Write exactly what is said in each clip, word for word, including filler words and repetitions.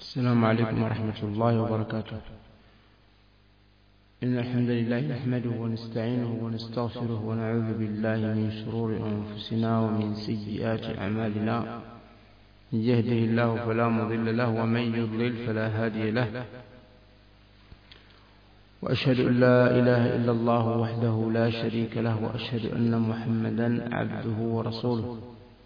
السلام عليكم ورحمة الله وبركاته. إن الحمد لله نحمده ونستعينه ونستغفره ونعوذ بالله من شرور أنفسنا ومن سيئات أعمالنا. من يهده الله فلا مضل له ومن يضلل فلا هادي له، وأشهد أن لا إله إلا الله وحده لا شريك له، وأشهد أن محمدا عبده ورسوله.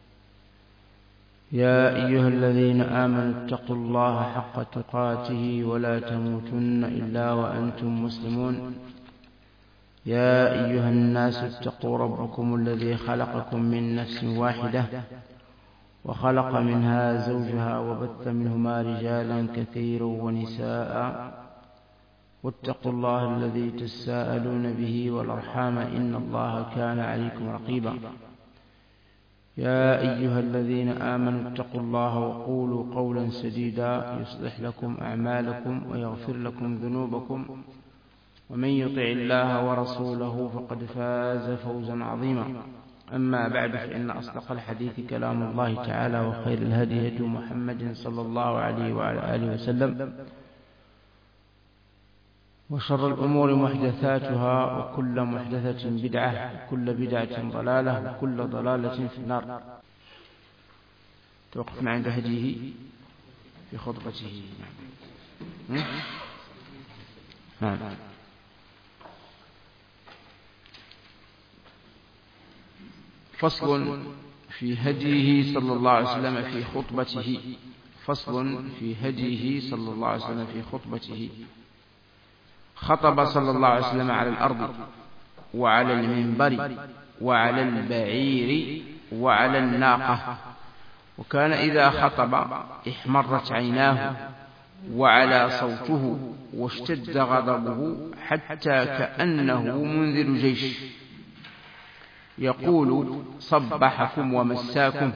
يا أيها الذين آمنوا اتقوا الله حق تقاته ولا تموتن إلا وأنتم مسلمون. يا أيها الناس اتقوا ربكم الذي خلقكم من نفس واحدة وخلق منها زوجها وبث منهما رجالا كثيرا ونساء، واتقوا الله الذي تساءلون به والأرحام إن الله كان عليكم رقيبا. يا أيها الذين آمنوا اتقوا الله وقولوا قولا سديدا يصلح لكم أعمالكم ويغفر لكم ذنوبكم، ومن يطع الله ورسوله فقد فاز فوزا عظيما. أما بعد، فإن أصدق الحديث كلام الله تعالى، وخير الهدي هدي محمد صلى الله عليه وعلى آله وسلم، وشر الأمور محدثاتها، وكل محدثة بدعة، وكل بدعة ضلالة، وكل ضلالة في النار. توقفنا عند هديه في خطبته. نعم. فصل في هديه صلى الله عليه وسلم في خطبته. فصل في هديه صلى الله عليه وسلم في خطبته. خطب صلى الله عليه وسلم على الأرض وعلى المنبر وعلى البعير وعلى الناقة، وكان إذا خطب احمرت عيناه وعلى صوته واشتد غضبه حتى كأنه منذر جيش، يقول صبحكم ومساكم،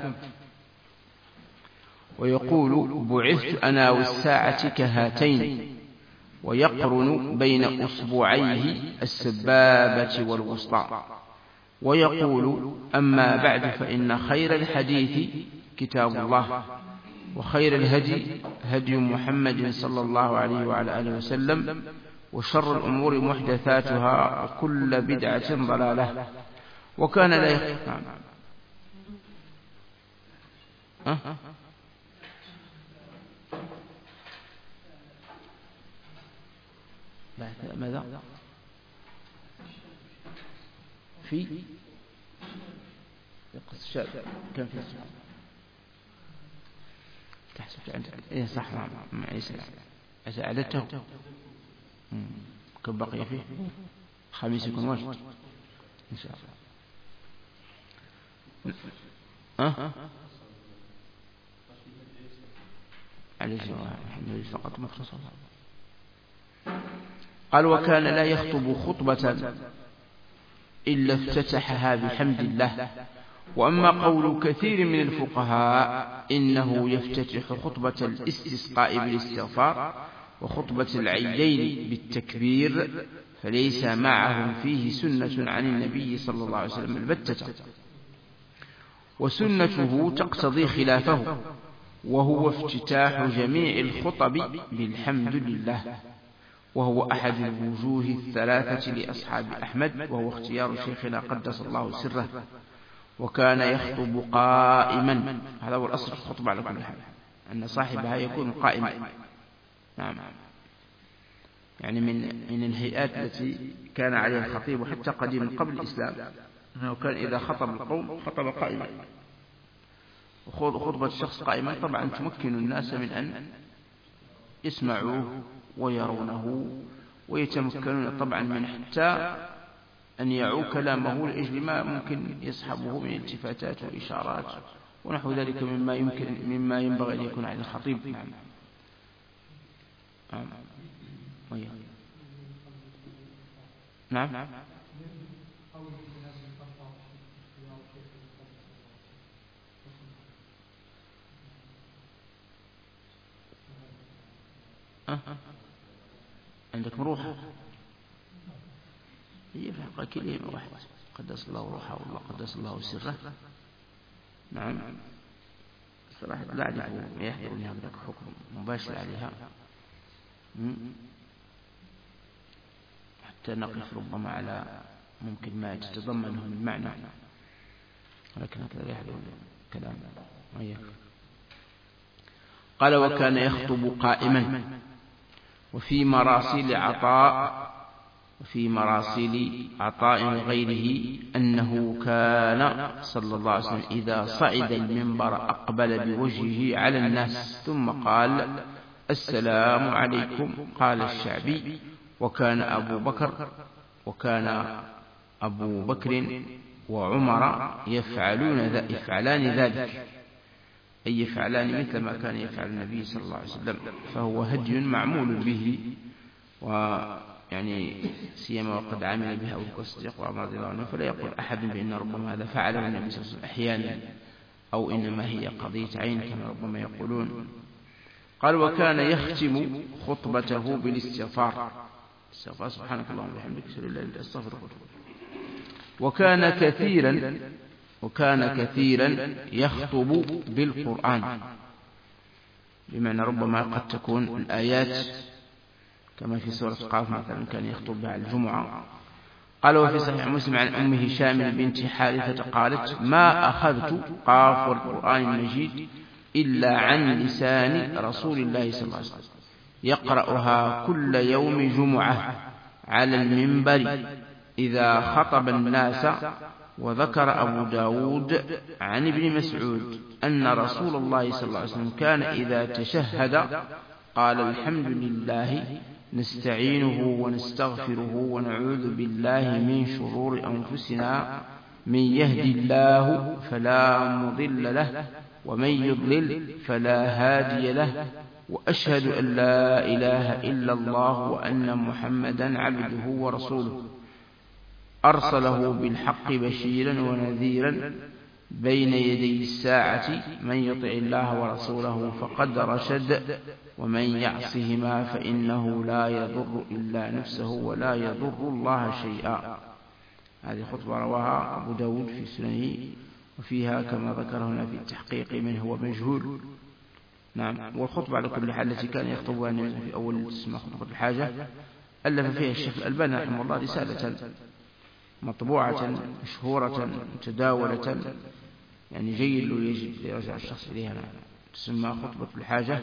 ويقول بعثت أنا والساعة كهاتين، ويقرن بين أصبعيه السبابة والوسطى، ويقول أما بعد فإن خير الحديث كتاب الله، وخير الهدي هدي محمد صلى الله عليه وعلى آله وسلم، وشر الأمور محدثاتها، وكل بدعة ضلالة. وكان لا يخفى أه؟ ماذا في كان في تحسب عندك إيه صح مع عيسى أعددته كم بقي فيه؟ خميس يكون واجد إن شاء الله. أه عليه الحمد فقط مختصر. قال وكان لا يخطب خطبة إلا افتتحها بحمد الله. وأما قول كثير من الفقهاء إنه يفتتح خطبة الاستسقاء بالاستغفار وخطبة العيدين بالتكبير، فليس معهم فيه سنة عن النبي صلى الله عليه وسلم البتة، وسنته تقتضي خلافه، وهو افتتاح جميع الخطب بالحمد لله، وهو أحد الوجوه الثلاثة لأصحاب أحمد، وهو اختيار شيخنا قدس الله سره. وكان يخطب قائما، هذا هو الأصل في الخطبة على كل حال، أن صاحبها يكون قائما. نعم، يعني من من الهيئات التي كان عليها الخطيب حتى قديما قبل الإسلام، أنه كان إذا خطب القوم خطب قائما. وخطبة الشخص قائما طبعا تمكن الناس من أن يسمعوه ويرونه، ويتمكنون طبعا من حتى أن يعوا كلامه لأجل ما ممكن يصحبه من التفاتات وإشارات ونحو ذلك مما يمكن مما ينبغي أن يكون على الخطيب. نعم. نعم. نعم. أه؟ عندك مروحة هي في كلمة واحدة، قدس الله روحه والله قدس الله سره. نعم، صراحة لا أعرف ما يحضر أن هناك حكم مباشر عليها حتى نقف ربما على ممكن ما تتضمنه من معنى، ولكن هكذا يحضر كلام وياك. قال وكان يخطب قائما. وفي مراسيل عطاء وفي مراسيل عطاء وغيره أنه كان صلى الله عليه وسلم إذا صعد المنبر أقبل بوجهه على الناس ثم قال السلام عليكم. قال الشعبي وكان أبو بكر وكان أبو بكر وعمر يفعلون يفعلان ذلك، أي يفعلان مثل ما كان يفعل النبي صلى الله عليه وسلم، فهو هدي معمول به، ويعني سيما وقد عمل بها أبو بكر الصديق وعمر رضي الله عنه، فلا يقول أحد بأن ربما هذا فعله النبي صلى الله عليه وسلم أحيانا أو إنما هي قضية عين كما ربما يقولون. قال وكان يختم خطبته بالاستغفار، استغفار سبحانك اللهم وبحمدك أشهد أن لا إله إلا أنت أستغفرك. وكان كثيرا وكان كثيرا يخطب بالقرآن، بمعنى ربما قد تكون الآيات كما في سورة قاف مثلا كان يخطب بها الجمعة. قال وفي صحيح مسلم عن أم هشام بنت حارثة قالت ما أخذت قاف القرآن المجيد إلا عن لسان رسول الله صلى الله عليه وسلم يقرأها كل يوم جمعة على المنبر إذا خطب الناس. وذكر أبو داود عن ابن مسعود أن رسول الله صلى الله عليه وسلم كان إذا تشهد قال الحمد لله نستعينه ونستغفره ونعوذ بالله من شرور أنفسنا من يهدي الله فلا مضل له ومن يضلل فلا هادي له وأشهد أن لا إله إلا الله وأن محمدا عبده ورسوله أرسله بالحق بشيرا ونذيرا بين يدي الساعة من يطع الله ورسوله فقد رشد ومن يعصهما فإنه لا يضر إلا نفسه ولا يضر الله شيئا. هذه خطبة رواها أبو داود في سننه، وفيها كما ذكر هنا في التحقيق من هو مجهول. نعم. والخطبة على كل حال التي كان يخطبها في أول تسمى خطبة الحاجة ألف فيها الشيخ الألباني رحمه الله رسالة مطبوعة مشهورة متداولة، يعني جيد لو يجب يرجع الشخص إليها، تسمى خطبة الحاجة.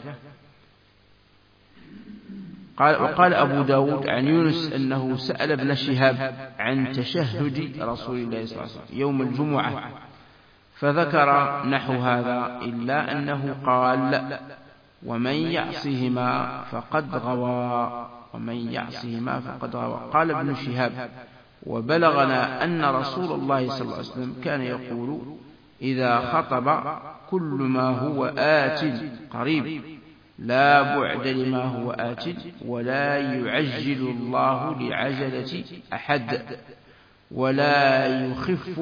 قال وقال أبو داود عن يونس أنه سأل ابن شهاب عن تشهد رسول الله صلى الله عليه وسلم يوم الجمعة فذكر نحو هذا إلا أنه قال ومن يعصهما فقد غوى ومن يعصهما فقد غوى. قال ابن شهاب وبلغنا أن رسول الله صلى الله عليه وسلم كان يقول إذا خطب كل ما هو آت قريب لا بعد لما هو آت ولا يعجل الله لعجلة أحد ولا يخف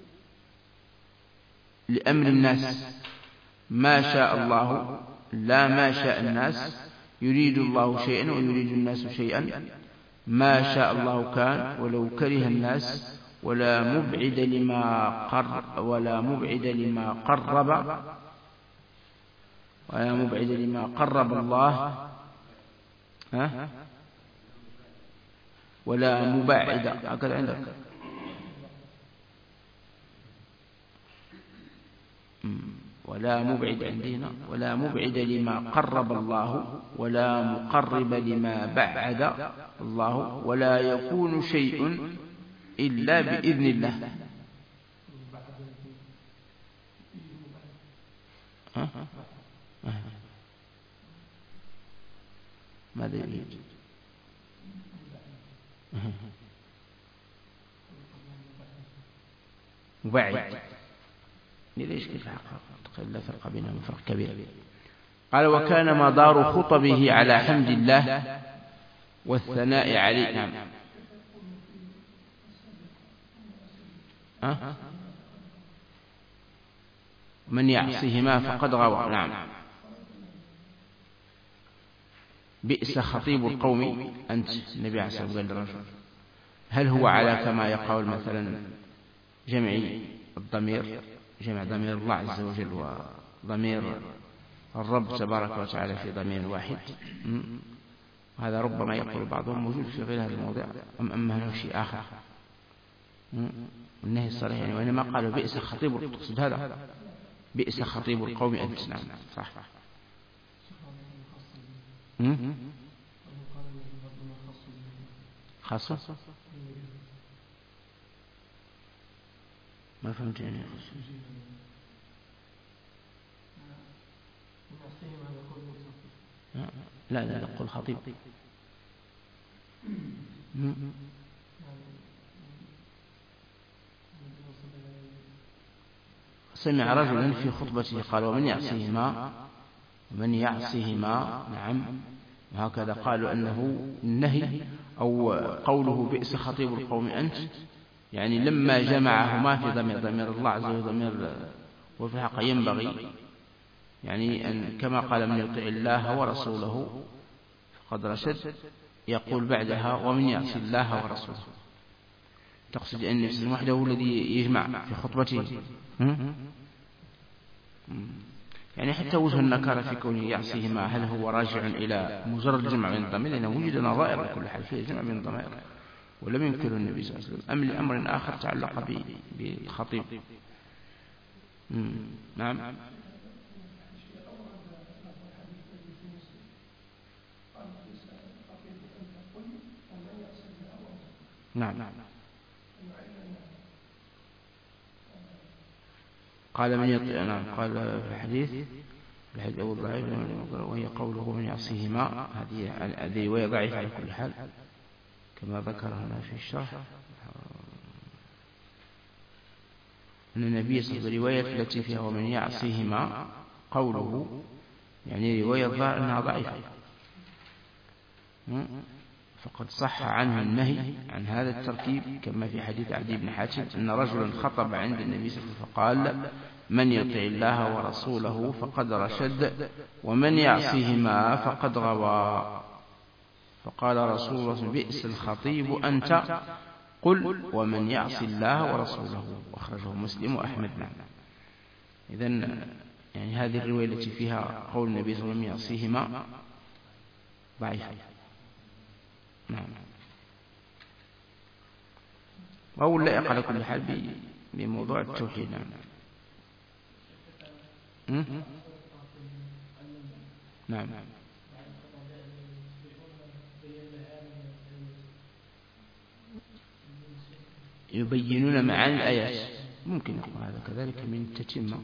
لأمر الناس ما شاء الله لا ما شاء الناس يريد الله شيئا ويريد الناس شيئا ما شاء الله كان ولو كره الناس ولا مبعد لما قر ولا مبعد لما قرب ولا مبعد لما قرب الله ها ولا مبعد هكذا عندك ولا مبعد عندنا ولا مبعد لما قرب الله ولا مقرب لما بعد الله ولا يكون شيء إلا بإذن الله. ها؟ ماذا يريد؟ مبعد ليش كيف لا فرق بينهم فرق كبير. قال وكان مدار خطبه على حمد الله والثناء عليه. نعم. أه؟ من يعصيهما فقد غوى. نعم. بئس خطيب القوم أنت. النبي عليه الصلاة والسلام قال للرجل هل هو على كما يقول مثلا جمعي الضمير جمع ضمير الله عز وجل ضمير الرب تبارك وتعالى في ضمير واحد، هذا ربما يقول بعضهم موجود في غير هذا الموضع، أم أما له شيء آخر. النهي الصريح يعني، وإنما قالوا بئس خطيب، تقصد هذا بئس خطيب القوم أنت. نعم صح. خاصة ما فهمت يعني. لا لا نقول خطيب. سمع رجلا في خطبته قال ومن يعصيهما ومن يعصيهما. نعم وهكذا قالوا أنه النهي أو قوله بئس خطيب القوم أنت، يعني لما جمعهما في ضمير ضمير الله عز وجل ضمير، وفي الحق ينبغي يعني أن كما قال من يطع الله ورسوله فقد رشد، يقول بعدها ومن يعصي الله ورسوله. تقصد أن نفس وحده هو الذي يجمع في خطبته، يعني حتى وجه النكارة في كونه يعصيهما هل هو راجع إلى مجرد جمع بين الضمير، لأنه وجد نظائر لكل حال فيه جمع بين الضمائر ولم ينكره النبي صلى الله عليه وسلم، أم لأمر آخر تعلق بالخطيب. نعم نعم قال من يطيع. نعم قال في الحديث الحديث أول ضعيف وهي قوله من يعصيهما، هذه رواية ضعيفة على كل حال كما ذكر هنا في الشرح. أن النبي صلى الله عليه وسلم الرواية التي فيها ومن يعصيهما قوله يعني رواية ظاهر أنها ضعيفة، فقد صح عنه النهي عن هذا التركيب كما في حديث عدي بن حاتم أن رجلا خطب عند النبي صلى الله عليه وسلم فقال من يطع الله ورسوله فقد رشد ومن يعصيهما فقد غوى. فقال رسول الله بئس الخطيب أنت قل ومن يعص الله ورسوله، أخرجه مسلم وأحمد. نعم إذن يعني هذه الرواية التي فيها قول النبي صلى الله عليه وسلم يعصيهما ضعيفة. نعم وهو اللائق على كل حال بموضوع التوحيد. نعم نعم يبينون معاني الآيات، ممكن يكون هذا كذلك من التتمة،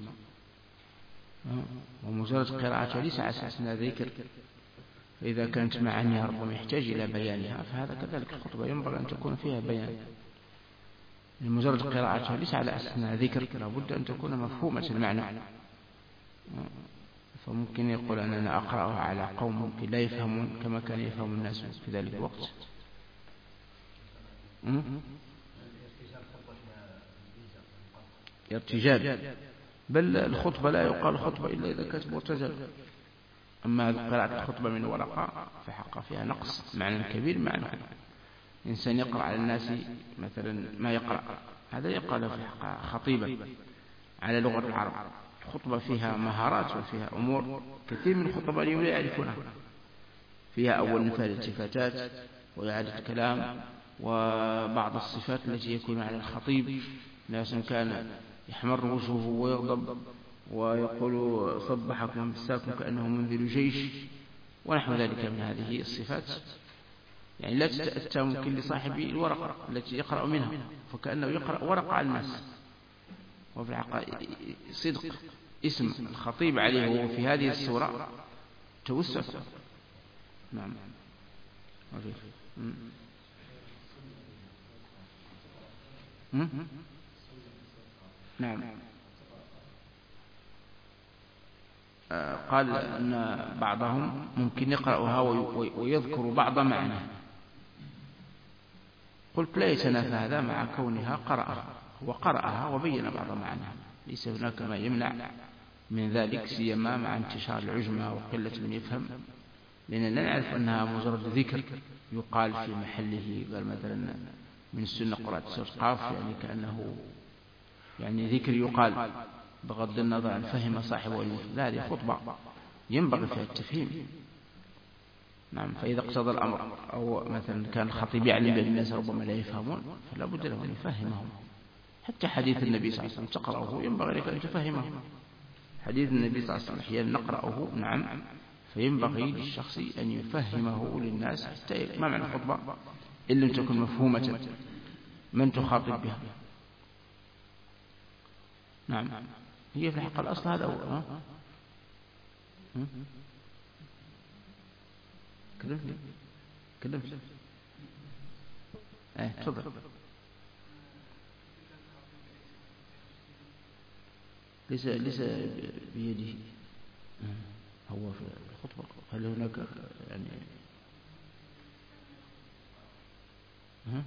ومجرد قراءتها ليس على أساس أنها ذكر، فإذا كانت معانيها ربما يحتاج إلى بيانها فهذا كذلك الخطبة ينبغي أن تكون فيها بيان. مجرد قراءتها ليس على أساس أنها ذكر، لابد أن تكون مفهومة المعنى، فممكن يقول أننا أقرأها على قوم ممكن لا يفهمون كما كان يفهم الناس في ذلك الوقت. ارتجال، بل الخطبة لا يقال خطبة إلا إذا كانت مرتجلة، أما قراءة الخطبة من ورقة فحق فيها نقص معنى كبير. معنى إنسان يقرأ على الناس مثلا ما يقرأ هذا يقال في حق خطيبا على لغة العرب. خطبة فيها مهارات وفيها أمور كثير من الخطباء اليوم لا يعرفونها، فيها أول نفاذ الالتفاتات وإعادة الكلام وبعض الصفات التي يكون على الخطيب، ناس كان يحمر وجهه ويغضب ويقول صبحكم مساكم كأنه منذر جيش ونحو ذلك من هذه الصفات، يعني لا تتأتى ممكن لصاحب الورقة التي يقرأ منها فكأنه يقرأ ورقة على الناس. وفي الحقيقة صدق اسم الخطيب عليه وهو في هذه السورة توسع. نعم نعم قال أن بعضهم ممكن يقرأها ويذكر بعض معنى، قلت لا يتنافى هذا مع كونها قرأها وقرأها وبين بعض معناها، ليس هناك ما يمنع من ذلك، سيما مع انتشار العجمة وقلة من يفهم، لأننا لا نعرف أنها مجرد ذكر يقال في محله. قال مثلا من السنة قراءة سورة قاف يعني كأنه يعني ذكر يقال، بغض النظر عن فهم صاحبه لا، هذه خطبة ينبغي فيها التفهيم. نعم. فإذا اقتضى الأمر أو مثلا كان الخطيب يعلم بأن الناس ربما لا يفهمون فلا بد له أن يفهمهم. حتى حديث النبي صلى الله عليه وسلم تقرأه ينبغي لك أن تفهمه. حديث النبي صلى الله عليه وسلم أحيانا نقرأه نعم، فينبغي للشخص أن يفهمه للناس حتى ما معنى الخطبة إن لم تكن مفهومة من تخاطب بها. نعم. هي في الحقيقة الأصل هذا هو. كلمني كلمني ايه تفضل. ليس ليس بيده، هو في الخطبة. هل هناك يعني ها؟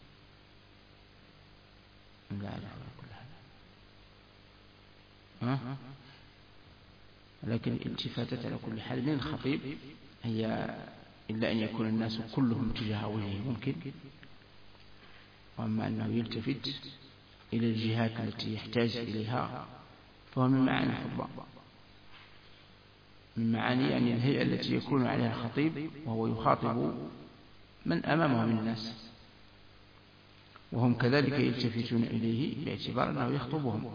لا لا كل حال ها، لكن الالتفاتات على كل حال من الخطيب هي إلا أن يكون الناس كلهم تجاه وجهه ممكن، وأما أنه يلتفت إلى الجهات التي يحتاج إليها فهو من معاني الخطبة، من معاني يعني الهيئة التي يكون عليها الخطيب وهو يخاطب من أمامه من الناس، وهم كذلك يلتفتون إليه باعتبار أنه يخطبهم.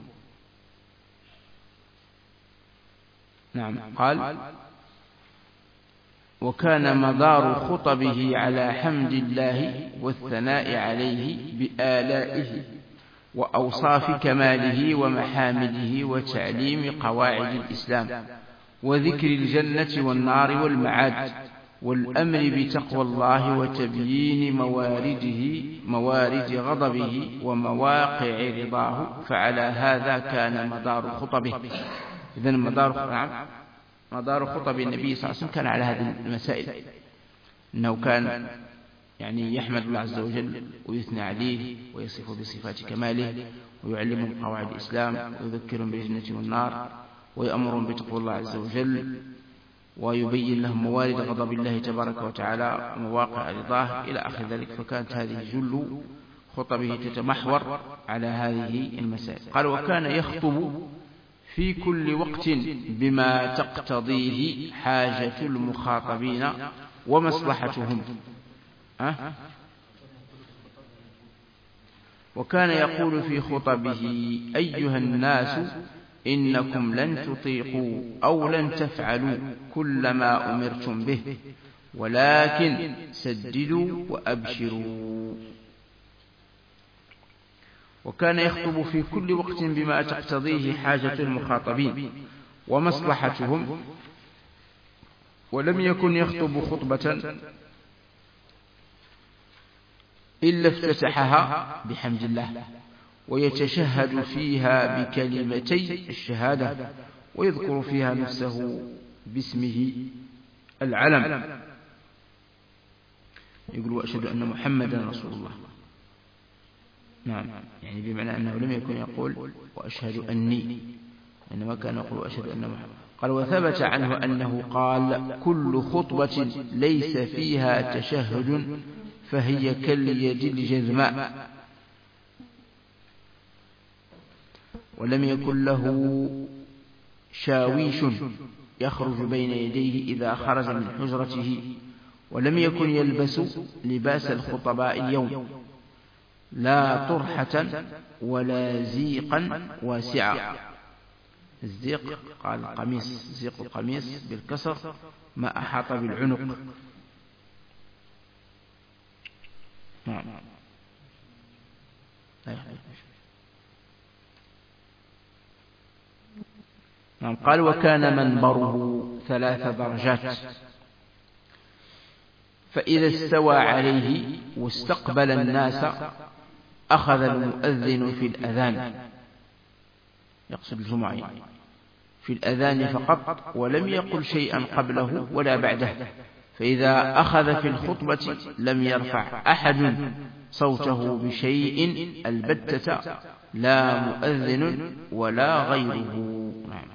نعم. قال وكان مدار خطبه على حمد الله والثناء عليه بآلائه وأوصاف كماله ومحامده وتعليم قواعد الإسلام وذكر الجنة والنار والمعاد والأمر بتقوى الله وتبيين موارده موارد غضبه ومواقع رضاه، فعلى هذا كان مدار خطبه. إذن مدار نعم مدار خطب النبي صلى الله عليه وسلم كان على هذه المسائل، أنه كان يعني يحمد الله عز وجل ويثنى عليه ويصف بصفات كماله ويعلمهم قواعد الإسلام ويذكرهم بالجنة والنار ويأمرهم بتقوى الله عز وجل ويبين لهم موارد غضب الله تبارك وتعالى ومواقع رضاه إلى آخر ذلك. فكانت هذه جل خطبه تتمحور على هذه المسائل. قال وكان يخطب في كل وقت بما تقتضيه حاجة المخاطبين ومصلحتهم. أه؟ وكان يقول في خطبه أيها الناس إنكم لن تطيقوا أو لن تفعلوا كل ما أمرتم به ولكن سددوا وأبشروا. وكان يخطب في كل وقت بما تقتضيه حاجة المخاطبين ومصلحتهم، ولم يكن يخطب خطبة إلا افتتحها بحمد الله ويتشهد فيها بكلمتي الشهادة ويذكر فيها نفسه باسمه العلم، يقول وأشهد أن محمدا رسول الله. نعم، يعني بمعنى أنه لم يكن يقول وأشهد أني، إنما كان يقول وأشهد أن محمد. قال وثبت عنه أنه قال كل خطبة ليس فيها تشهد فهي كاليد الجذماء، ولم يكن له شاويش يخرج بين يديه إذا خرج من حجرته، ولم يكن يلبس لباس الخطباء اليوم لا طرحة ولا زيقا واسعا. الزيق قال القميص، زيق القميص بالكسر ما أحاط بالعنق. نعم. نعم. قال وكان منبره ثلاث درجات، فإذا استوى عليه واستقبل الناس أخذ المؤذن في الأذان، يقصد الجمعة في الأذان فقط، ولم يقل شيئا قبله ولا بعده. فإذا أخذ في الخطبة لم يرفع أحد صوته بشيء البتة، لا مؤذن ولا غيره.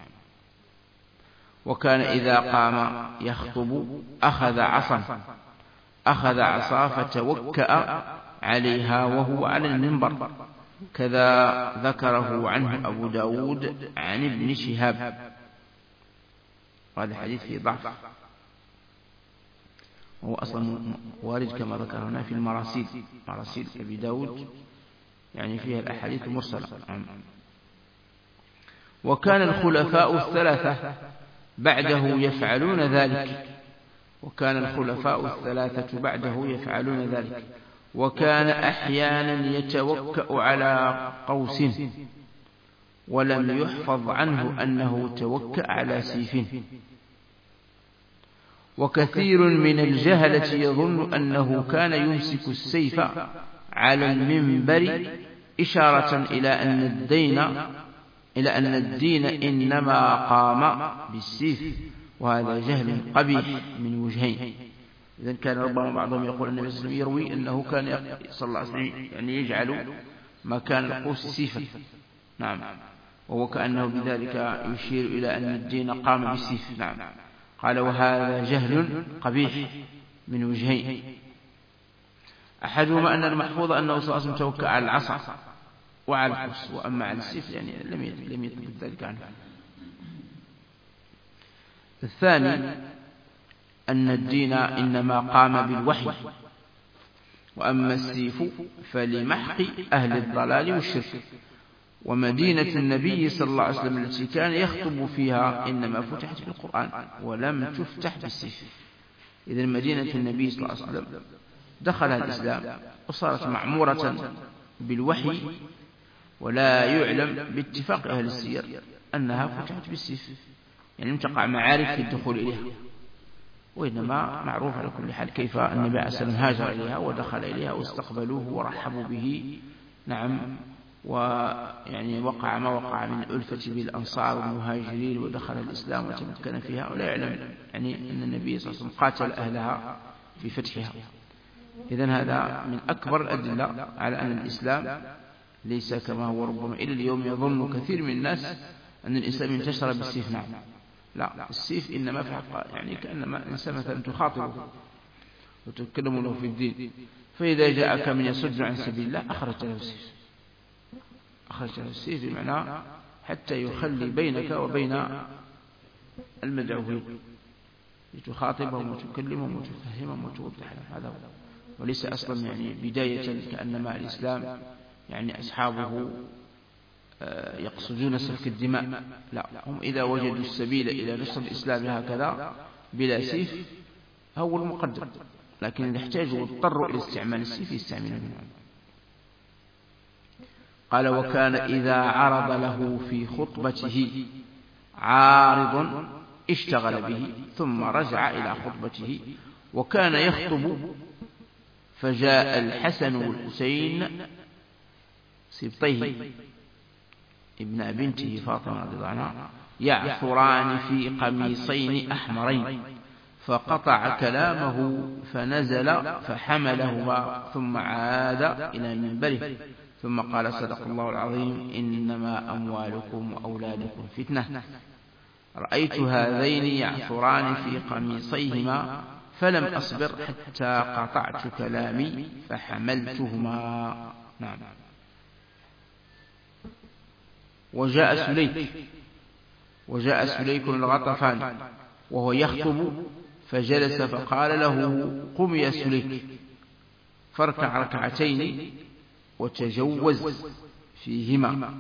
وكان إذا قام يخطب أخذ عصا أخذ عصا فتوكأ عليها وهو على المنبر، كذا ذكره عنه أبو داود عن ابن شهاب، وهذا حديث فيه ضعف، هو أصلا وارد كما ذكر هنا في المراسيل، مراسيل أبي داود يعني فيها الأحاديث المرسلة. وكان الخلفاء الثلاثة بعده يفعلون ذلك، وكان الخلفاء الثلاثة بعده يفعلون ذلك، وكان أحيانا يتوكأ على قوس، ولم يحفظ عنه أنه توكأ على سيف. وكثير من الجهلة يظن أنه كان يمسك السيف على المنبر إشارة إلى أن الدين إلى أن الدين إنما قام بالسيف، وهذا جهل قبيح من وجهين. إذن كان ربما بعضهم يقول أن النبي صلى الله عليه وسلم يروي أنه كان صلى الله عليه وسلم يعني يجعل مكان القوس سيفا، نعم، وهو كأنه بذلك يشير إلى أن الدين قام بالسيف، نعم. قال وهذا جهل قبيح من وجهين، أحدهما أن المحفوظ أنه صلى الله عليه وسلم توكأ على العصا وعلى القوس، وأما على السيف يعني لم يثبت ذلك عنه. الثاني أن الدين إنما قام بالوحي، وأما السيف فلمحق أهل الضلال والشرك. ومدينة النبي صلى الله عليه وسلم التي كان يخطب فيها إنما فتحت بالقرآن ولم تفتح بالسيف. إذن مدينة النبي صلى الله عليه وسلم دخلها الإسلام وصارت معمورة بالوحي، ولا يعلم باتفاق أهل السير أنها فتحت بالسيف، يعني لم تقع معارك في الدخول إليها، وإنما معروف على كل حال كيف النبي عليه السلام هاجر إليها ودخل إليها واستقبلوه ورحبوا به، نعم، ويعني وقع ما وقع من الألفة بالأنصار والمهاجرين ودخل الإسلام وتمكن فيها، ولا يعلم يعني أن النبي صلى الله عليه وسلم قاتل أهلها في فتحها. إذن هذا من أكبر الأدلة على أن الإسلام ليس كما هو ربما إلى اليوم يظن كثير من الناس أن الإسلام انتشر بالسيف، نعم، لا، السيف إنما في حق يعني كأنما إنسان مثلا تخاطبه وتتكلم له في الدين، فإذا جاءك من يصد عن سبيل الله أخرج له السيف، أخرج له السيف بمعنى حتى يخلي بينك وبين المدعوين، لتخاطبهم وتكلمهم وتفهمهم وتوضح لهم، هذا هو، وليس أصلا يعني بداية كأنما الإسلام يعني أصحابه يقصدون سفك الدماء، لا، هم إذا وجدوا السبيل إلى نصر الإسلام هكذا بلا سيف هو المقدم، لكن إذا احتاجوا واضطروا إلى استعمال السيف يستعملونه. قال وكان إذا عرض له في خطبته عارض اشتغل به ثم رجع إلى خطبته. وكان يخطب فجاء الحسن والحسين سبطيه ابن بنته فاطمة رضي الله عنها يعثران في قميصين أحمرين، فقطع كلامه فنزل فحملهما ثم عاد إلى منبره ثم قال صدق الله العظيم إنما أموالكم وأولادكم فتنة. رأيت هذين يعثران في قميصيهما فلم أصبر حتى قطعت كلامي فحملتهما. نعم. وجاء سليك وجاء سليك الغطفان وهو يخطب فجلس فقال له قم يا سليك فاركع ركعتين وتجوز فيهما.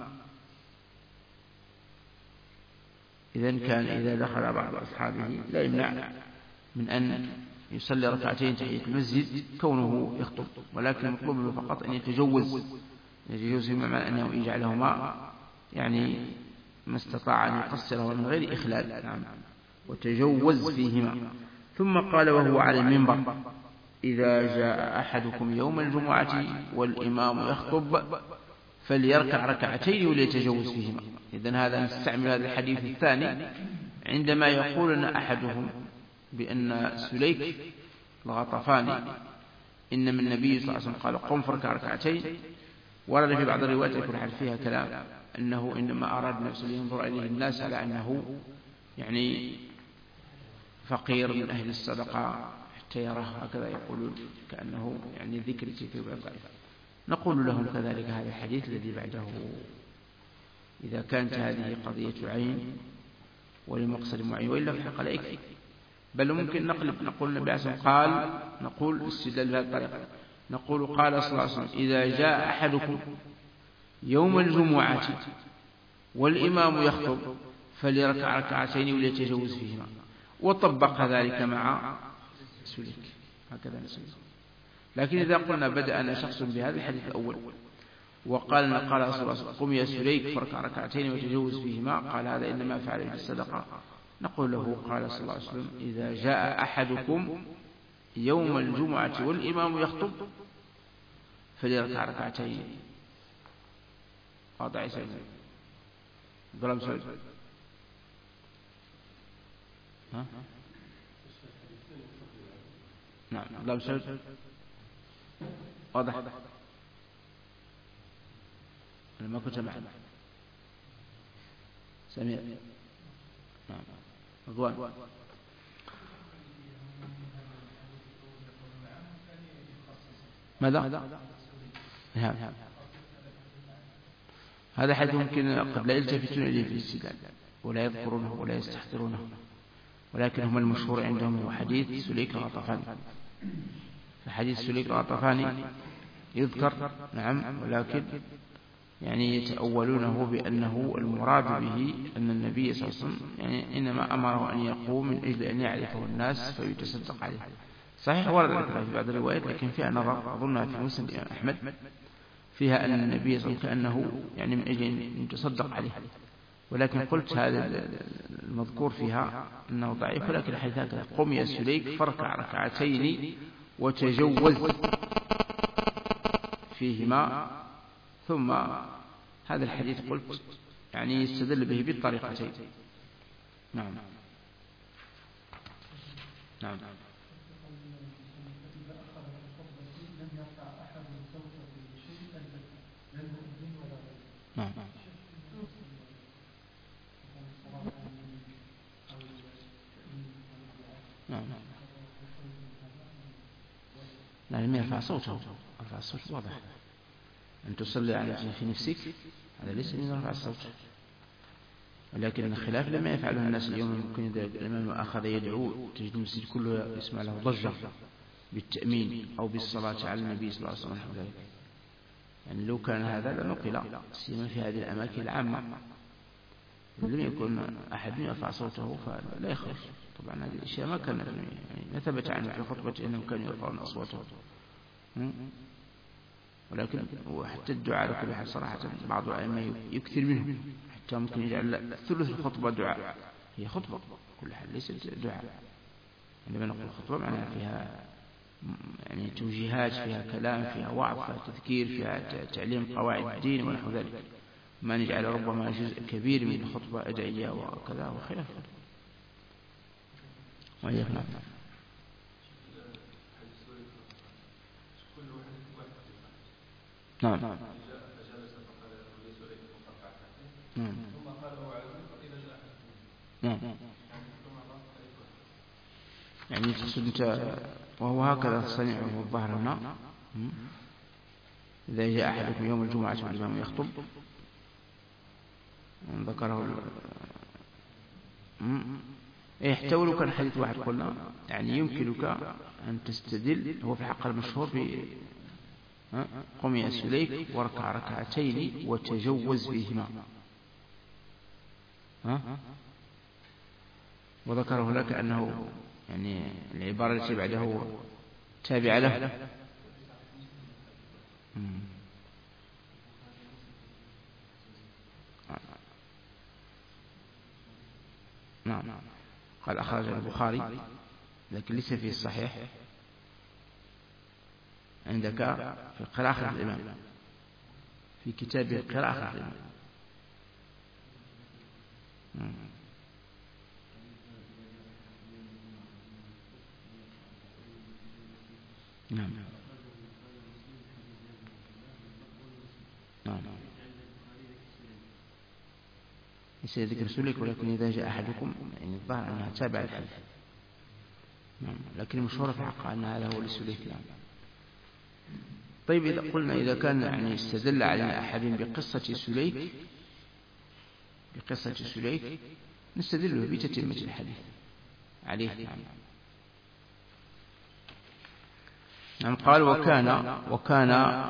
إذن كان إذا دخل بعض أصحابه لا يمنع من أن يصلي ركعتين تحية المسجد كونه يخطب، ولكن المطلوب منه فقط أن يتجوز يتجوز فيما معنى أنه يجعلهما يعني ما استطاع أن يقصره من غير إخلال. نعم. وتجوز فيهما. ثم قال وهو على المنبر إذا جاء أحدكم يوم الجمعة والإمام يخطب فليركع ركعتين وليتجوز فيهما. إذن هذا نستعمل هذا الحديث الثاني عندما يقول أن أحدهم بأن سليك الغطفاني إن من النبي صلى الله عليه وسلم قال قم فاركع ركعتين. ورد في بعض الروايات يكون حال فيها كلام أنه إنما أراد نفسه لينظر إليه الناس على أنه يعني فقير من أهل الصدقة حتى يراه، هكذا يقولون كأنه يعني ذكر في الضعيف. نقول لهم كذلك هذا الحديث الذي بعده إذا كانت هذه قضية عين ولمقصد معين، وإلا في الحق لا يكفي، بل ممكن نقلب نقول النبي عليه الصلاة والسلام قال، نقول استدلال بهذه الطريقة، نقول قال صلى الله عليه وسلم إذا جاء أحدكم يوم الجمعة والإمام يخطب فليركع ركعتين وليتجوز فيهما، وطبق ذلك مع سليك، هكذا نسوي. لكن إذا قلنا بدأنا شخص بهذا الحديث الأول وقال قال صلى الله عليه وسلم قم يا سليك فاركع ركعتين وتجوز فيهما، قال هذا إنما فعل بالصدقة، نقول له قال صلى الله عليه وسلم إذا جاء أحدكم يوم الجمعة والإمام يخطب فليركع ركعتين. واضح يا سيدي؟ ظلم سعيد. ها؟ نعم ظلم سعيد. واضح. أنا ما كنت معنا. سميع. نعم. رضوان. ماذا؟ نعم. هذا حديث ممكن قد لا يلتفتون إليه في الاستدلال ولا يذكرونه ولا يستحضرونه، ولكن هم المشهور عندهم هو حديث سليك الغطفاني. فحديث سليك الغطفاني يذكر نعم، ولكن يعني يتأولونه بأنه المراد به أن النبي صلى الله عليه وسلم يعني إنما أمره أن يقوم من أجل أن يعرفه الناس فيتصدق عليه. صحيح ورد ذلك في بعض الروايات، لكن فيها نظر أظنها في مسند الإمام أحمد فيها أن النبي صلى الله عليه وسلم كأنه يعني من أجل أن يتصدق عليه، ولكن قلت هذا المذكور فيها أنه ضعيف، ولكن الحديث هكذا قم يا سليك فاركع ركعتين وتجوز فيهما. ثم هذا الحديث قلت يعني يستدل به بالطريقتين. نعم نعم نعم نعم لا لم يرفع صوته، رفع الصوت واضح. أن تصلي على في نفسك هذا ليس من رفع الصوت، ولكن الخلاف لما يفعله الناس اليوم. ممكن إذا الإمام أخذ يدعو تجد المسجد كله يسمع له ضجة بالتأمين أو بالصلاة على النبي صلى الله عليه وسلم. يعني لو كان هذا لنقل سيما في هذه الأماكن العامة لم يكن أحد يرفع صوته فلا يخرج. طبعا هذه الأشياء ما كان يعني ما ثبت عنه في خطبة أنهم كانوا يرفعون أصواتهم، ولكن وحتى الدعاء لكل حال صراحة بعض الأئمة يكثر منه حتى ممكن يجعل ثلث الخطبة دعاء. هي خطبة كل حال ليست دعاء. عندما نقول خطبة معناها فيها يعني توجيهات، فيها كلام، فيها وعظ، فيها تذكير، فيها تعليم قواعد الدين ونحو ذلك، ما نجعل ربما جزء كبير من الخطبة أدعية وكذا وخلاف. وإياك نعم. نعم نعم نعم نعم يعني تقصد أنت وهو هكذا صنيعه الظهر هنا. إذا جاء أحدكم يوم الجمعة والإمام يخطب ذكره حتى ولو كان حديث واحد قلنا يعني يمكنك أن تستدل. هو في الحق المشهور في قم يا سليك واركع ركعتين وتجوز فيهما، وذكره لك أنه يعني العبارة التي بعده تابع له. نعم قال أخرج البخاري لكن ليس فيه الصحيح عندك في قراءة خلف الإمام، في كتاب قراءة خلف الإمام. نعم نعم ليس ذكر سلك، ولكن إذا جاء أحدكم يعني الظاهر أنها تابع الحديث. نعم لكن المشهور في حقها أن هذا هو لسلك. نعم. طيب إذا قلنا إذا كان يعني استدل علينا أحد بقصة سليك بقصة سليك نستدل بتتمة الحديث عليه. نعم. نعم. قال وكان وكان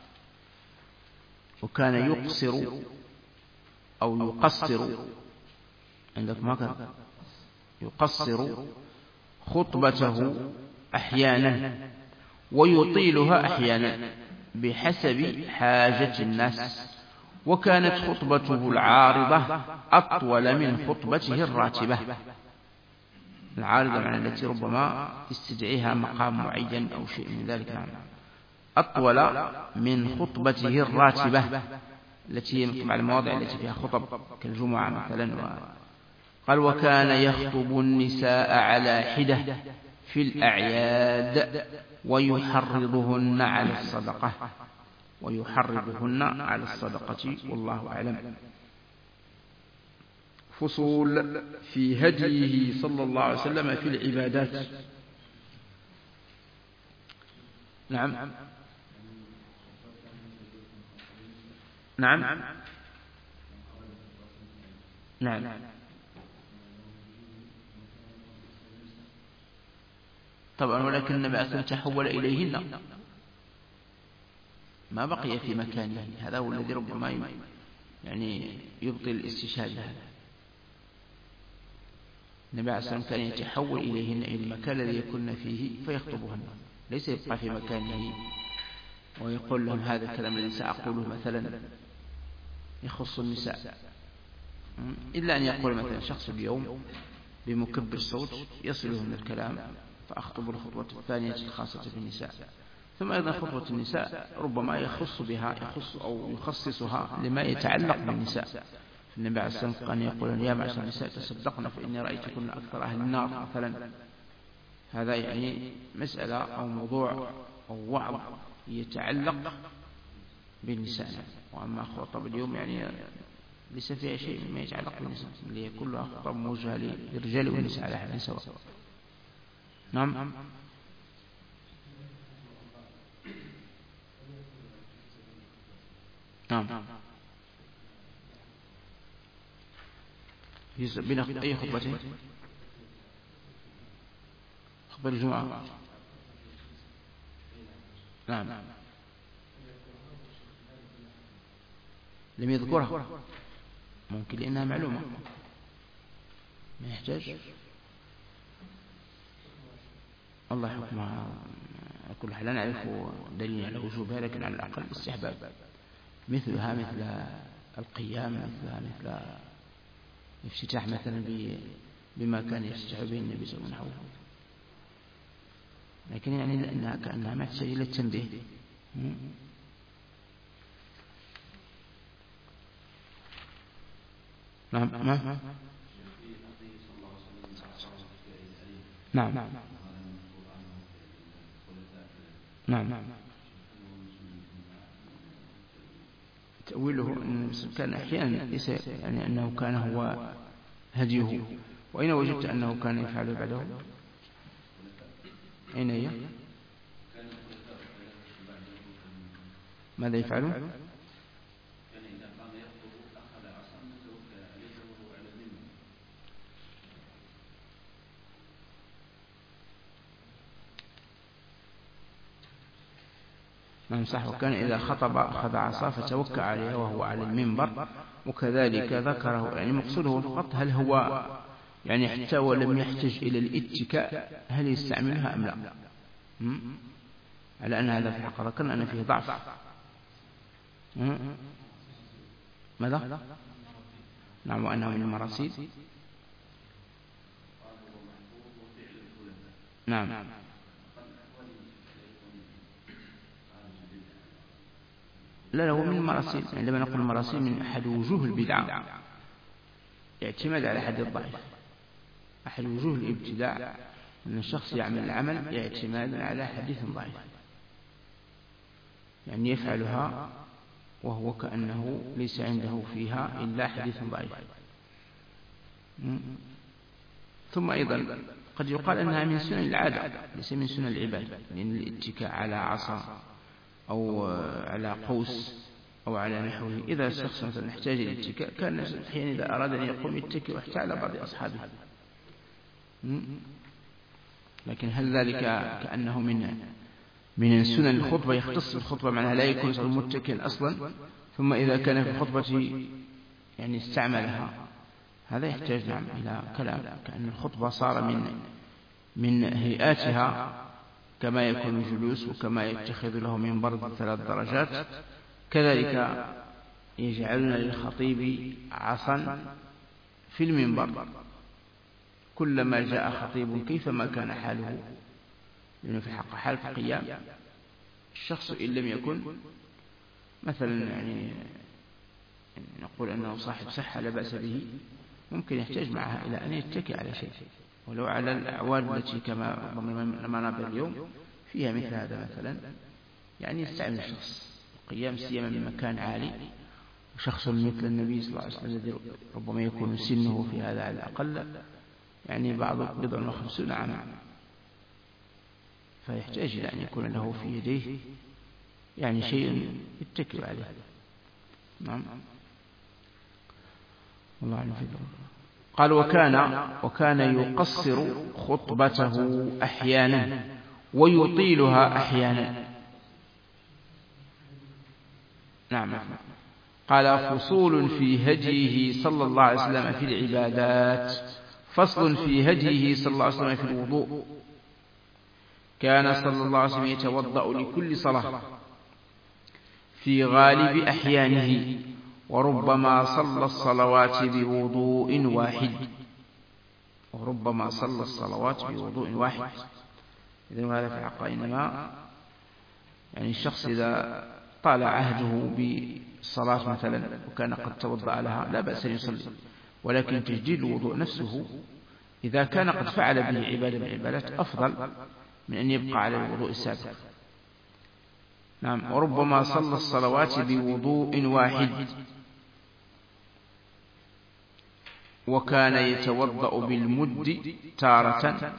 وكان يقصر أو يقصر، عندك ما كان يقصر خطبته أحيانا ويطيلها أحيانا بحسب حاجة الناس، وكانت خطبته العارضة أطول من خطبته الراتبة. العارضة معنى التي ربما تستدعيها مقام معين أو شيء من ذلك. نعم. أطول من خطبته الراتبة التي يمكن على المواضع التي فيها خطب كالجمعة مثلا. قال وكان يخطب النساء على حدة في الأعياد ويحرضهن على الصدقة ويحرضهن على الصدقة والله أعلم. فصول في هديه صلى الله عليه وسلم في العبادات. نعم. نعم. نعم. طبعا ولكن النبي عليه الصلاة والسلام تحول إليهن، ما بقي في مكانه. هذا هو الذي ربما يعني يبطل الاستشهاد. هذا النبي عليه الصلاة والسلام كان يتحول إليهن إلى المكان الذي يكون فيه فيخطبهن، ليس يبقى في مكانه ويقول لهم هذا الكلام الذي سأقوله مثلا يخص النساء، إلا أن يقول مثلا شخص اليوم بمكبر صوت يصله من الكلام فأخطب الخطوة الثانية الخاصة بالنساء. ثم أيضا خطوة النساء ربما يخص بها يخص أو يخصصها لما يتعلق بالنساء. النبي عليه الصلاة والسلام كان يقول يا معشر النساء تصدقن فإني رأيتكن أكثر أهل النار مثلا. هذا يعني مسألة أو موضوع أو وعظ يتعلق بالنساء. وأما خطب اليوم يعني ليس فيها شيء مما يتعلق بالنساء، اللي هي كلها خطب موجهة للرجال والنساء على حد سواء. نعم. نعم. بناخذ أي خطبتين؟ خطبة الجمعة. نعم. لم يذكرها ممكن لأنها معلومة ما يحتاج الله حكمها. على كل حال لا نعرف دليل على وجوبها، لكن على الأقل استحباب مثلها مثل القيام مثلها مثل افتتاح مثلا بما كان يفتتح به النبي صلى الله عليه وسلم. لكن يعني لأنها كأنها محتاجة إلى التنبيه. نعم. نعم. نعم. نعم. تأويله أن كان أحيانا ليس يعني أنه كان هو هديه. وأين وجدت أنه كان يفعل بعده؟ أين هي؟ ماذا يفعلون؟ نعم صح. وكان إذا خطب أخذ عصا فتوكأ عليها وهو على المنبر، وكذلك ذكره. يعني مقصوده فقط هل هو يعني حتى ولم يحتج إلى الاتكاء هل يستعملها أم لا؟ على أن هذا في الحق ذكرنا أن فيه ضعف. ماذا؟ نعم. وأنه من المراسيل. نعم. لا لا هو من المراسيل. عندما نقول المراسيل من أحد وجوه البدعة اعتماد على حد الضعف. أحد وجوه الابتداع أن الشخص يعمل العمل اعتمادا على حديث ضعيف، يعني يفعلها وهو كأنه ليس عنده فيها إلا حديث ضعيف. ثم أيضا قد يقال أنها من سنن العادة ليس من سنن العبادة، لأن الاتكاء على عصا أو على قوس أو على نحوه. إذا الشخص مثلا احتاج إلى الاتكاء كان الناس أحيانا إذا أراد أن يقوم يتكئ ويحتاج على بعض أصحابه، لكن هل ذلك كأنه من من سنن الخطبة يختص الخطبة معناها لا يكون متكئا أصلا، ثم إذا كان في الخطبة يعني استعملها، هذا يحتاج نعم إلى كلام، كأن الخطبة صار من من هيئاتها كما يكون الجلوس وكما يتخذ له منبر ثلاث درجات، كذلك يجعلون للخطيب عصا في المنبر كلما جاء خطيب كيفما كان حاله، لأنه في الحق حال في القيام الشخص إن لم يكن مثلا يعني نقول أنه صاحب صحة لا بأس به، ممكن يحتاج معها إلى أن يتكئ على شيء، ولو على الأعوال التي كما منابر اليوم فيها مثل هذا مثلا، يعني يستعمل الشخص القيام سيما من مكان عالي، وشخص مثل النبي صلى الله عليه وسلم الذي ربما يكون سنه في هذا على الأقل يعني بعض بضع وخمسون عاما، فيحتاج إلى أن يكون له في يديه يعني شيء يتكئ عليه. نعم الله عنه في ذلك. قال وكان وكان يقصر خطبته أحيانا ويطيلها أحيانا. نعم. قال فصول في هديه صلى الله عليه وسلم في العبادات. فصل في هديه صلى الله عليه وسلم في الوضوء. كان صلى الله عليه وسلم يتوضأ لكل صلاة في غالب أحيانه، وربما صلى الصلوات بوضوء واحد وربما صلى الصلوات بوضوء واحد. إذن هذا في الحق إنما يعني الشخص إذا طال عهده بالصلاة مثلا وكان قد توضأ لها لا بأس أن يصلي، ولكن تجديد الوضوء نفسه إذا كان قد فعل به عبادة من العبادات أفضل من أن يبقى على الوضوء السابق. نعم. وربما صلى الصلوات بوضوء واحد، وكان يتوضأ بالمد تارة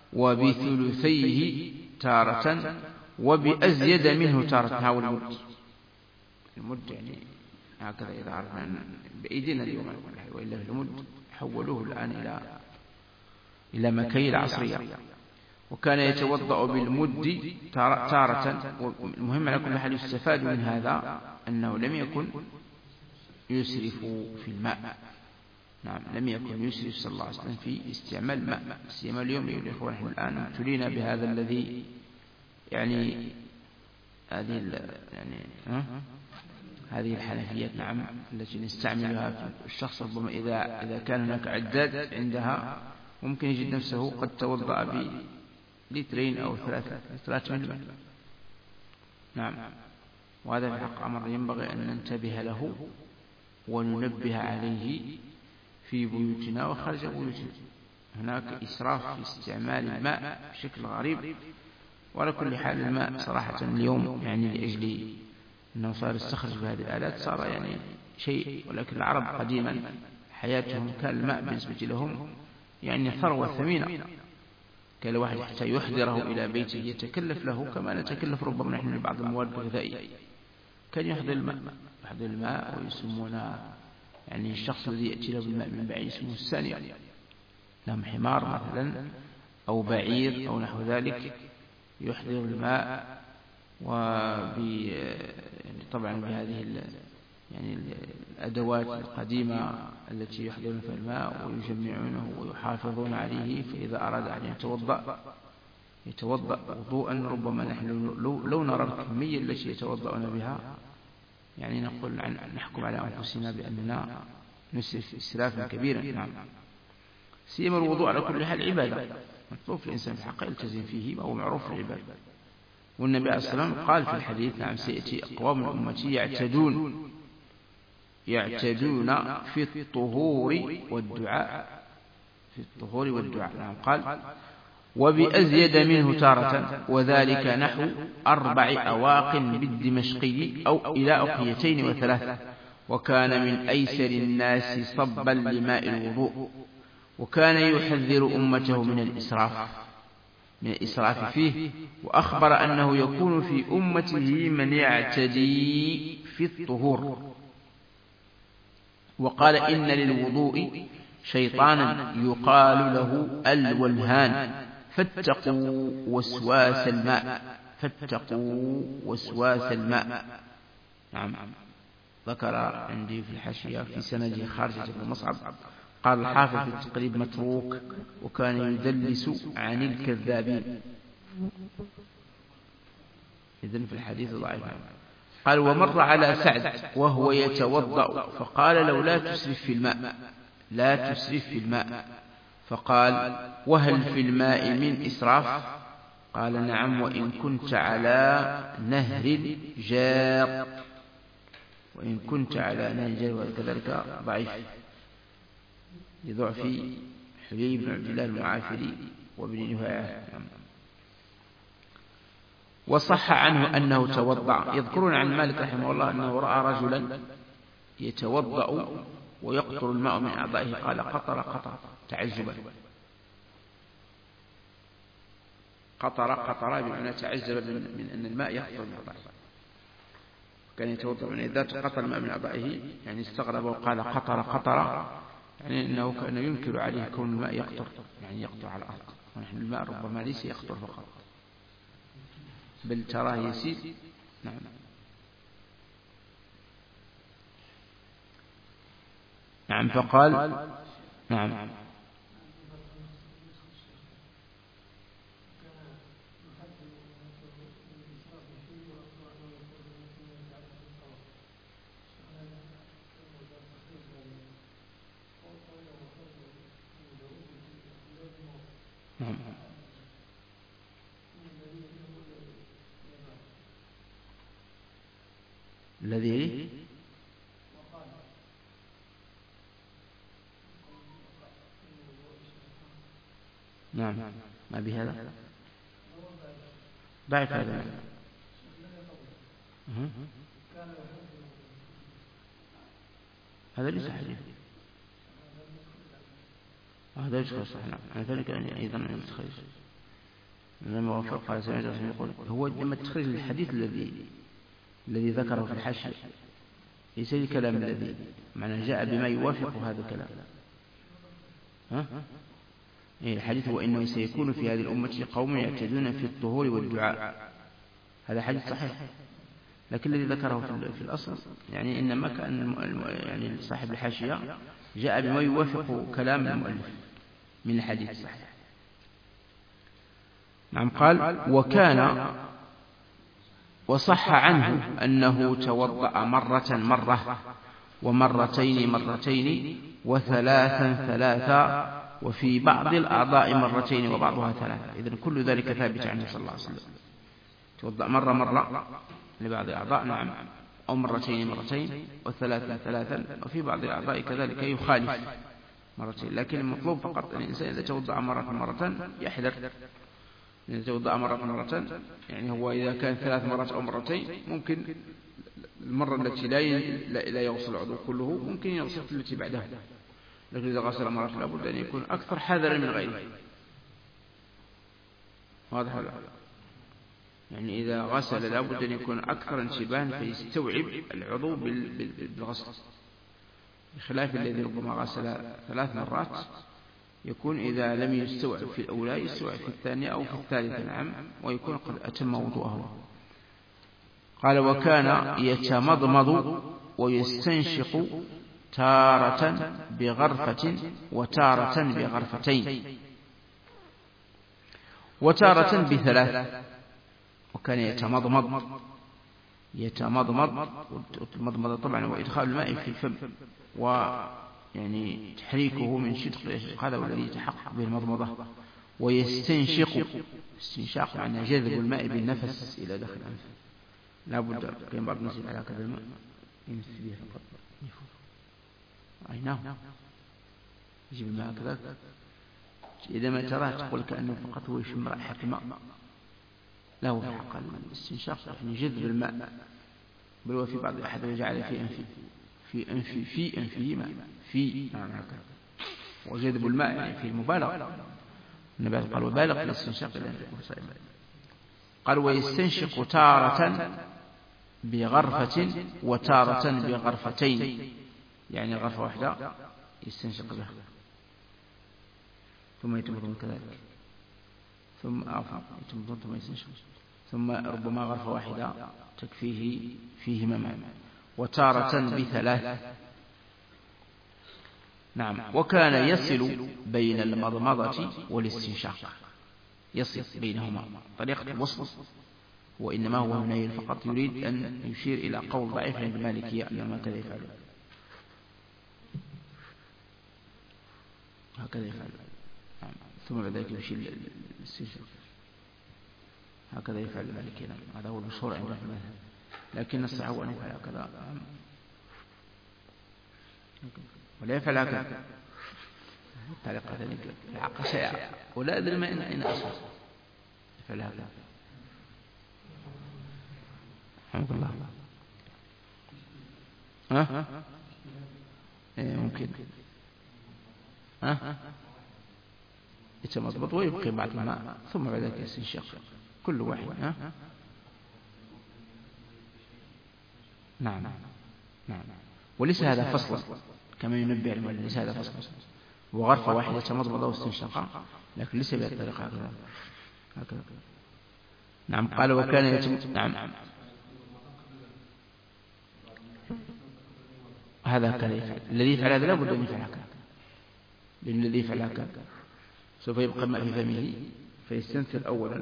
وبثلثيه تارة وبأزيد منه تارة. هاو المد المد يعني هكذا إذا عرفنا بأيدينا اليوم، وإلا في المد حولوه الآن إلى إلى مكاييل عصرية. وكان يتوضأ بالمد تارة. المهم على كل حال يستفاد من هذا أنه لم يكن يسرف في الماء. نعم لم يكن يسرف صلى الله عليه وسلم في استعمال الماء، سيما اليوم يقول إخواننا الآن ابتلينا بهذا الذي يعني هذه يعني ها هذه الحنفيات نعم التي نستعملها. الشخص ربما إذا إذا كان هناك عداد عندها ممكن يجد نفسه قد توضأ بلترين أو ثلاثة ثلاثة من الماء. نعم. وهذا في الحق أمر ينبغي أن ننتبه له وننبه عليه في بيوتنا وخارج بيوتنا. هناك إسراف في استعمال الماء بشكل غريب. وعلى كل حال الماء صراحة اليوم يعني لأجل أنه صار يستخرج بهذه الآلات صار يعني شيء، ولكن العرب قديما حياتهم كان الماء بالنسبة لهم يعني ثروة ثمينة، كان الواحد حتى يحضره إلى بيته يتكلف له كما نتكلف ربما نحن لبعض المواد الغذائية. كان يحضر الماء يحضر الماء ويسمونه يعني الشخص الذي يأتي له بالماء من بعيد اسمه السانية، لهم حمار مثلا أو بعير أو نحو ذلك يحضر الماء، وب طبعا بهذه يعني الأدوات القديمة التي يحضرون فيها الماء ويجمعونه ويحافظون عليه، فإذا أراد أن يتوضأ يتوضأ وضوءا ربما نحن لو, لو نرى الكمية التي يتوضأون بها يعني نقول عن نحكم على أنفسنا بأننا نسرف إسرافا كبيرا. نعم. سيما الوضوء على كل حال عبادة مطلوب الإنسان في الحق يلتزم فيه وهو معروف العبادة. والنبي عليه الصلاة والسلام قال في الحديث نعم سيأتي أقوام من أمتي يعتدون يعتدون في الطهور والدعاء في الطهور والدعاء. نعم. قال وبأزيد منه تارة، وذلك نحو أربع أواق بالدمشقي أو إلى أقيتين وثلاث، وكان من أيسر الناس صبا لماء الوضوء، وكان يحذر أمته من الإسراف. من الإسراف فيه، وأخبر أنه يكون في أمته من يعتدي في الطهور، وقال إن للوضوء شيطانا يقال له الولهان فاتقوا وسواس الماء، فاتقوا وسواس الماء. نعم. ذكر عندي في الحاشية في سنده خارجة بن مصعب، قال الحافظ في التقريب متروك وكان يدلس عن الكذابين، إذن في الحديث ضعيف. قال ومر على سعد وهو يتوضأ فقال لو لا تسرف في الماء، لا تسرف في الماء، فقال وهل في الماء من إسراف؟ قال نعم وإن كنت على نهر جار، وإن كنت على نهر جار، وكذلك ضعيف لضعف حلي بن عبد الله المعافري وابن نهاية. وصح عنه أنه توضأ. يذكرون عن مالك رحمه الله أنه رأى رجلا يتوضأ ويقطر الماء من أعضائه، قال قطر قطر تعجبا، قطر قطر بمعنى تعجب من أن الماء يقطر من أعضائه، كان يتوضأ من إذا قطر الماء من أعضائه يعني استغرب وقال قطر قطر، يعني أنه كان ينكر عليه كون الماء يقطر، يعني يقطر على الأرض، ونحن الماء ربما ليس يقطر فقط بل تراه يسير. نعم. نعم. فقال نعم نعم الذي نعم ما بهذا ضعف هذا. هذا ليس حديث، هذا يشخص صح. نعم. عن ذلك يعني أيضا من التخريج لما وفق قال سمعت رسول يقول هو لما التخريج الحديث الذي الذي ذكره في الحاشية ليس الكلام الذي معنى جاء بما يوافق هذا الكلام. ها؟ إيه الحديث هو إنه سيكون في هذه الأمة قوم يعتدون في الطهور والدعاء، هذا حديث صحيح، لكن الذي ذكره في الأصل يعني إنما كان يعني صاحب الحاشية جاء بما يوافق كلام المؤلف من الحديث الصحيح. نعم. قال وكان وصح عنه أنه توضأ مرة مرة ومرتين مرتين وثلاثا ثلاثا وفي بعض الأعضاء مرتين وبعضها ثلاثة. إذن كل ذلك ثابت عنه صلى الله عليه وسلم، توضأ مرة مرة لبعض الأعضاء نعم، أو مرتين مرتين وثلاثا ثلاثا، وفي بعض الأعضاء كذلك يخالف مرتين، لكن المطلوب فقط أن الإنسان إذا توضأ مرة مرة يحذر، إذا توضأ مرة مرة يعني هو إذا كان ثلاث مرات أو مرتين ممكن المرة التي لا لا يغسل العضو كله ممكن يغسل التي بعدها، لكن إذا غسل مرة لابد أن يكون أكثر حذرا من غيره. واضح ولا؟ يعني إذا غسل لابد أن يكون أكثر انتباها فيستوعب العضو بالغسل، بخلاف الذي ربما غسل ثلاث مرات يكون إذا لم يستوعب في الأولى يستوعب في الثانية أو في الثالثة نعم، ويكون قد أتم وضوءه. قال وكان يتمضمض ويستنشق تارة بغرفة وتارة بغرفتين وتارة بثلاث، وكان يتمضمض يتمضمض والمضمضة طبعا وإدخال الماء في الفم ويعني تحريكه من شدق، هذا الذي يتحقق به المضمضة. ويستنشق استنشاق معنى جذب الماء بالنفس إلى داخل الأنف، لا بد كان بعض الناس على كذا الماء يمس به فقط عيناه يجيب الماء كذا، إذا ما تراه تقول كأنه فقط هو يشم رائحة الماء، لا هو حق الاستنشاق يعني جذب الماء، بل وفي بعض الأحد يجعل في أنفه في أنفه في أنفه ماء في نعم هكذا، وجذب الماء يعني في المبالغة. النبات قال وبالغ في الاستنشاق إلا أن تكون صائما. قال ويستنشق تارة بغرفة وتارة بغرفتين، يعني غرفة واحدة يستنشق بها ثم يتمضمض كذلك، ثم عفوا يتمضمض ثم يستنشق، ثم ربما غرفة واحدة تكفيه فيهما معا، وتارة بثلاث. نعم. وكان يصل بين المضمضة والاستنشاق، يصل بينهما طريقة الوصل، وإنما هو هنا فقط يريد أن يشير إلى قول ضعيف عند المالكية أنما كذا يفعل، هكذا يفعل. نعم. ثم بعد ذلك يشير الاستنشاق، هكذا يفعل المالكية. هذا هو المشهور عندنا في المذهب، لكن الصحيح أن يفعل هكذا ولا يفعل هكذا. طريقة ذلك العقل شيء ولا أدري ما أين أصل يفعل هكذا. الحمد لله. ها إيه ممكن ها يتمضمض ويبقي بعض الماء ثم بعد ذلك يستنشق كل واحد. ها نعم نعم. وليس هذا فصل كما ينبه المؤلف، ليس هذا فصل، وغرفة واحدة تمضمض واستنشق، لكن ليس بهذه الطريقة هكذا هكذا. نعم. قال وكان يتم... نعم هذا هكذا يفعل. الذي يفعل هذا لا بد أن يفعل هكذا، لأن الذي يفعل هكذا سوف يبقى الماء في فمه فيستنثر أولا.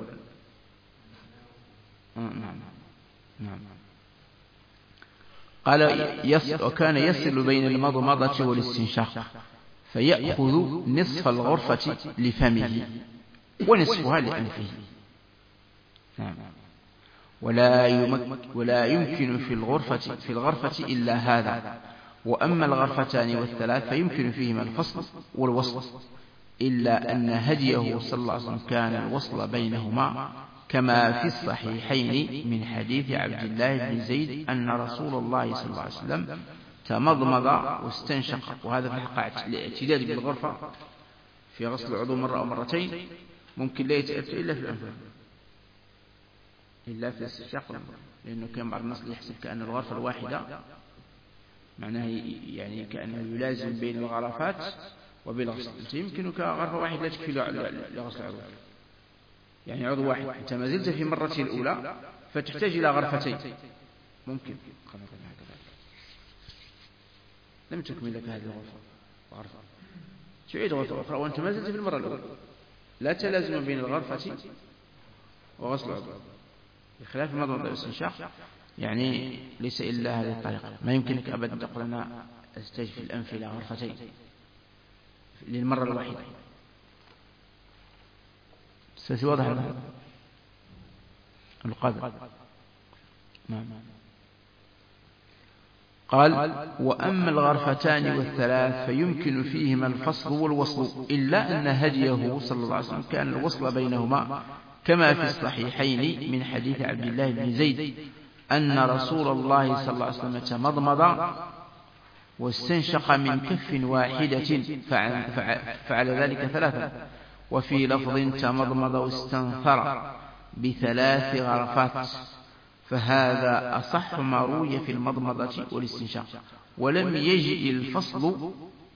آه نعم نعم. قال يصل وكان يصل بين المضمضة والاستنشاق فيأخذ نصف الغرفة لفمه ونصفها لأنفه. نعم. ولا يمك ولا يمكن في الغرفة في الغرفة إلا هذا، وأما الغرفتان والثلاث فيمكن فيهما الفصل والوصل، إلا أن هديه صلى الله عليه وسلم كان الوصل بينهما كما في الصحيحين من حديث عبد الله بن زيد أن رسول الله صلى الله عليه وسلم تمضمض واستنشق. وهذا في الحقيقة الاعتداد بالغرفة في غسل العضو مرة أو مرتين ممكن لا يتأتى إلا في الأنف إلا في الاستنشاق، لأنه كان بعض الناس يحسب كأن الغرفة الواحدة معناه يعني كأنه يلازم بين الغرفات وبين الغسل. يمكنك غرفة واحدة لا تكفي لغسل العضو، يعني عضو واحد أنت ما زلت في مرته الأولى فتحتاج إلى غرفتين، ممكن لم تكمل لك هذه الغرفة وغرفة تعيد غرفة أخرى وأنت ما زلت في المرة الأولى، لا تلازم بين الغرفة وغسل العضو، بخلاف المضمضة والاستنشاق يعني ليس إلا هذه الطريقة. ما يمكنك أبدا تقول أنا أستجد في الأنف إلى غرفتين للمرة الواحدة. سيواضح هذا القدر. نعم. قال وأما الغرفتان والثلاث فيمكن فيهما الفصل والوصل، إلا أن هديه صلى الله عليه وسلم كان الوصل بينهما كما في الصحيحين من حديث عبد الله بن زيد أن رسول الله صلى الله عليه وسلم تمضمض واستنشق من كف واحدة فعل ذلك ثلاثة، وفي لفظ تمضمض واستنثر بثلاث غرفات، فهذا أصح ما روي في المضمضة والاستنشاق. ولم يجئ الفصل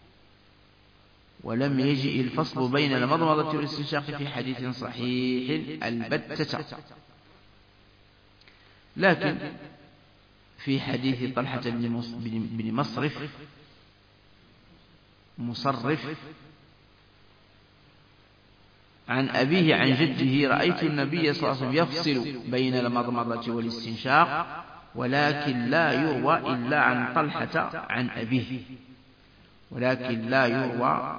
ولم يجئ الفصل بين المضمضة والاستنشاق في حديث صحيح البتة، لكن في حديث طلحة بن مصرف مصرف عن أبيه عن جده رأيت النبي صلى الله عليه وسلم يفصل بين المضمضة والاستنشاق، ولكن لا يروى إلا عن طلحة عن أبيه ولكن لا يروى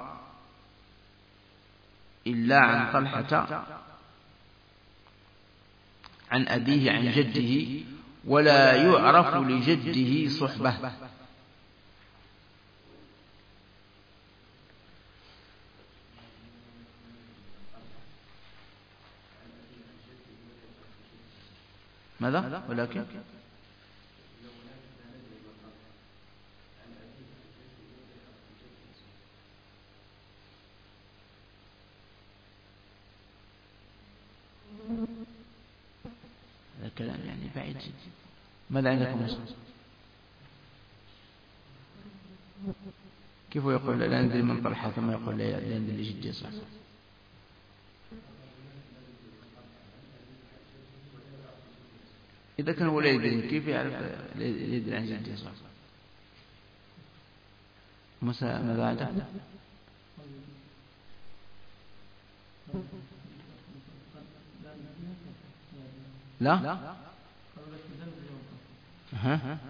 إلا عن طلحة عن أبيه عن جده، ولا يعرف لجده صحبة. ماذا؟ ولكن كلام يعني بعيد جدا. ماذا عندكم مصر؟ كيف يقول لا ندري من طلحة ثم يقول لا ندري لجدي صح؟ إذا كان هو لا يدري كيف يعرف يدري عن جدي صح؟ موسى ماذا عنده؟ لا ها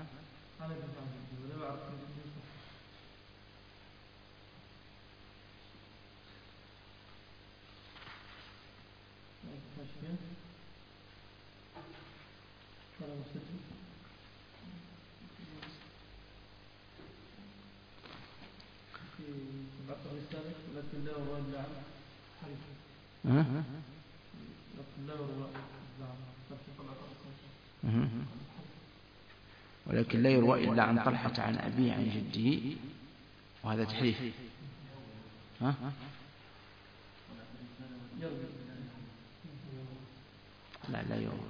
ولكن لا يروى إلا عن طلحة عن أبيه عن جده، وهذا تحريف. ها؟ لا لا يروى،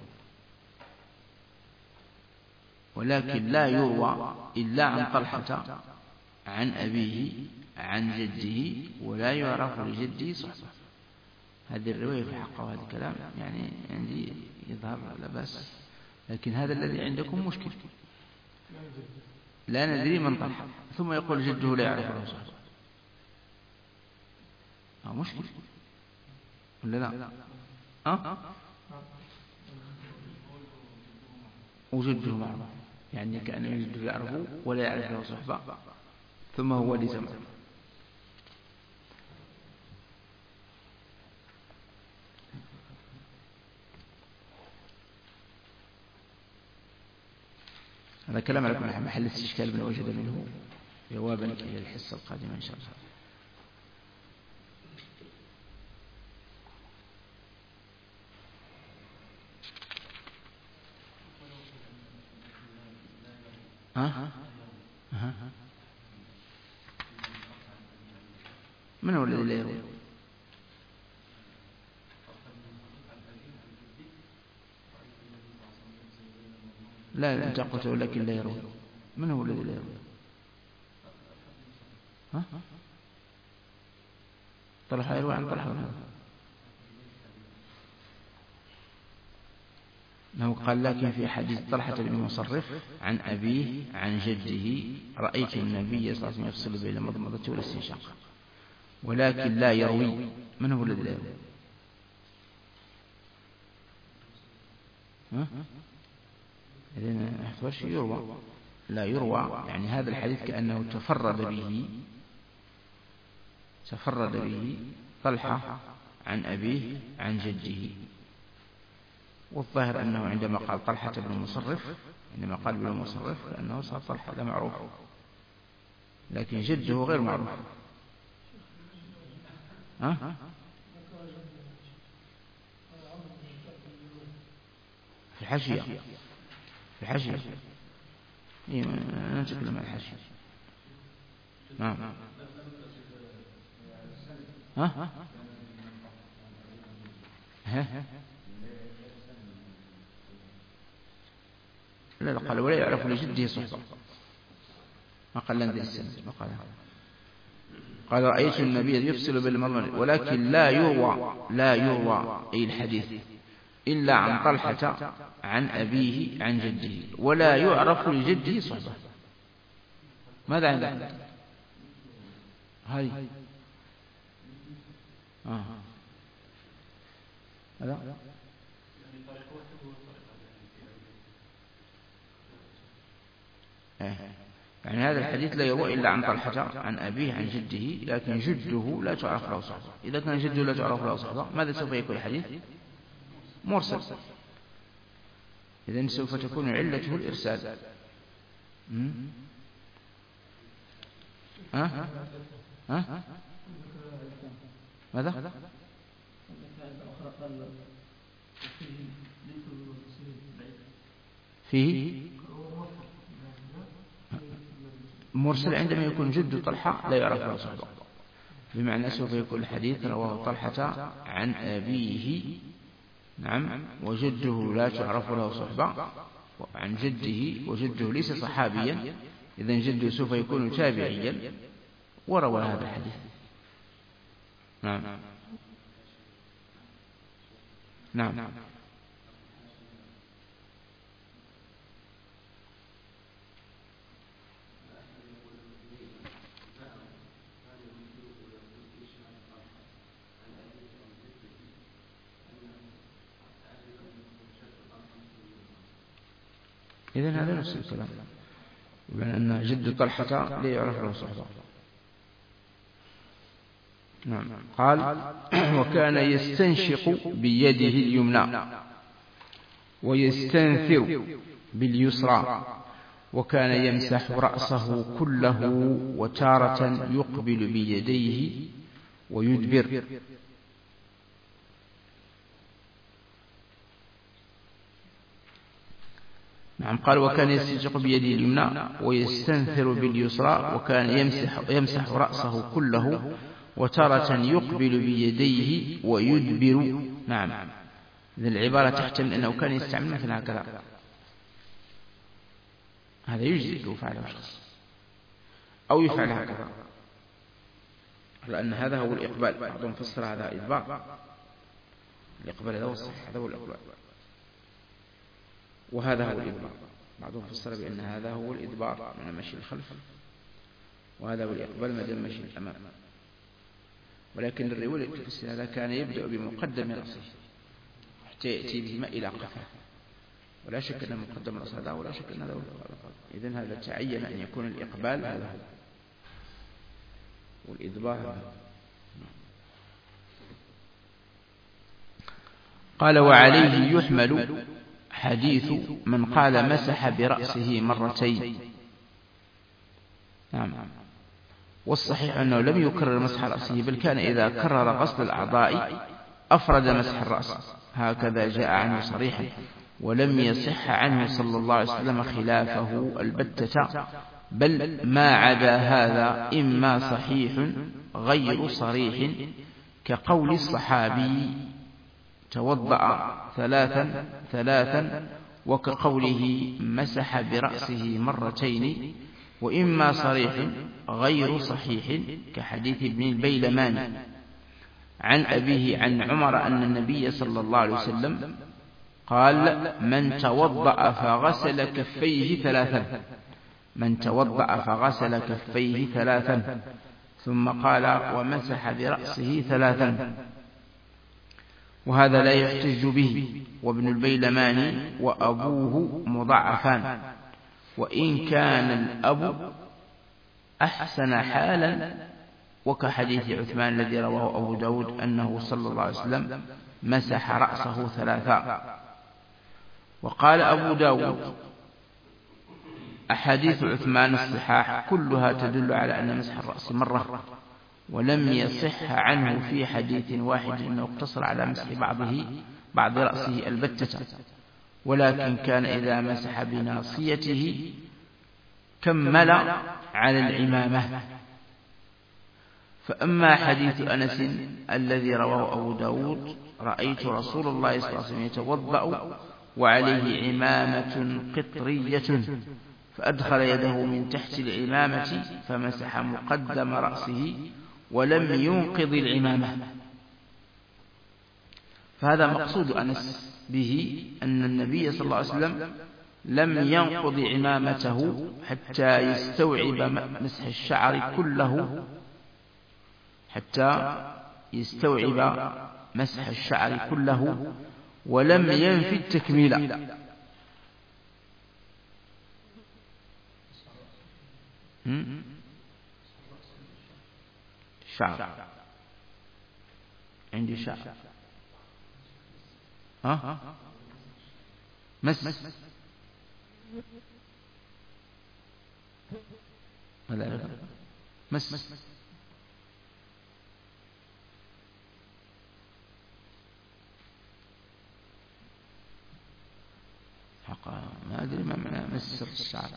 ولكن لا يروى إلا عن طلحة عن أبيه عن جده ولا يعرف لجده صحبة. هذه الرواية في حقه وهذا الكلام يعني عندي يظهر لا بأس، لكن هذا الذي عندكم مشكل. لا ندري من طلحة ثم يقول جده لا يعرف له صحبة، ها مشكل ولا لا؟ ها؟ وجده معروف، يعني كأن جده يعرفه ولا يعرف له صحبة ثم هو لزم. هذا كلام على محل استشكال من وجد منه جوابا إلى الحصة القادمة إن شاء الله. ها؟ ها؟ من هو الذي لا يروي؟ لا أنت قلت ولكن لا يروي. من هو الذي لا يروي؟ ها؟ طلحة يروي عن طلحة ولا أنه قال لكن في حديث طلحة بن مصرف عن أبيه عن جده رأيت النبي صلى الله عليه وسلم يفصل بين المضمضة والاستنشاق، ولكن لا يروي. من هو الذي لا يروي؟ ها؟ إذن أحفظ يروى لا يروى، يعني هذا الحديث كأنه تفرد به تفرد به طلحة عن أبيه عن جده. والظاهر أنه عندما قال طلحة بن مصرف عندما قال بن مصرف لأنه صار طلحة لا معروف، لكن جده غير معروف. ها؟ في الحاشية في الحاشية إيه أنا أتكلم عن الحاشية. نعم. ها؟ ها؟ لا لا قال ولا يعرف لجده صحبة، ما قال لندي السنة، ما قال قال رأيت النبي يفصل بالمضمضة ولكن لا يروى لا يروى أي الحديث إلا عن طلحة عن أبيه عن جده ولا يعرف لجده صحبة. ماذا عندك؟ هاي آه. هذا يعني هذا الحديث لا يروى إلا عن طلحة عن أبيه عن جده، لكن جده لا تعرف له صحبة. إذا كان جده لا تعرف له صحبة ماذا سوف يكون الحديث؟ مرسل. إذن سوف تكون علته الإرسال. ها؟ ها؟ ماذا؟ فيه مرسل عندما يكون جد طلحة لا يعرف له صحبة، بمعنى سوف يكون الحديث رواه طلحة عن أبيه نعم. وجده لا تعرف له صحبة عن جده، وجده ليس صحابيا، إذن جده سوف يكون تابعيا وروى هذا الحديث. نعم نعم إذن هذا نفس الكلام، لأن جد طلحة لا يعرف له صحبة. نعم. قال وكان يستنشق بيده اليمنى ويستنثر باليسرى، وكان يمسح رأسه كله، وتارة يقبل بيديه ويدبر. نعم. قال وكان يستنشق بيده اليمنى ويستنثر باليسرى، وكان يمسح, يمسح رأسه كله، وتارة يقبل بيديه ويدبر. نعم. إذن العبارة تحتمل أنه كان يستعمل مثل هكذا، هذا يجزئ لو فعله شخص، أو يفعل هكذا، لأن هذا هو الإقبال. بعضهم فسر هذا إدبار، الإقبال هذا هو الصحيح، هذا هو الإقبال، وهذا هو الإدبار. بعضهم فسر بأن هذا هو الإدبار من المشي الخلف، وهذا هو الإقبال ما دام مشي الأمام. ولكن الرواية تفسر هذا كان يبدأ بمقدم رأسه حتى يأتي بهما إلى قفاه، ولا شك أن مقدم رأس هذا، ولا شك أن هذا هو الإقبال. إذن هذا تعين أن يكون الإقبال هذا هو، والإدبار هذا. قال وعليه يحمل حديث من قال مسح برأسه مرتين. نعم. والصحيح أنه لم يكرر مسح رأسه، بل كان إذا كرر غسل الأعضاء أفرد مسح الرأس، هكذا جاء عنه صريحا، ولم يصح عنه صلى الله عليه وسلم خلافه البتة، بل ما عدا هذا إما صحيح غير صريح، كقول الصحابي توضأ ثلاثا ثلاثا، وكقوله مسح برأسه مرتين، وإما صريح غير صحيح كحديث ابن البيلمان عن أبيه عن عمر أن النبي صلى الله عليه وسلم قال من توضأ فغسل كفيه ثلاثا، من توضأ فغسل كفيه ثلاثا، ثم قال ومسح برأسه ثلاثا، وهذا لا يحتج به. وابن البيلمان وأبوه مضعفان، وإن كان الأب أحسن حالا، وكحديث عثمان الذي رواه أبو داود أنه صلى الله عليه وسلم مسح رأسه ثلاثا. وقال أبو داود أحاديث عثمان الصحاح كلها تدل على أن مسح الرأس مرة، ولم يصح عنه في حديث واحد أنه اقتصر على مسح بعضه بعض رأسه البتة، ولكن كان إذا مسح بناصيته كمل على العمامة. فأما حديث أنس الذي رواه أبو داود رأيت رسول الله صلى الله عليه وسلم يتوضأ وعليه عمامة قطرية، فأدخل يده من تحت العمامة فمسح مقدم رأسه ولم ينقض العمامة. فهذا مقصود أنس به أن النبي صلى الله عليه وسلم لم ينقض عمامته حتى يستوعب مسح الشعر كله، حتى يستوعب مسح الشعر كله، ولم ينفي التكميل. شعر عندي شعر ها مس هذا مس حقا ما أدري ما معنى مس الشعر،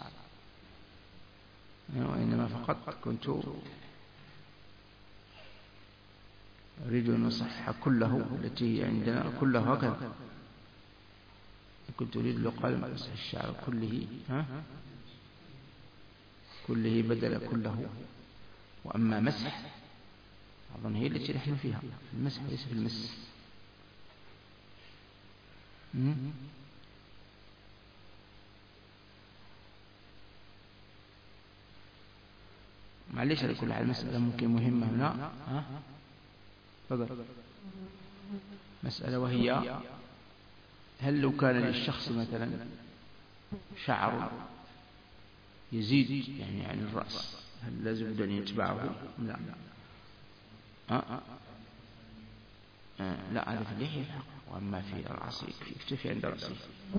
وإنما فقط كنت أريد أن أصحح كله التي هي عندنا كله هكذا. كنت أريد لو قال مسح الشعر كله، ها كله بدل كله. وأما مسح أظن هي التي نحن فيها في المسح ليس في المس. معليش على كل حال مسألة ممكن مهمة هنا. ها تفضل. مسألة وهي هل لو كان للشخص مثلا شعر يزيد يعني عن الرأس هل لازم أن يتبعه؟ لا أه أه لا هذا في اللحية، وأما في الرأس يكتفي عند رأسه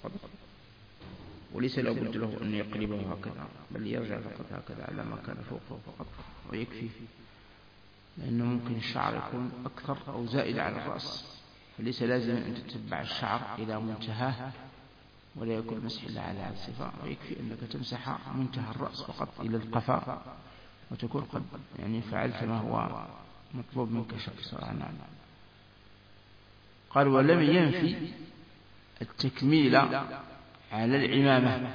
وليس له بد له أن يقلبه هكذا، بل يرجع فقط هكذا على ما كان فوقه فقط ويكفي، لأنه ممكن الشعر يكون أكثر أو زائد على الرأس، فليس لازم أن تتبع الشعر إلى منتهاه ولا يكون مسح إلا على هذه الصفة، ويكفي أنك تمسح منتهى الرأس فقط إلى القفاء وتكون قد يعني فعلت ما هو مطلوب منك شرعا. قال ولم ينفي التكميل على العمامة.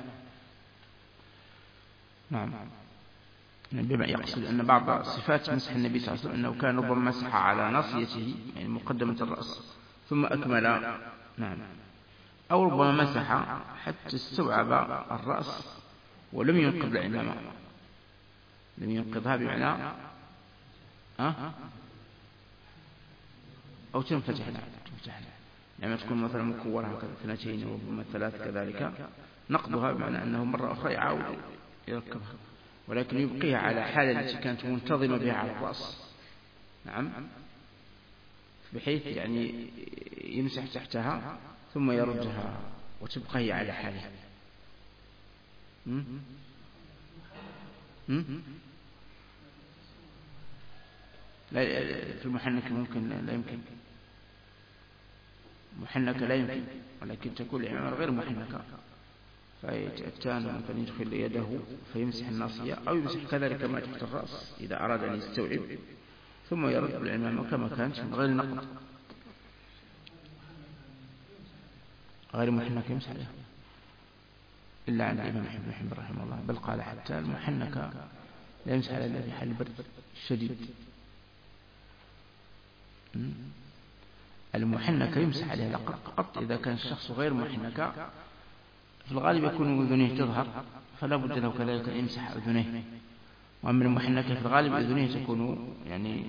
نعم بما يقصد أن بعض صفات مسح النبي صلى الله عليه وسلم أنه كان ربما مسح على ناصيته يعني مقدمة الرأس ثم أكمل، نعم، أو ربما مسح حتى استوعب الرأس ولم ينقض العمامة، لم ينقضها بمعنى أه؟ أو تنفتح لها لما تكون مثلا مكورة هكذا اثنتين وربما ثلاث كذلك، نقضها بمعنى أنه مرة أخرى يعاود يركبها، ولكن يبقيها على حالة التي كانت منتظمة بها على الرأس، نعم، بحيث يعني يمسح تحتها ثم يردها وتبقى هي على حالها. م? م? لا في المحنك ممكن لا يمكن، محنكة لا يمكن، ولكن تكون العمامة غير محنكة، فيتأتان مثلا يدخل يده فيمسح الناصية أو يمسح كذلك ما تحت الرأس إذا أراد أن يستوعب ثم يرد بالعمامة كما كانت من غير نقض، غير محنكة يمسح عليها إلا عند الإمام ابن حنبل رحمه الله، بل قال حتى المحنكة لا يمسح عليها إلا في حال البرد الشديد. المحنكة يمسح عليها فقط إذا كان الشخص غير محنكة، في الغالب يكون أذنيه تظهر فلا بد له كذلك أن يمسح أذنيه، وأما المحنكة في الغالب أذنيه تكون يعني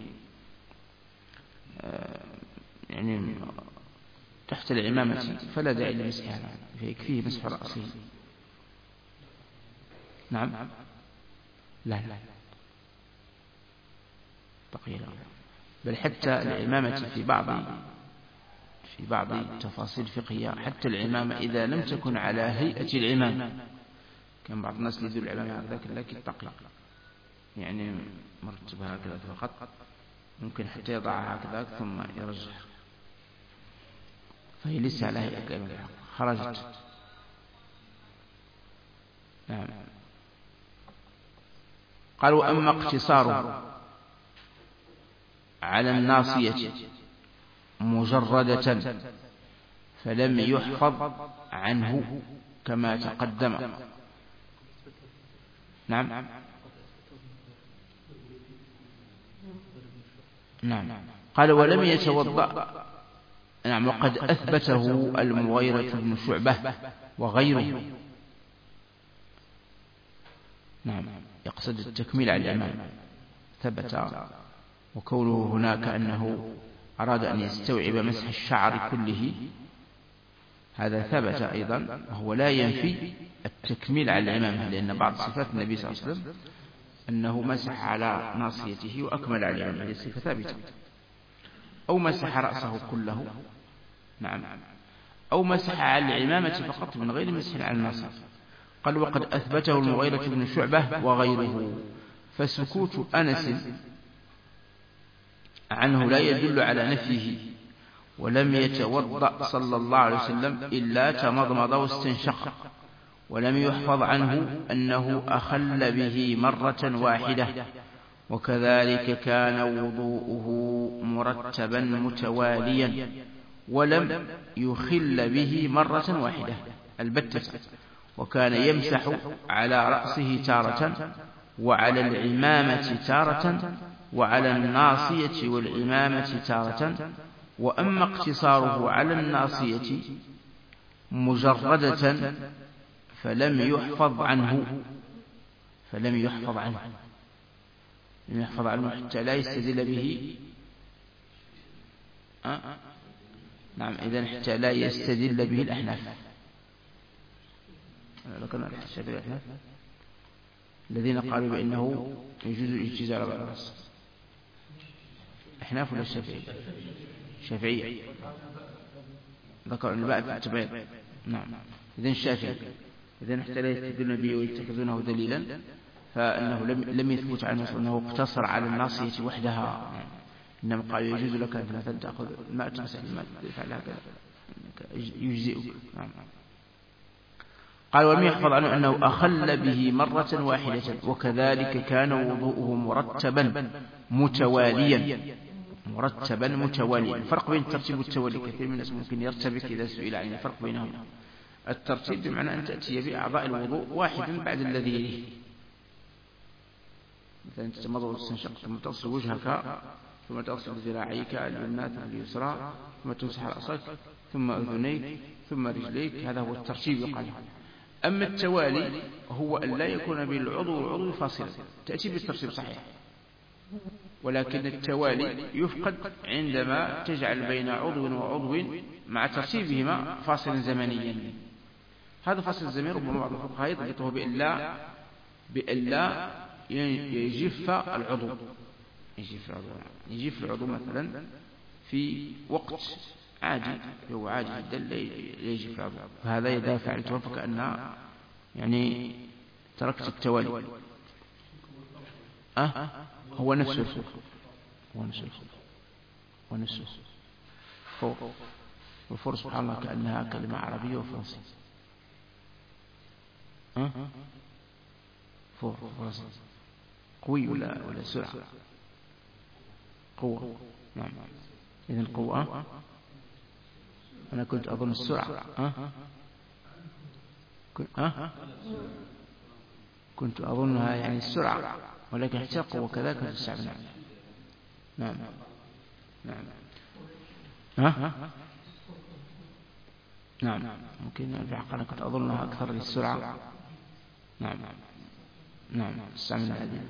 آه يعني تحت العمامة فلا داعي لمسحها، فيكفيه مسح رأسه. نعم لا لا بقي، بل حتى العمامة في بعض في بعض التفاصيل الفقهية حتى العمامة إذا لم تكن على هيئة العمامة، كان بعض الناس يذو العمامة هكذا لكن تقي يعني مرتبها هكذا فقط، ممكن حتى يضعها هكذا ثم يرجع، فهي ليس على هيئة العمامة خرجت. نعم. قال وأما اقتصاره على الناصية مجردة فلم يحفظ عنه كما تقدم. نعم نعم. قال ولم يتوضأ، نعم، وقد أثبته المغيرة بن شعبة وغيره. نعم يقصد التكميل على الإمام، ثبت، وكونه هناك أنه أراد أن يستوعب مسح الشعر كله هذا ثبت أيضا، وهو لا ينفي التكميل على العمامة، لأن بعض صفات النبي صلى الله عليه وسلم أنه مسح على ناصيته وأكمل على العمامة، هذه صفة ثابتة، أو مسح رأسه كله، نعم، أو مسح على العمامة فقط من غير مسح على الناصية. قال وقد أثبته المغيرة بن شعبة وغيره، فسكوت أنس عنه لا يدل على نفيه، ولم يتوضأ صلى الله عليه وسلم إلا تمضمض واستنشق، ولم يحفظ عنه أنه أخل به مرة واحدة، وكذلك كان وضوءه مرتبا متواليا ولم يخل به مرة واحدة البتة، وكان يمسح على رأسه تارة وعلى العمامة تارة وعلى الناصية والعمامة تارة. وأما اقتصاره على الناصية مجردة فلم يحفظ عنه فلم يحفظ عنه لم يحفظ عنه حتى لا يستدل به أه؟ نعم، إذن حتى لا يستدل به الأحناف. لكن الأحناف الذين قالوا بأنه يجوز الاجتزاء على الرأس، أحناف ولا الشافعية؟ شافعية، ذكر أن الباء في التبعيض. نعم، إذن الشافعي إذن حتى لا يستدلون به ويتخذونه دليلا، فإنه لم لم يثبت عنه أنه اقتصر على الناصية وحدها، إنما قال يجوز لك أن تأخذ الماء تمسح الماء تفعل هكذا يجزئك. نعم. قال ولم يحفظ عنه أنه أخل به مرة واحدة، وكذلك كان وضوءه مرتبا متواليا مرتبا متواليا. الفرق بين الترتيب والتوالي كثير من الناس ممكن يرتبك إذا سئل عن الفرق بينهما. الترتيب بمعنى أن تأتي بأعضاء الوضوء واحدا بعد الذي يليه، مثلا تتمضغ وتستنشق ثم تغسل وجهك ثم تغسل ذراعيك اليمنى ثم اليسرى ثم تمسح رأسك ثم أذنيك ثم رجليك، هذا هو الترتيب يقال. أما التوالي هو أن لا يكون بين العضو والعضو فاصلا، تأتي بالترتيب صحيح، ولكن التوالي يفقد عندما تجعل بين عضو وعضو مع ترتيبهما فاصلا زمنيا. هذا فاصل الزمني ربما بعض الفقهاء يضبطه بألا بألا يجف العضو يجف العضو يجف العضو مثلا في وقت عادي، هو عادي جدا لا يجف العضو، فهذا إذا فعلت فكأن يعني تركت التوالي. أه هو نفس الخوف هو نفس الخوف هو نفس الخوف والفور سبحان الله كأنها كلمة عربية وفرنسية. أه فور فرنسي قوي ولا ولا سرعة؟ قوة. نعم، إذن قوة. أنا كنت أظن السرعة. أه أه كنت أظنها يعني السرعة، ولكن حتى قوة كذلك تستعمل. نعم نعم ها نعم ممكن في حق أنا كنت أظنها أكثر للسرعة. نعم نعم تستعمل هذه.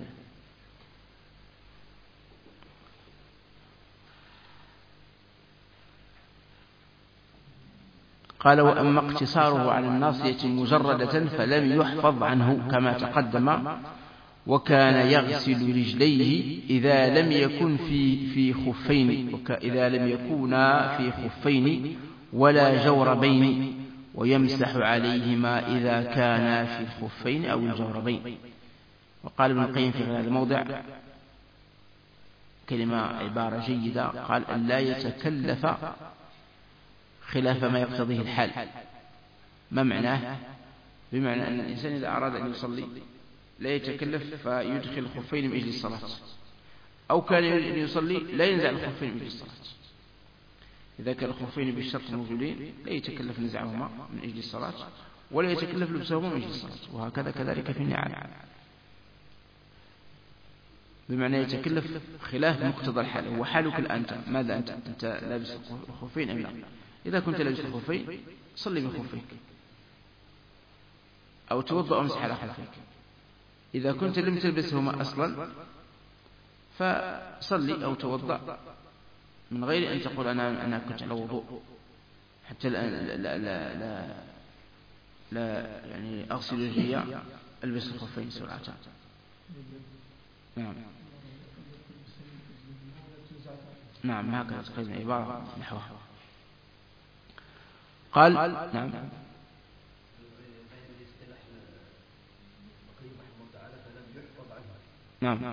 قال وأما اقتصاره على الناصية مجردة فلم يحفظ عنه كما تقدم، وكان يغسل رجليه إذا لم يكن في في خفين إذا لم يكونا في خفين ولا جوربين، ويمسح عليهما إذا كانا في الخفين أو الجوربين. وقال ابن القيم في هذا الموضع كلمة عبارة جيدة، قال أن لا يتكلف خلاف ما يقتضيه الحال. ما معناه؟ بمعنى أن الإنسان إذا أراد أن يصلي لا يتكلف فيدخل الخفين من أجل الصلاة، أو كان يريد أن يصلي لا ينزع الخفين من أجل الصلاة. إذا كان الخفين بالشرط موجودين لا يتكلف نزعهما من أجل الصلاة، ولا يتكلف لبسهما من أجل الصلاة. وهكذا كذلك في النعال، بمعنى يتكلف خلاف مقتضى الحال. هو حالك الآن ماذا أنت؟ أنت لابس الخفين أم لا؟ إذا كنت لابس الخفين صلي بخفيك أو توضأ وامسح على خفيك. إذا كنت لم تلبسهما أصلا فصلي أو توضأ من غير أن تقول أنا أنا كنت على وضوء، حتى لا لا لا لا, لا يعني أغسل وجهي ألبس الخفين سرعة. نعم نعم هكذا تقريبا عبارة نحوها. قال نعم نعم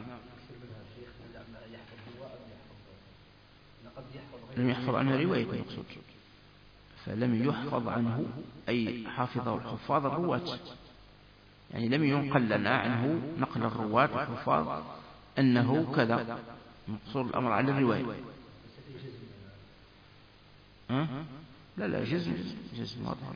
لم يحفظ عنه رواية المقصود، فلم يحفظ عنه أي حافظه الحفاظ الرواة، يعني لم ينقل لنا عنه نقل الرواة والحفاظ أنه كذا، مقصور الأمر على الرواية. ها؟ لا لا جزم جزم واضح.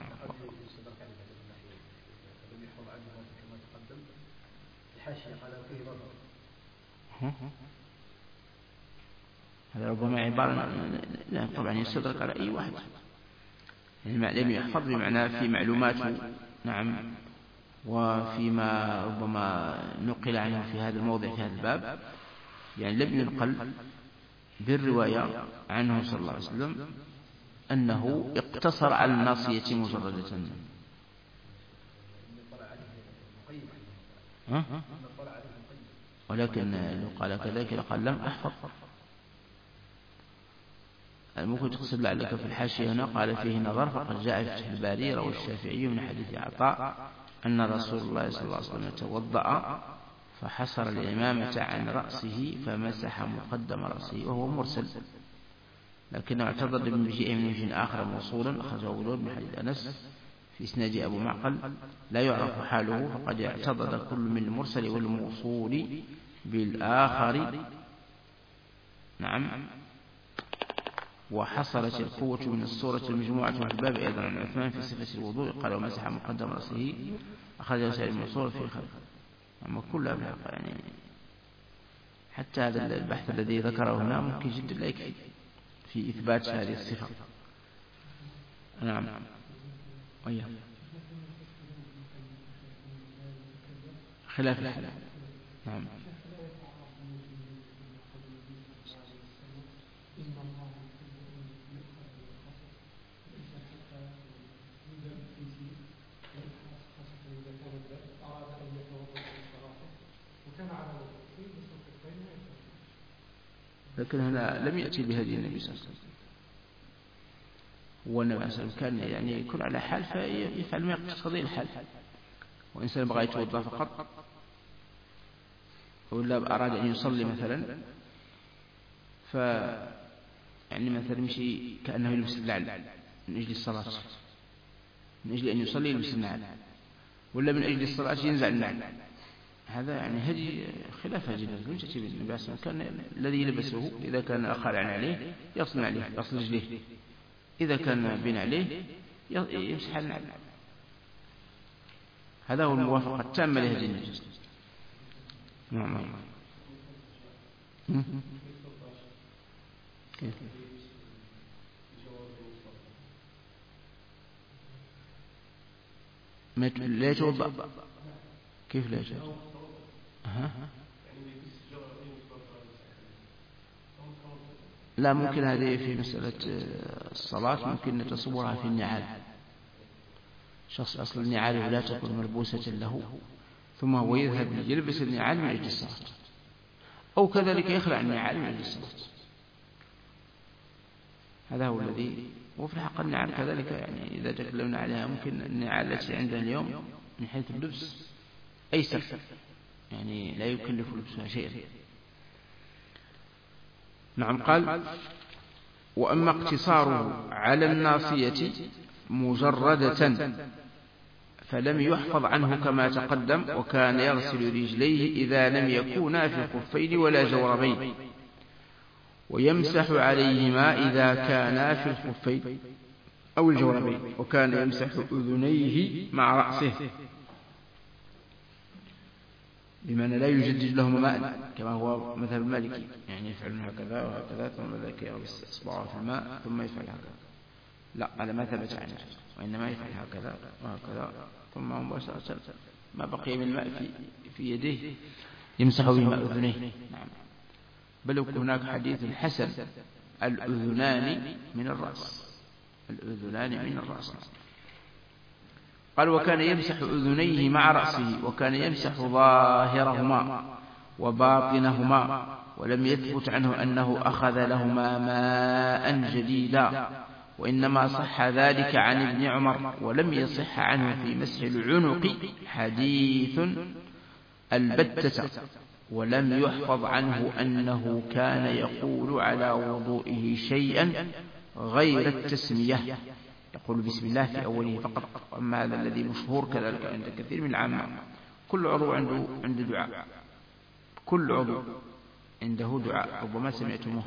هذا ربما عبارة، لا طبعا يستدرك على أي واحد، يعني لم يحفظ بمعنى في معلوماته، نعم، وفيما ربما نقل عنه في هذا الموضع في هذا الباب، يعني لم ينقل بالرواية عنه صلى الله عليه وسلم أنه اقتصر على الناصية مجردة. ها؟ ولكن لو قال كذلك لقال لم أحفظ. ممكن تقصد لعلك في الحاشية هنا قال فيه نظر، فقد جاء في فتح الباري روى الشافعي من حديث عطاء أن رسول الله صلى الله عليه وسلم توضأ فحصر الإمامة عن رأسه فمسح مقدم رأسه، وهو مرسل، لكنه اعتضد من بشيء من وجه آخر موصولا أخرجه أبو داود من حديث أنس في إسناد أبو معقل لا يعرف حاله، فقد اعتضد كل من المرسل والموصول بالآخر. نعم. وحصلت القوة من الصورة المجموعة في الباب أيضا عن عثمان في صفة الوضوء قال ومسح مقدم رأسه، أخرجه سعيد بن منصور في خلفه. أما كلها بالحق يعني حتى هذا البحث الذي ذكره هنا ممكن جدا لا يكفي في إثبات هذه الصفة. نعم. وياه. خلاف الخلاف. نعم. لكن هنا لم يأتي بهذه النبي صلى الله عليه وسلم. هو النبي صلى الله عليه وسلم كان يعني يكون على حال فيفعل ما يقتضي الحال، وإنسان بغى يتوضأ فقط ولا أراد أن يصلي مثلا، ف يعني مثلا يمشي كأنه يلبس النعل من أجل الصلاة، من أجل أن يصلي يلبس النعل، ولا من أجل الصلاة ينزع النعل، هذا يعني هذه خلاف جدا. لم تأتي بالنبي صلى الله عليه وسلم. كان الذي يلبسه إذا كان خالعا عليه يغسل عليه يغسل رجليه، إذا كان بين عليه يمسح النعل. هذا هو الموافقة التامة لهذه النجاسة. نعم. كيف؟ لا يتوضأ. كيف لا يتوضأ؟ أه. لا ممكن هذه في مسألة الصلاة ممكن نتصورها في النعال. شخص أصل النعال لا تكون ملبوسة له ثم هو يذهب يلبس النعال من أجل الصلاة، أو كذلك يخلع النعال من أجل الصلاة. هذا هو الذي، وفي الحق النعال كذلك يعني إذا تكلمنا عليها ممكن النعال التي عندنا اليوم من حيث اللبس أيسر، يعني لا يكلف لبسها شيئا. نعم. قال وأما اقتصاره على الناصية مجردة فلم يحفظ عنه كما تقدم، وكان يغسل رجليه إذا لم يكونا في الخفين ولا جوربين، ويمسح عليهما إذا كانا في الخفين أو الجوربين، وكان يمسح أذنيه مع رأسه، بمعنى لا يجدد لهما ماء كما هو مثل المالكي، يعني يفعل هكذا وهكذا ثم ذلك يغمس إصبعه في الماء ثم يفعل هكذا. لا هذا ما ثبت عنه، وإنما يفعل هكذا وهكذا ثم مباشرة ما بقي من الماء في, في يديه يمسح بهما أذنيه. نعم. بل هناك حديث حسن الأذنان من الرأس، الأذنان من الرأس. قال وكان يمسح أذنيه مع رأسه، وكان يمسح ظاهرهما وباطنهما، ولم يثبت عنه أنه أخذ لهما ماء جديدا، وإنما صح ذلك عن ابن عمر، ولم يصح عنه في مسح العنق حديث البتة، ولم يحفظ عنه أنه كان يقول على وضوئه شيئا غير التسمية، يقول بسم الله في أوله فقط. أما هذا الذي مشهور كذلك عند كثير من العامة كل عضو عنده عند دعاء، كل عضو عنده دعاء ربما سمعتموه،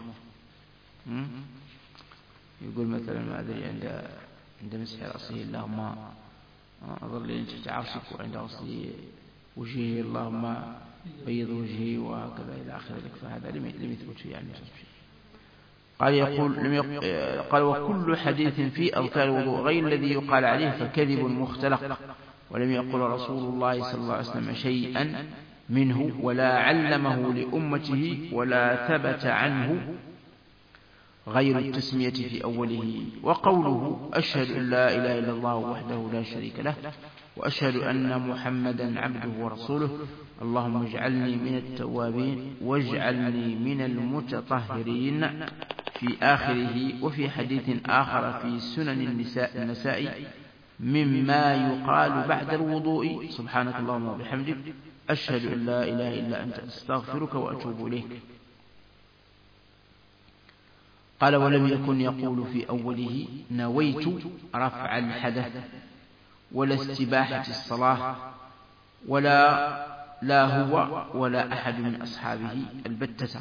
يقول مثلا ما أدري عند عند مسح رأسه اللهم أظلني تحت عرشك، وعند غسل وجهه اللهم بيض وجهي، وهكذا إلى آخر ذلك. فهذا لم يثبت فيه يعني شيء. قال يقول لم يق... قال وكل حديث في أذكار الوضوء غير الذي يقال عليه فكذب مختلق، ولم يقل رسول الله صلى الله عليه وسلم شيئا منه ولا علمه لأمته ولا ثبت عنه غير التسمية في أوله. وقوله أشهد أن لا إله إلا الله وحده لا شريك له وأشهد أن محمدا عبده ورسوله اللهم اجعلني من التوابين واجعلني من المتطهرين في آخره. وفي حديث آخر في سنن النساء النسائي مما يقال بعد الوضوء سبحانك اللهم وبحمدك أشهد أن لا إله إلا أنت أستغفرك وأتوب إليك. قال ولم يكن يقول في أوله نويت رفع الحدث ولا استباحة الصلاة ولا لا هو ولا أحد من أصحابه البتة.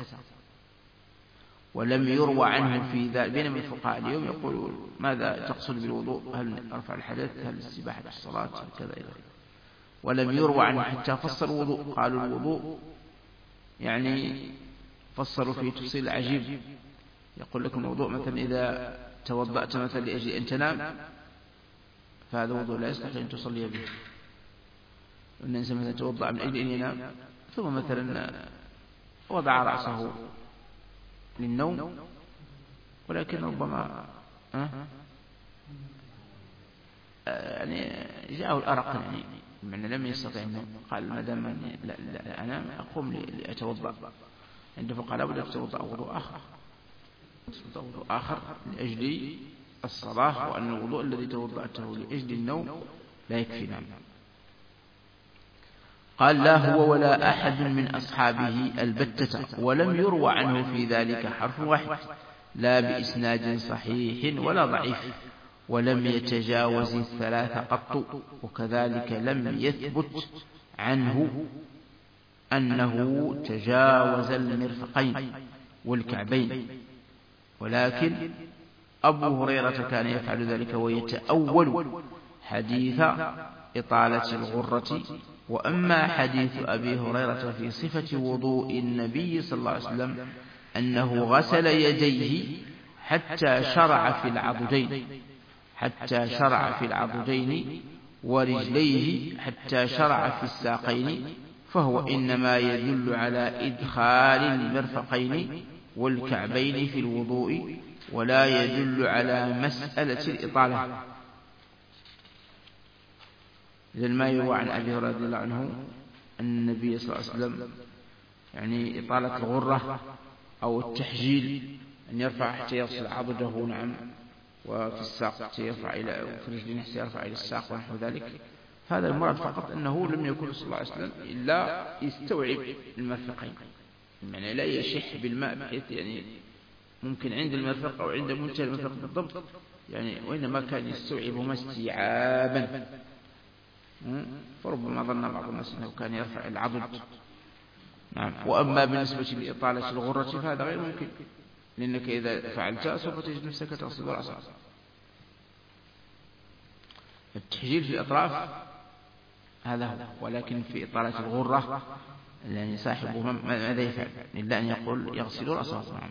ولم يروى عنه في ذلك، بينما الفقهاء اليوم يقولون ماذا تقصد بالوضوء، هل رفع الحدث، هل استباحة الصلاة كذا إلى. ولم يروى عنه حتى فسر الوضوء، قالوا الوضوء يعني فسروا فيه تفصيل عجيب. يقول لكم الوضوء مثلا إذا توضأت مثلا لأجل أن تنام فهذا وضوء لا يصلح أن تصلي به. وأن الإنسان مثلا توضأ من أجل أن ينام ثم مثلا وضع رأسه للنوم، ولكن ربما أه؟ يعني جاءه الأرق، يعني من لم يستطع النوم قال ما دام لا, لا أنام أقوم لأتوضأ. عند فقهاء لابد أن تتوضأ وضوء آخر وضوء آخر لأجل الصلاة، وأن الوضوء الذي توضأته لأجل النوم لا يكفي نوم. قال لا هو ولا أحد من أصحابه البتة. ولم يروى عنه في ذلك حرف واحد لا بإسناد صحيح ولا ضعيف، ولم يتجاوز الثلاث قط. وكذلك لم يثبت عنه أنه تجاوز المرفقين والكعبين، ولكن أبو هريرة كان يفعل ذلك ويتأول حديث إطالة الغرة. وأما حديث أبي هريرة في صفة وضوء النبي صلى الله عليه وسلم أنه غسل يديه حتى شرع في العضدين حتى شرع في العضدين ورجليه حتى شرع في الساقين، فهو إنما يدل على إدخال المرفقين والكعبين في الوضوء، ولا يدل على مسألة الإطالة. إذن ما يروى عن أبي هريرة رضي الله عنه أن النبي صلى الله عليه وسلم يعني إطالة الغرة أو التحجيل، أن يرفع حتى يصل عضده نعم، وفي الساق حتى يرفع إلى في رجلين حتى يرفع إلى الساق ونحو ذلك. هذا المراد فقط أنه لم يكن صلى الله عليه وسلم إلا يستوعب المرفقين، يعني لا يشح بالماء بحيث يعني ممكن عند المرفق أو عند منتهى المرفق بالضبط يعني، وإنما كان يستوعبهما استيعابا. فربما ظن بعض الناس أنه كان يرفع العضد. نعم. وأما بالنسبة لإطالة الغرة فهذا غير ممكن، لأنك إذا فعلت سوف تجد نفسك تغسل رأسك. التحجيل في الأطراف هذا هو، ولكن في إطالة الغرة يعني صاحبه ماذا يفعل إلا أن يقول يغسل رأسه. نعم.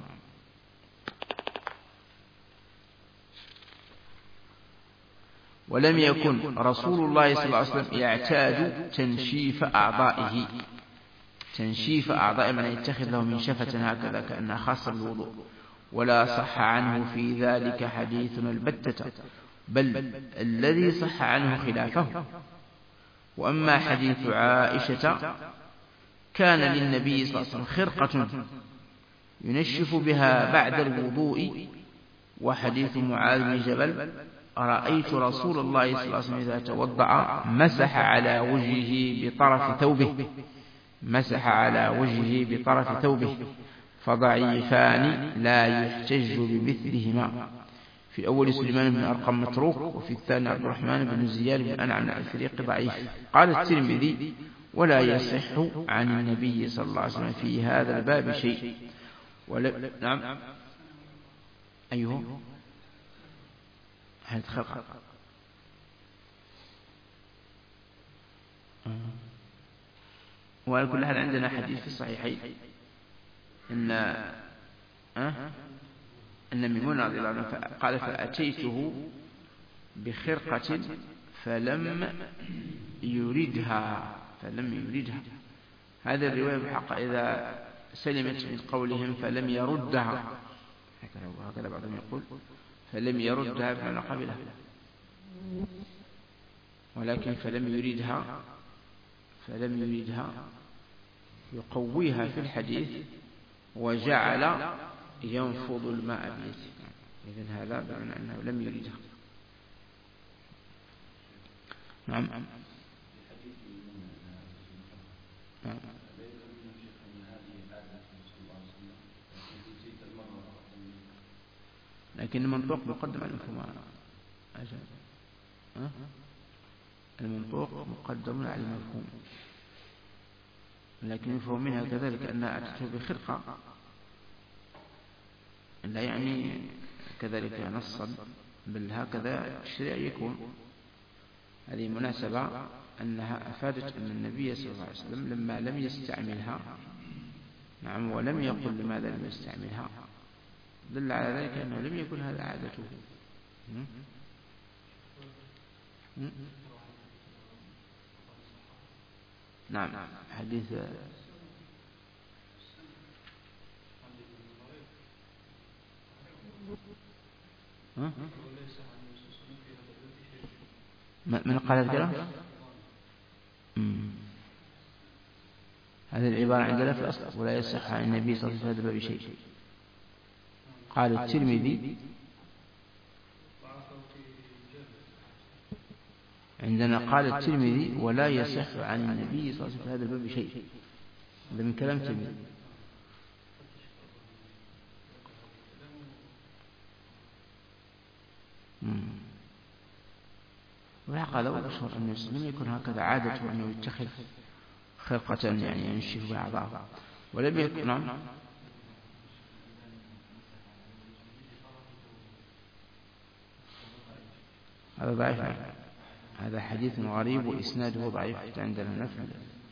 ولم يكن رسول الله صلى الله عليه وسلم يعتاد تنشيف أعضائه تنشيف أعضائه من يتخذ له من شفة هكذا كأنها خاصة بالوضوء، ولا صح عنه في ذلك حديثنا البتة، بل الذي صح عنه خلافه. وأما حديث عائشة كان للنبي صلى الله عليه وسلم خرقة ينشف بها بعد الوضوء، وحديث معاذ بن جبل رأيت رسول الله صلى الله عليه وسلم إذا توضأ مسح على وجهه بطرف ثوبه مسح على وجهه بطرف ثوبه فضعيفان لا يحتج بمثلهما. في أول سليمان بن أرقم متروك، وفي الثاني عبد الرحمن بن زياد بن أنعم الفريق ضعيف. قال الترمذي ولا يصح عن النبي صلى الله عليه وسلم في هذا الباب شيء. ولا نعم أيوه هل خلق وعلى كل حال عندنا حديث في الصحيحين إن أه؟ أن ميمونة رضي الله عنها قال فأتيته بخرقة فلم يردها فلم يردها. هذه الرواية بحق إذا سلمت من قولهم فلم يردها، هكذا بعضهم يقول فلم يردها بمعنى قبلها، ولكن فلم يريدها فلم يريدها يقويها في الحديث وجعل ينفض الماء بيده. إذن هذا بمعنى أنه لم يريدها. نعم نعم لكن المنطوق مقدم على المفهوم. أه؟ المنطوق مقدم على المفهوم، لكن يفهم منها كذلك أنها أتته بخرقة لا يعني كذلك نصا، بل هكذا الشريع يكون. هذه مناسبة أنها أفادت أن النبي صلى الله عليه وسلم لما لم يستعملها نعم ولم يقل لماذا لم يستعملها دل على ذلك أنه لم يكن هذا عادته. نعم حديث من قال هذا؟ هذه العبارة عندنا في الأصل ولا يصح عن النبي صلى الله عليه وسلم بشيء. قال الترمذي عندنا قال الترمذي ولا يصح عن النبي صلى الله عليه وسلم في هذا الباب شيء. هذا من كلام الترمذي. والحق لو أشهر أن المسلم يكون هكذا عادته أنه يتخذ خرقة يعني ينشف أعضاءه ولم يكن. نعم هذا ضعيف، هذا حديث غريب وإسناده ضعيف عندنا نفهم.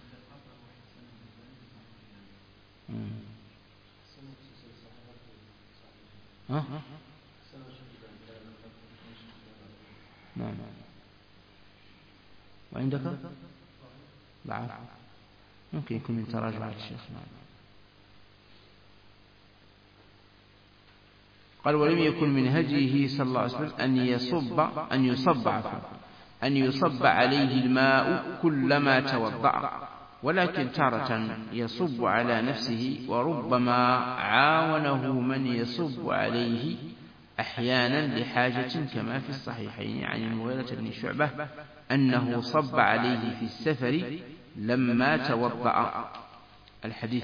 ها نعم وعندك ضعف ممكن يكون من تراجع الشيخ. قال ولم يكن من هديه صلى الله عليه وسلم أن يصب أن يصب عفوا أن يصب عليه الماء كلما توضأ، ولكن تارة يصب على نفسه وربما عاونه من يصب عليه أحيانا لحاجة كما في الصحيحين عن المغيرة بن شعبة أنه صب عليه في السفر لما توضأ. الحديث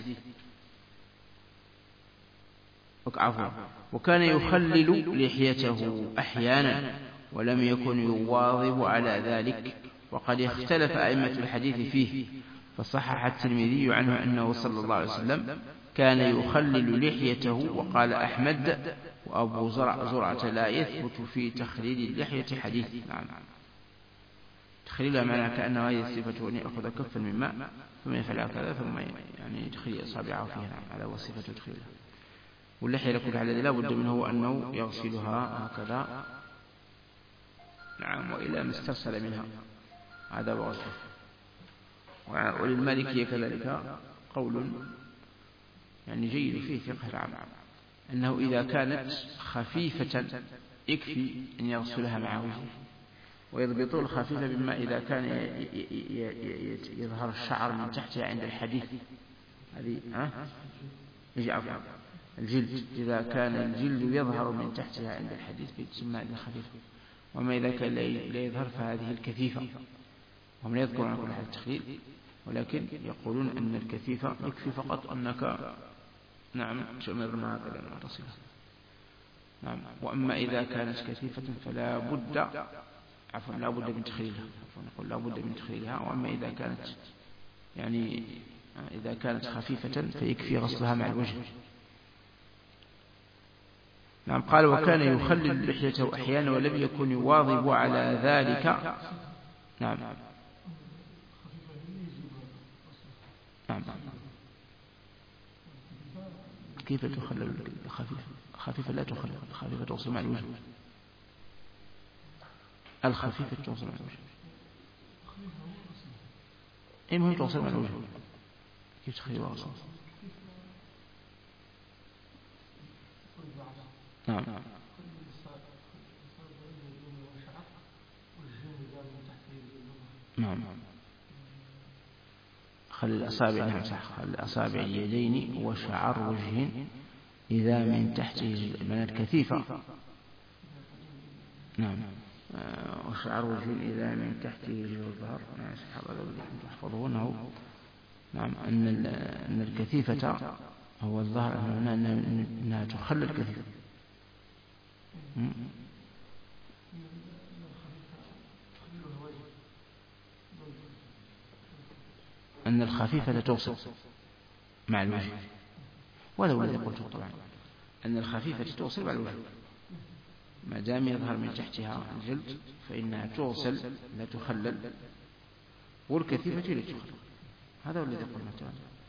عفوا وكان يخلل لحيته أحيانا ولم يكن يواظب على ذلك، وقد اختلف أئمة الحديث فيه، فصحح الترمذي عنه أنه صلى الله عليه وسلم كان يخلل لحيته. وقال أحمد وأبو زرع زرعة لا يثبت في تخليل اللحية حديث. نعم تخليلها معنى كأنه هذه الصفة أن يأخذ كفا من ماء ثم يفعل هكذا ثم يعني يدخل أصابعه فيها. نعم هذا هو صفة تخليلها. واللحية لكل حال لا بد منه أنه يغسلها هكذا نعم وإلى ما استرسل منها، هذا هو غسله. وللمالكية كذلك قول يعني جيد فيه فقه العام أنه إذا كانت خفيفة يكفي أن يغسلها مع وجهه، ويضبطوا الخفيفة بما إذا كان يظهر الشعر من تحتها عند الحديث. هذه ها يجي الجلد إذا كان الجلد يظهر من تحتها عند الحديث بتسمى الخفيفة، وما إذا كان لا يظهر فهذه الكثيفة. هم لا يذكرون عن كل حال التخليل، ولكن يقولون أن الكثيفة يكفي فقط أنك نعم تمر مع هكذا تصلها. نعم وأما إذا كانت كثيفة فلا بد عفوا لا بد من تخليلها عفوا نقول لا بد من تخليلها. وأما إذا كانت يعني إذا كانت خفيفة فيكفي غسلها مع الوجه. نعم. قال وكان يخلل لحيته أحيانا ولم يكن يواظب على ذلك. نعم نعم. كيف تخلل الخفيفة؟ الخفيفة لا تخلل، الخفيفة توصل مع الوجه، الخفيفة توصل مع الوجه. إيه مهم توصل مع الوجه؟ كيف تخليها أصلا؟ نعم نعم. خل الأصابع، نعم صح، خل الأصابع اليدين وشعر وجه إذا من تحته من الكثيفة. نعم. وشعر وجه إذا من تحته جلد الظهر. نعم الصحابة لو تحفظونه. نعم أن أن الكثيفة هو الظهر، أنها تخلل الكثيفة. أن الخفيفة توصل مع الوجه، ولو الذي قلته طبعا أن الخفيفة توصل مع الوجه ما دام يظهر من تحتها الجلد فإنها توصل لا تخلل، والكثيفة لا تخلل. هذا هو الذي قلنا تعالى.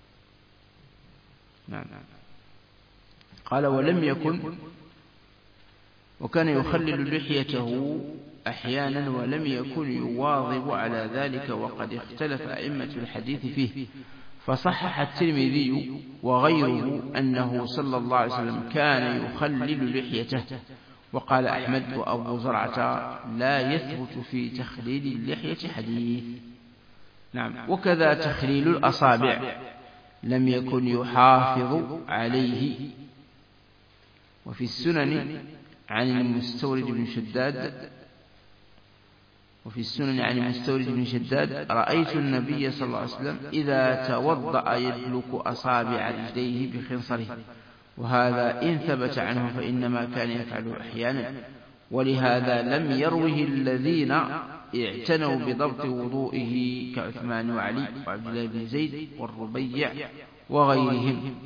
نعم. قال ولم يكن، وكان يخلل لحيته أحيانا ولم يكن يواظب على ذلك، وقد اختلف أئمة الحديث فيه، فصحح الترمذي وغيره أنه صلى الله عليه وسلم كان يخلل لحيته. وقال أحمد وأبو زرعة لا يثبت في تخليل اللحية حديث. نعم. وكذا تخليل الأصابع لم يكن يحافظ عليه. وفي السنن عن المستورد بن شداد وفي السنن عن المستورد بن شداد رأيت النبي صلى الله عليه وسلم إذا توضأ يدلك أصابع رجليه بخنصره، وهذا إن ثبت عنه فإنما كان يفعله أحيانا، ولهذا لم يروه الذين اعتنوا بضبط وضوئه كعثمان وعلي وعبد الله بن زيد والربيع وغيرهم،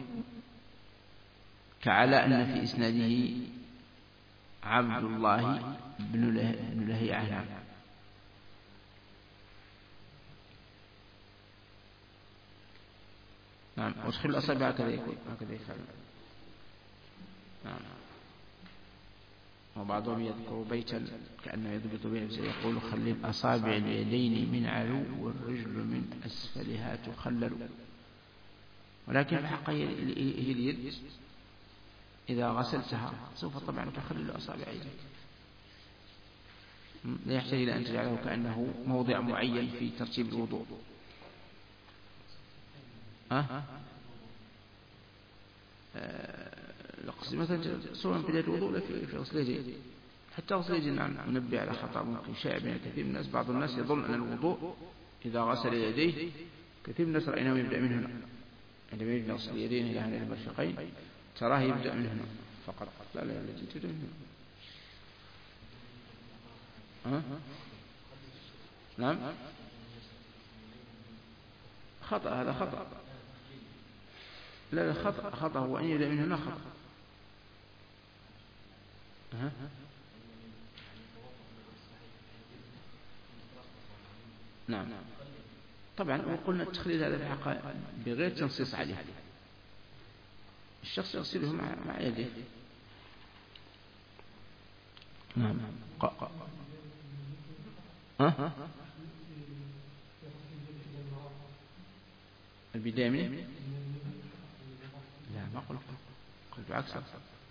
كعلى أن في إسناده عبد الله بن لهيعة. نعم. وادخل الأصابع هكذا يكون هكذا يفعل. نعم. وبعضهم يذكر بيتا كأنه يضبط بين نفسه يقول خلي الأصابع اليدين من علو والرجل من أسفلها تخلل. ولكن في الحقيقة هي اليد إذا غسلتها سوف طبعا تخلل أصابع يديك، لا يحتاج إلى أن تجعله كأنه موضع معين في ترتيب الوضوء. ها؟ لقصد مثلا سواء بداية الوضوء لا في غسل اليدين، حتى غسل اليدين. نعم. ننبه على خطأ ممكن شائع بين كثير من الناس. بعض الناس يظن أن الوضوء إذا غسل يديه، كثير من الناس رأيناه يبدأ من هنا، عندما يبدأ غسل اليدين إلى هنا المرفقين تراه يبدأ من هنا فقط. لا لا لا تبدأ من هنا. ها؟ نعم. خطأ، هذا خطأ. لا لا خطأ، خطأ هو أن يبدأ من هنا خطأ. ها؟ نعم. طبعا وقلنا التخليل هذا في الحقيقة بغير تنصيص عليه، الشخص يغسله مع مع يده. نعم. قا. ها؟ البداية منه؟ لا ما قلت، قلت عكسه،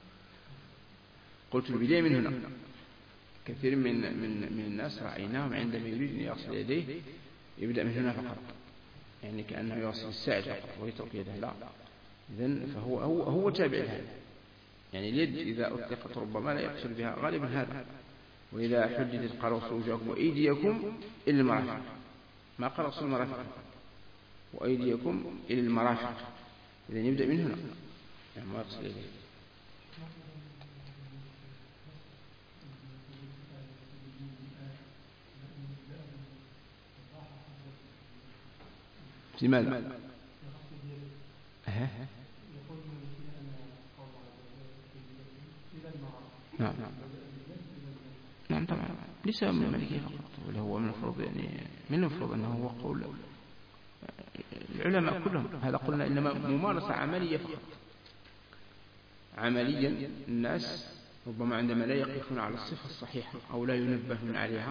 قلت البداية من هنا. كثير من من من الناس رأيناهم عندما يريد أن يغسل يديه يبدأ من هنا فقط، يعني كأنه يغسل الساعد فقط ويترك يده. لا، إذن فهو هو هو تابع لهذا. يعني اليد إذا أطلقت ربما لا يقصد بها غالبا هذا. وإذا حددت قال اغسلوا وجوهكم وأيديكم إلى المرافق، ما قال اغسلوا المرافق، وأيديكم إلى المرافق. إذن يبدأ من هنا، يعني ما يغسل يديه. في ماذا؟ أه. نعم نعم طبعا ليس من المالكية فقط، ولا هو من المفروض يعني من المفروض أنه هو قول العلماء كلهم. هذا قلنا إنما ممارسة عملية فقط. عمليا الناس ربما عندما لا يقفون على الصفة الصحيحة أو لا ينبهون عليها،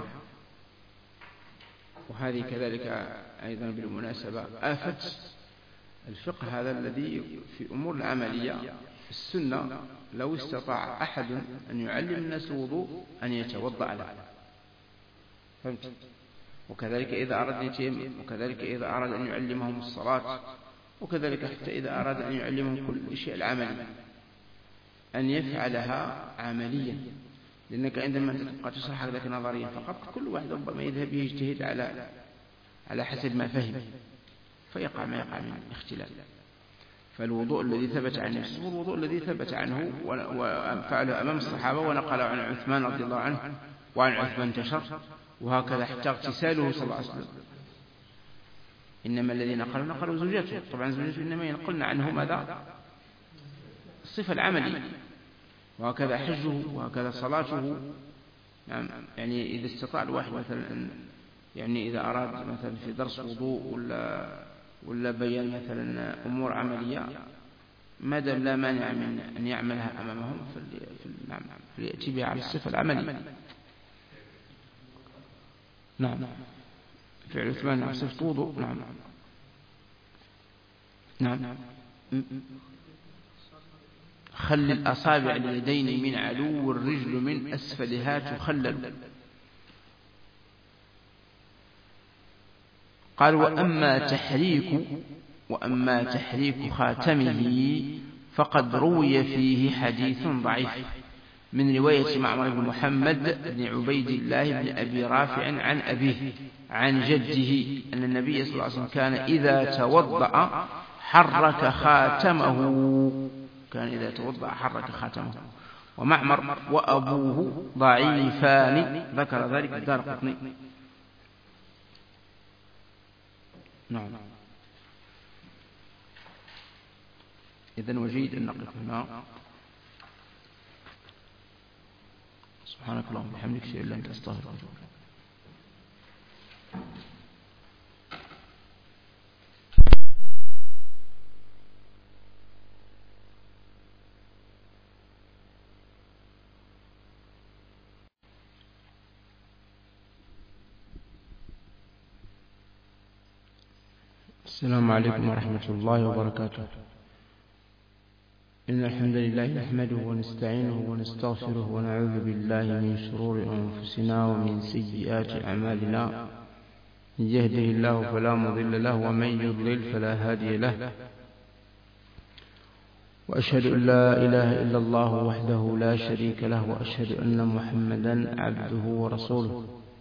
وهذه كذلك أيضا بالمناسبة آفة الفقه هذا الذي في أمور العملية. السنة لو استطاع أحد أن يعلم الناس الوضوء أن يتوضأ له، فهمت؟ وكذلك إذا أراد أن يتيمم، وكذلك إذا أراد أن يعلمهم الصلاة، وكذلك حتى إذا أراد أن يعلمهم كل الشيء العملي أن يفعلها عمليا. لأنك عندما تبقى تشرح ذلك نظريا فقط، كل واحد ربما يذهب يجتهد على على حسب ما فهم، فيقع ما يقع من الاختلاف. فالوضوء الذي ثبت عنه هو الوضوء الذي ثبت عنه وفعله أمام الصحابة، ونقل عن عثمان رضي الله عنه، وعن عثمان انتشر، وهكذا حتى اغتساله صلى الله عليه وسلم. إنما الذي نقلوا نقلوا زوجاته، طبعا زوجاته إنما ينقلن عنه ماذا؟ الصفة العملية. وهكذا حجه، وهكذا صلاته. نعم يعني إذا استطاع الواحد مثلا، يعني إذا أراد مثلا في درس وضوء ولا ولا بيان مثلا أمور عملية، ما دام لا مانع من أن يعملها أمامهم فليأتي بها على الصفة العملية. نعم فعل عثمان على صفة وضوء. نعم نعم خل الأصابع اليدين من علو الرجل من أسفلها تخلل. قال وأما تحريك وأما تحريك خاتمه فقد روي فيه حديث ضعيف من رواية معمر بن محمد بن عبيد الله بن أبي رافع عن أبيه عن جده أن النبي صلى الله عليه وسلم كان إذا توضأ حرك خاتمه كان إذا توضأ حرك خاتمه. ومعمر وأبوه ضعيفان، ذكر ذلك الدارقطني. نعم إذن وجيد أن نقف هنا. سبحانك اللهم وبحمدك أشهد أن لا إله إلا أنت أستغفرك. السلام عليكم ورحمة الله وبركاته. إن الحمد لله نحمده ونستعينه ونستغفره ونعوذ بالله من شرور أنفسنا ومن سيئات أعمالنا. من يهده الله فلا مضل له ومن يضلل فلا هادي له. وأشهد أن لا إله إلا الله وحده لا شريك له، وأشهد أن محمدا عبده ورسوله.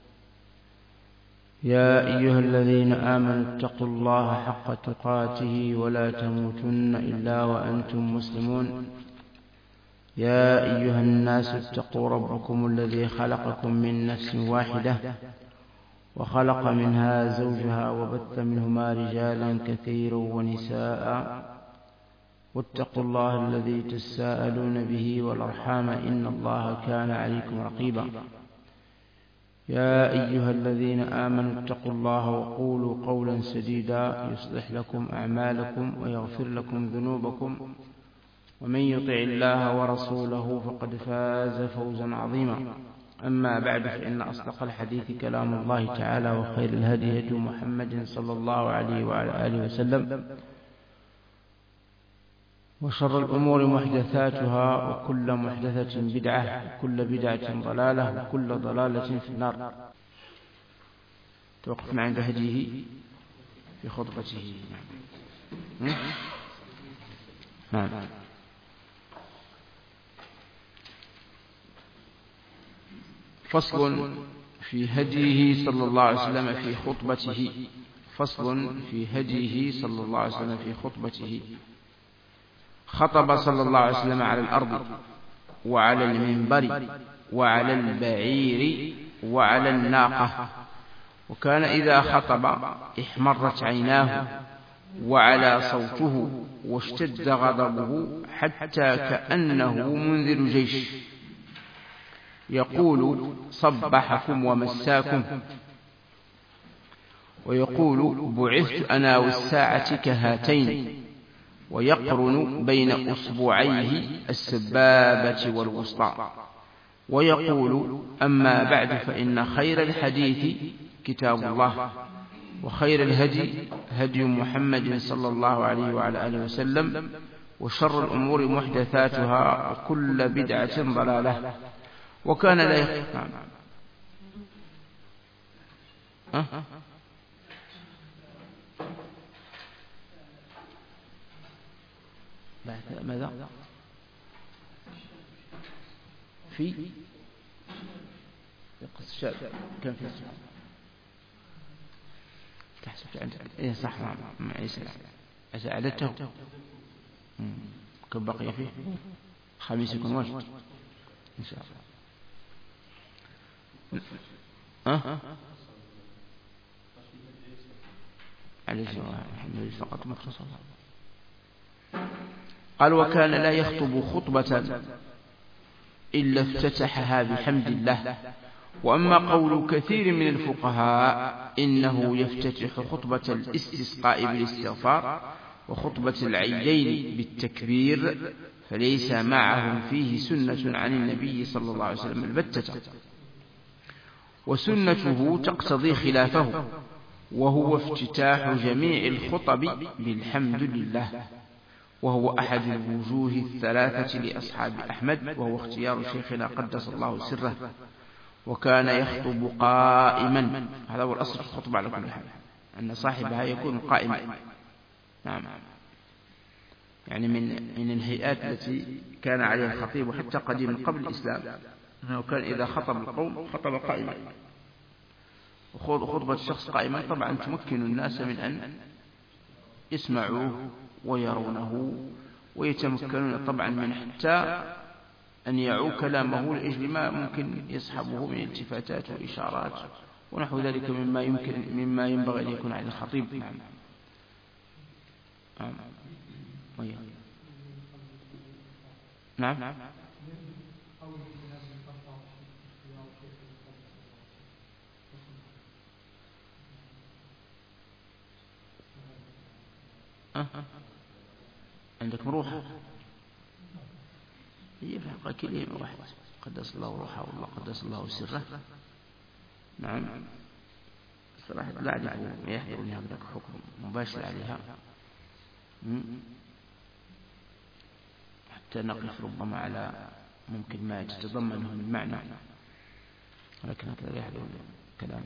يا أيها الذين آمنوا اتقوا الله حق تقاته ولا تموتن إلا وأنتم مسلمون. يا أيها الناس اتقوا ربكم الذي خلقكم من نفس واحدة وخلق منها زوجها وبث منهما رجالا كثيرا ونساء، واتقوا الله الذي تساءلون به والأرحام إن الله كان عليكم رقيبا. يا أيها الذين آمنوا اتقوا الله وقولوا قولا سديدا يصلح لكم أعمالكم ويغفر لكم ذنوبكم، ومن يطع الله ورسوله فقد فاز فوزا عظيما. أما بعد، فإن أصدق الحديث كلام الله تعالى، وخير الهدي هدي محمد صلى الله عليه وعلى آله وسلم، وشر الأمور محدثاتها، وكل محدثة بدعة، وكل بدعة ضلالة، وكل ضلالة في النار. توقفنا عند هديه في خطبته. نعم. فصل في هديه صلى الله عليه وسلم في خطبته. فصل في هديه صلى الله عليه وسلم في خطبته. خطب صلى الله عليه وسلم على الأرض وعلى المنبر وعلى البعير وعلى الناقة، وكان إذا خطب احمرت عيناه وعلى صوته واشتد غضبه حتى كأنه منذر جيش، يقول صبحكم ومساكم، ويقول بعثت أنا والساعة كهاتين، ويقرن بين أصبعيه السبابة والوسطى، ويقول أما بعد فإن خير الحديث كتاب الله، وخير الهدي هدي محمد صلى الله عليه وعلى آله وسلم، وشر الأمور محدثاتها، وكل بدعة ضلالة. وكان لا يخ... نعم. أه؟ ماذا في كان في تحسب عندك إيه صح مع عيسى أعددته كم بقي فيه خميس يكون واجد إن شاء الله. أه عليه الحمد فقط مختصر. قال وكان لا يخطب خطبة إلا افتتحها بحمد الله. وأما قول كثير من الفقهاء إنه يفتتح خطبة الاستسقاء بالاستغفار وخطبة العيدين بالتكبير فليس معهم فيه سنة عن النبي صلى الله عليه وسلم البتة، وسنته تقتضي خلافه، وهو افتتاح جميع الخطب بالحمد لله، وهو أحد الوجوه الثلاثة لأصحاب أحمد، وهو اختيار شيخنا قدس الله سره. وكان يخطب قائما، هذا هو الأصل في الخطبة على كل حال، أن صاحبها يكون قائما. نعم، يعني من من الهيئات التي كان عليها الخطيب حتى قديم قبل الإسلام، أنه كان إذا خطب القوم خطب قائما. وخطبة الشخص قائما طبعا تمكن الناس من أن يسمعوه ويرونه، ويتمكنون طبعا من حتى أن يعوا كلامه لأجل ما ممكن يصحبه من التفاتات وإشارات ونحو ذلك مما يمكن مما ينبغي أن يكون على الخطيب. نعم. نعم. نعم. أه. عندك مروحة هي في حقها كلمة واحدة، قدس الله روحه والله قدس الله سره. نعم. صراحة لا أعرف ما يحضرني هذا حكم مباشر عليها، حتى نقف ربما على ممكن ما تتضمنه من معنى، ولكن هذا لا يحضر كلام.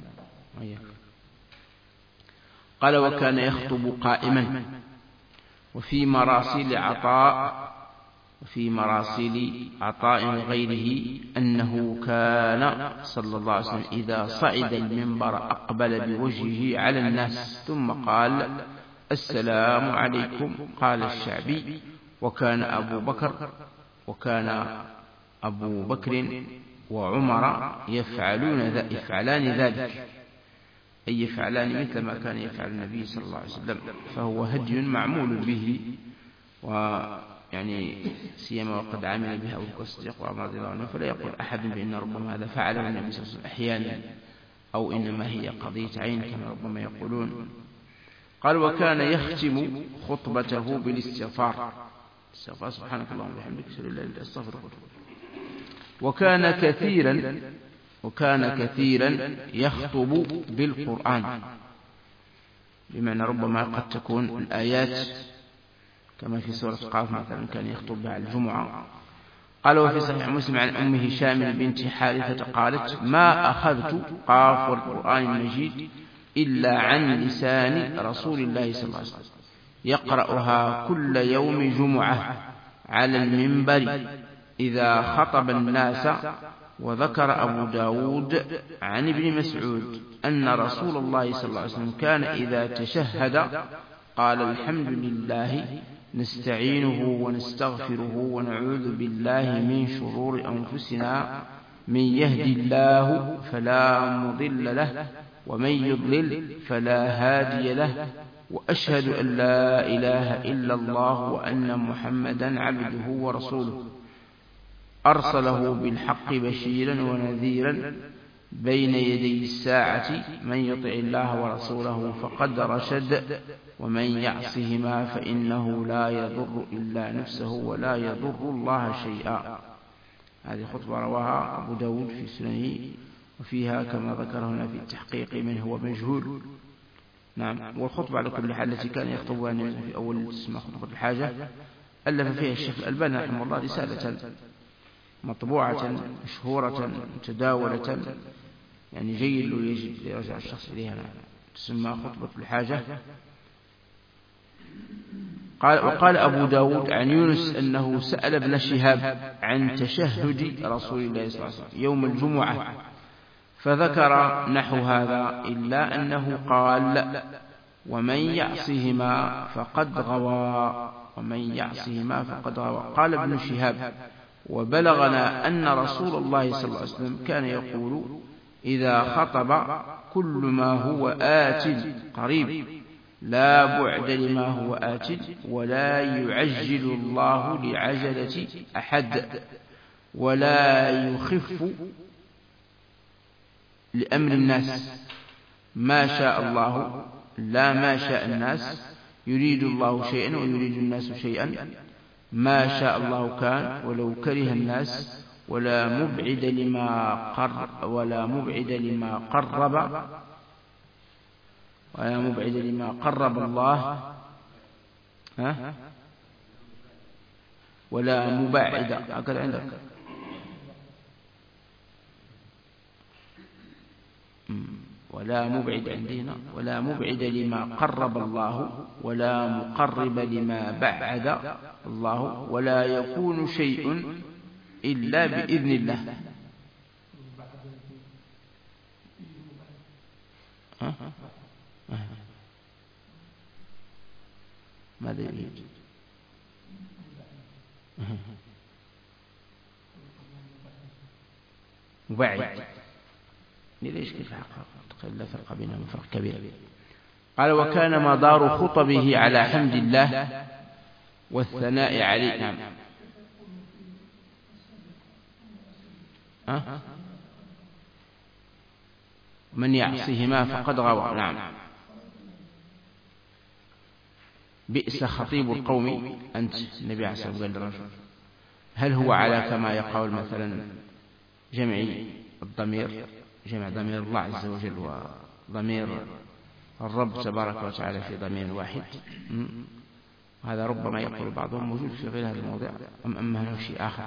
قال وكان يخطب قائما. وفي مراسيل عطاء وفي مراسيل عطاء غيره أنه كان صلى الله عليه وسلم إذا صعد المنبر أقبل بوجهه على الناس ثم قال السلام عليكم. قال الشعبي وكان أبو بكر وكان أبو بكر وعمر يفعلون يفعلان ذلك، أي يفعلان مثل ما كان يفعل النبي صلى الله عليه وسلم، فهو هدي معمول به، ويعني سيما وقد عمل به أبو بكر الصديق وعمر رضي الله عنه، فلا يقول أحد بأن ربما هذا فعله النبي صلى الله عليه وسلم أحيانا، أو إنما هي قضية عين كما ربما يقولون. قال وكان يختم خطبته بالاستغفار، استغفار سبحانك اللهم وبحمدك أشهد أن لا إله إلا أنت أستغفرك. وكان كثيرا وكان كثيرا يخطب بالقرآن، بمعنى ربما قد تكون الآيات كما في سورة قاف مثلا كان يخطب على الجمعة. قال وفي صحيح مسلم عن أم هشام بنت حارثة قالت ما أخذت قاف القرآن المجيد إلا عن لسان رسول الله صلى الله عليه وسلم يقرأها كل يوم جمعة على المنبر إذا خطب الناس. وذكر أبو داود عن ابن مسعود أن رسول الله صلى الله عليه وسلم كان إذا تشهد قال الحمد لله نستعينه ونستغفره ونعوذ بالله من شرور أنفسنا من يهد الله فلا مضل له ومن يضلل فلا هادي له وأشهد أن لا إله إلا الله وأن محمدا عبده ورسوله أرسله بالحق بشيرا ونذيرا بين يدي الساعة من يطع الله ورسوله فقد رشد ومن يعصهما فإنه لا يضر إلا نفسه ولا يضر الله شيئا. هذه خطبة رواها أبو داود في سننه، وفيها كما ذكر هنا في التحقيق من هو مجهول. نعم. والخطبة على كل حال التي كان يخطبها في أول اسمها خطبة الحاجة ألف فيها الشيخ الألباني رحمه الله رسالة مطبوعة مشهورة متداولة، يعني جيد له يجب ليرجع الشخص إليها، تسمى خطبة الحاجة. قال وقال أبو داود عن يونس أنه سأل ابن شهاب عن تشهد رسول الله صلى الله عليه وسلم يوم الجمعة فذكر نحو هذا إلا أنه قال ومن يعصهما فقد غوى ومن يعصهما فقد غوى. قال ابن شهاب وبلغنا أن رسول الله صلى الله عليه وسلم كان يقول إذا خطب كل ما هو آت قريب لا بعد لما هو آت ولا يعجل الله لعجلة أحد ولا يخف لأمر الناس ما شاء الله لا ما شاء الناس يريد الله شيئا ويريد الناس شيئا ما شاء الله كان ولو كره الناس ولا مبعد لما قر ولا مبعد لما قرب ولا مبعد لما قرب الله ها ولا مبعد هكذا عندك ولا مبعد عندنا ولا مبعد لما قرب الله ولا مقرب لما بعد الله ولا يكون شيء إلا بإذن الله. ها؟ ماذا يريد؟ مبعد ليش كيف لا فرق بينهم فرق كبير. قال وكان مدار خطبه على حمد الله والثناء عليه. نعم. أه؟ من يعصهما فقد غوى. نعم. بئس خطيب القوم أنت. النبي عليه الصلاة والسلام قال للرجل هل هو على كما يقول مثلا جمعي الضمير جمع ضمير الله عز وجل وضمير الرب تبارك وتعالى في ضمير واحد. هذا ربما يقول بعضهم موجود في غير هذا الموضع أم أما له شيء آخر.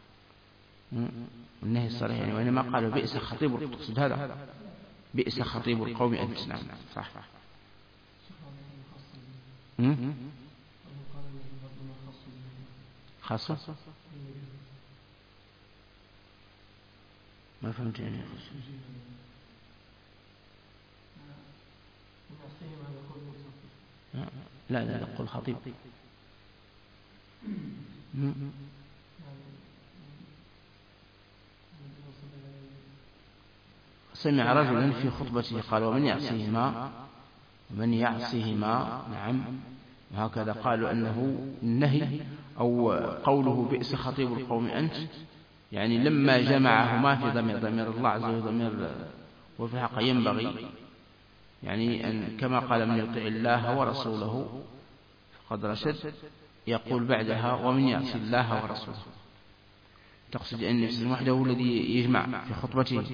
النهي الصريح يعني وإنما قالوا بئس خطيب القصد هذا بئس خطيب القوم أنت. نعم صح. خاصة ما فهمت يعني لا لا نقول خطيب. سمع رجلا في خطبته قال ومن يعصيهما ومن يعصيهما. نعم. وهكذا قالوا أنه النهي أو قوله بئس خطيب القوم أنت يعني لما جمعهما في ضمير ضمير الله عز وجل ضمير وفي الحق ينبغي يعني أن كما قال من يطع الله ورسوله فقد رشد يقول بعدها ومن يعصي الله ورسوله. تقصد أن نفس وحده هو الذي يجمع في خطبته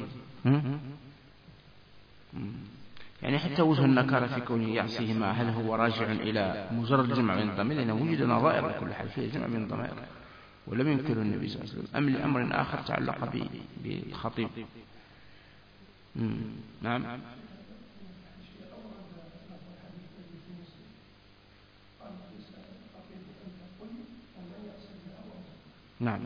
يعني حتى وجه النكارة في كونه يعصيهما هل هو راجع إلى مجرد جمع بين الضمير لأنه وجد نظائر لكل حال فيه جمع بين الضمائر ولم ينكره النبي صلى الله عليه وسلم أم لأمر آخر تعلق بالخطيب. نعم. نعم.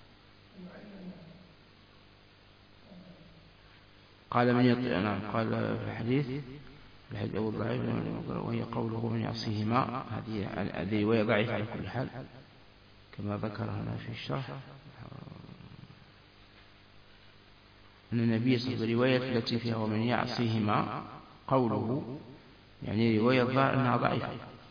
قال من يطيع. نعم. قال في الحديث الحديث أبو الضعيف وهي قوله من يعصيهما هذه رواية ضعيفة على كل حال كما ذكر هنا في الشرح أن النبي صلى الله عليه وسلم التي فيها ومن يعصيهما قوله يعني رواية الظاهر أنها ضعيفة،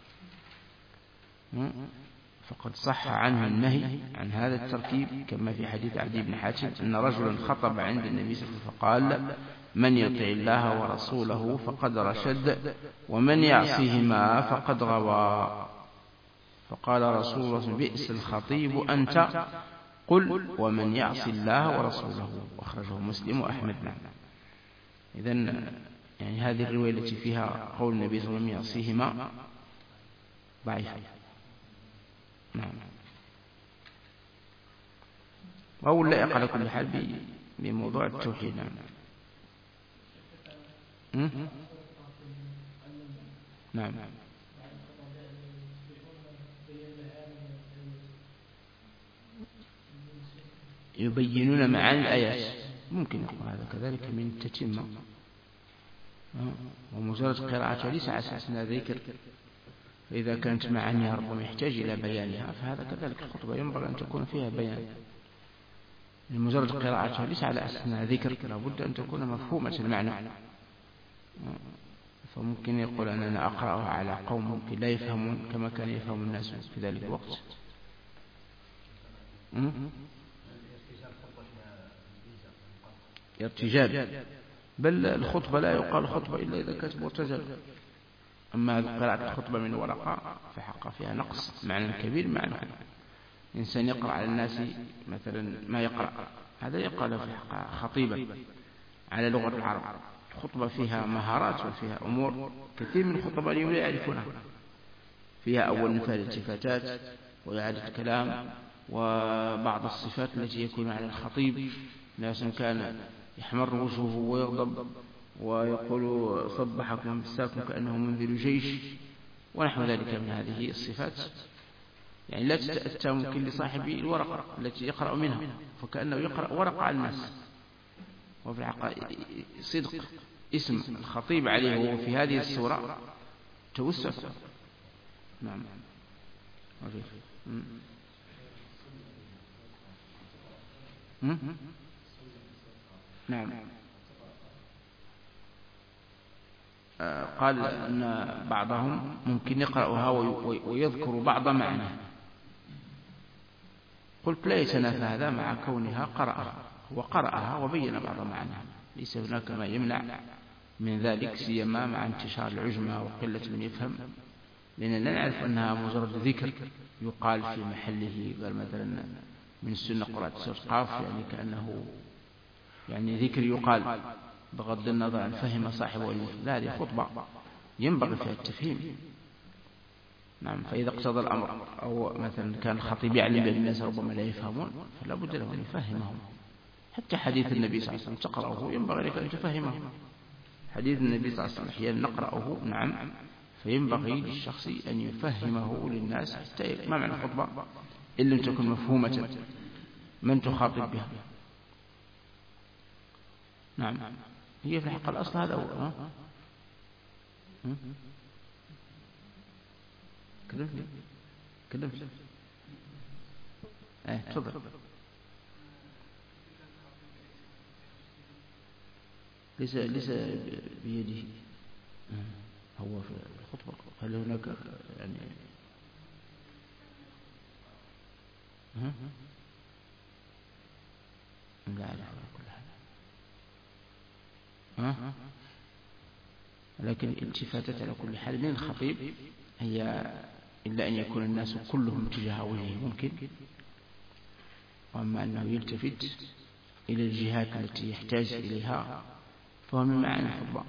فقد صح عنه النهي عن هذا التركيب كما في حديث عدي بن حاتم أن رجلا خطب عند النبي صلى الله عليه وسلم فقال: من يطع الله ورسوله فقد رشد ومن يعصيهما فقد غوى. فقال رسول الله: بئس الخطيب أنت، قل ومن يعص الله ورسوله. أخرجه مسلم وأحمد. معه. إذن يعني هذه الرواية التي فيها قول النبي صلى الله عليه وسلم يعصيهما ضعيفة. نعم. أو لا على كل حال بموضوع التوحيد. نعم. نعم. يبينون معاني الآيات، ممكن يقول هذا كذلك من التتمة، ومجرد قراءتها ليس على أساس أنها ذكر، فإذا كانت معانيها ربما يحتاج إلى بيانها فهذا كذلك الخطبة ينبغي أن تكون فيها بيان. لمجرد قراءتها ليس على أساس أنها ذكر، لابد أن تكون مفهومة المعنى. فممكن يقول أننا أقرأها على قوم ممكن لا يفهمون كما كان يفهم الناس في ذلك الوقت. ارتجال، بل الخطبة لا يقال خطبة إلا إذا كانت مرتجلة. أما قراءة الخطبة من ورقة فحق فيها نقص معنى كبير معنى. إنسان يقرأ على الناس مثلا ما يقرأ، هذا يقال في حق خطيبا على لغة العرب. الخطبة فيها مهارات وفيها أمور كثير من الخطباء اليوم لا يعرفونها، فيها أول مثال التفاتات وإعادة كلام وبعض الصفات التي يكون على الخطيب. ناس كان يحمر وجهه ويغضب ويقول صبحكم مساكم كأنه منذر جيش ونحو ذلك من هذه الصفات، يعني لا تتأتى ممكن لصاحب الورقة التي يقرأ منها فكأنه يقرأ ورقة على الناس. وفي الحقيقة صدق اسم الخطيب عليه وهو في هذه الصورة توسع. نعم. نعم. قال أن بعضهم ممكن يقرأها ويذكر بعض معنى. قلت لا يتنافى هذا مع كونها قرأها وقرأها وبين بعض معناها، ليس هناك ما يمنع من ذلك، سيما مع انتشار العجمة وقلة من يفهم، لأننا لا نعرف أنها مجرد ذكر يقال في محله. قال مثلا من السنة قراءة سورة قاف، يعني كأنه يعني ذكر يقال بغض النظر عن فهم صاحبه المفهوم. لا، هذه خطبة ينبغي فيها التفهيم. نعم. فإذا اقتضى الأمر أو مثلا كان الخطيب يعلم بأن الناس ربما لا يفهمون فلا بد له أن يفهمهم. حتى حديث النبي صلى الله عليه وسلم تقرأه ينبغي لك أن تفهمه. حديث النبي صلى الله عليه وسلم أحيانا نقرأه، نعم، فينبغي للشخص أن يفهمه للناس حتى ما معنى الخطبة إن لم تكن مفهومة من تخاطب بها. نعم. هي في الحقيقة الأصل هذا هو. كلمني كلمني ايه تفضل. ليس ليس بيده، هو في الخطبة. هل هناك يعني لا أعرف على كل حال، لكن الالتفاتات على كل حال من الخطيب هي إلا أن يكون الناس كلهم تجاه وجهه ممكن، وأما أنه يلتفت إلى الجهات التي يحتاج إليها فهو من معاني الخطبة،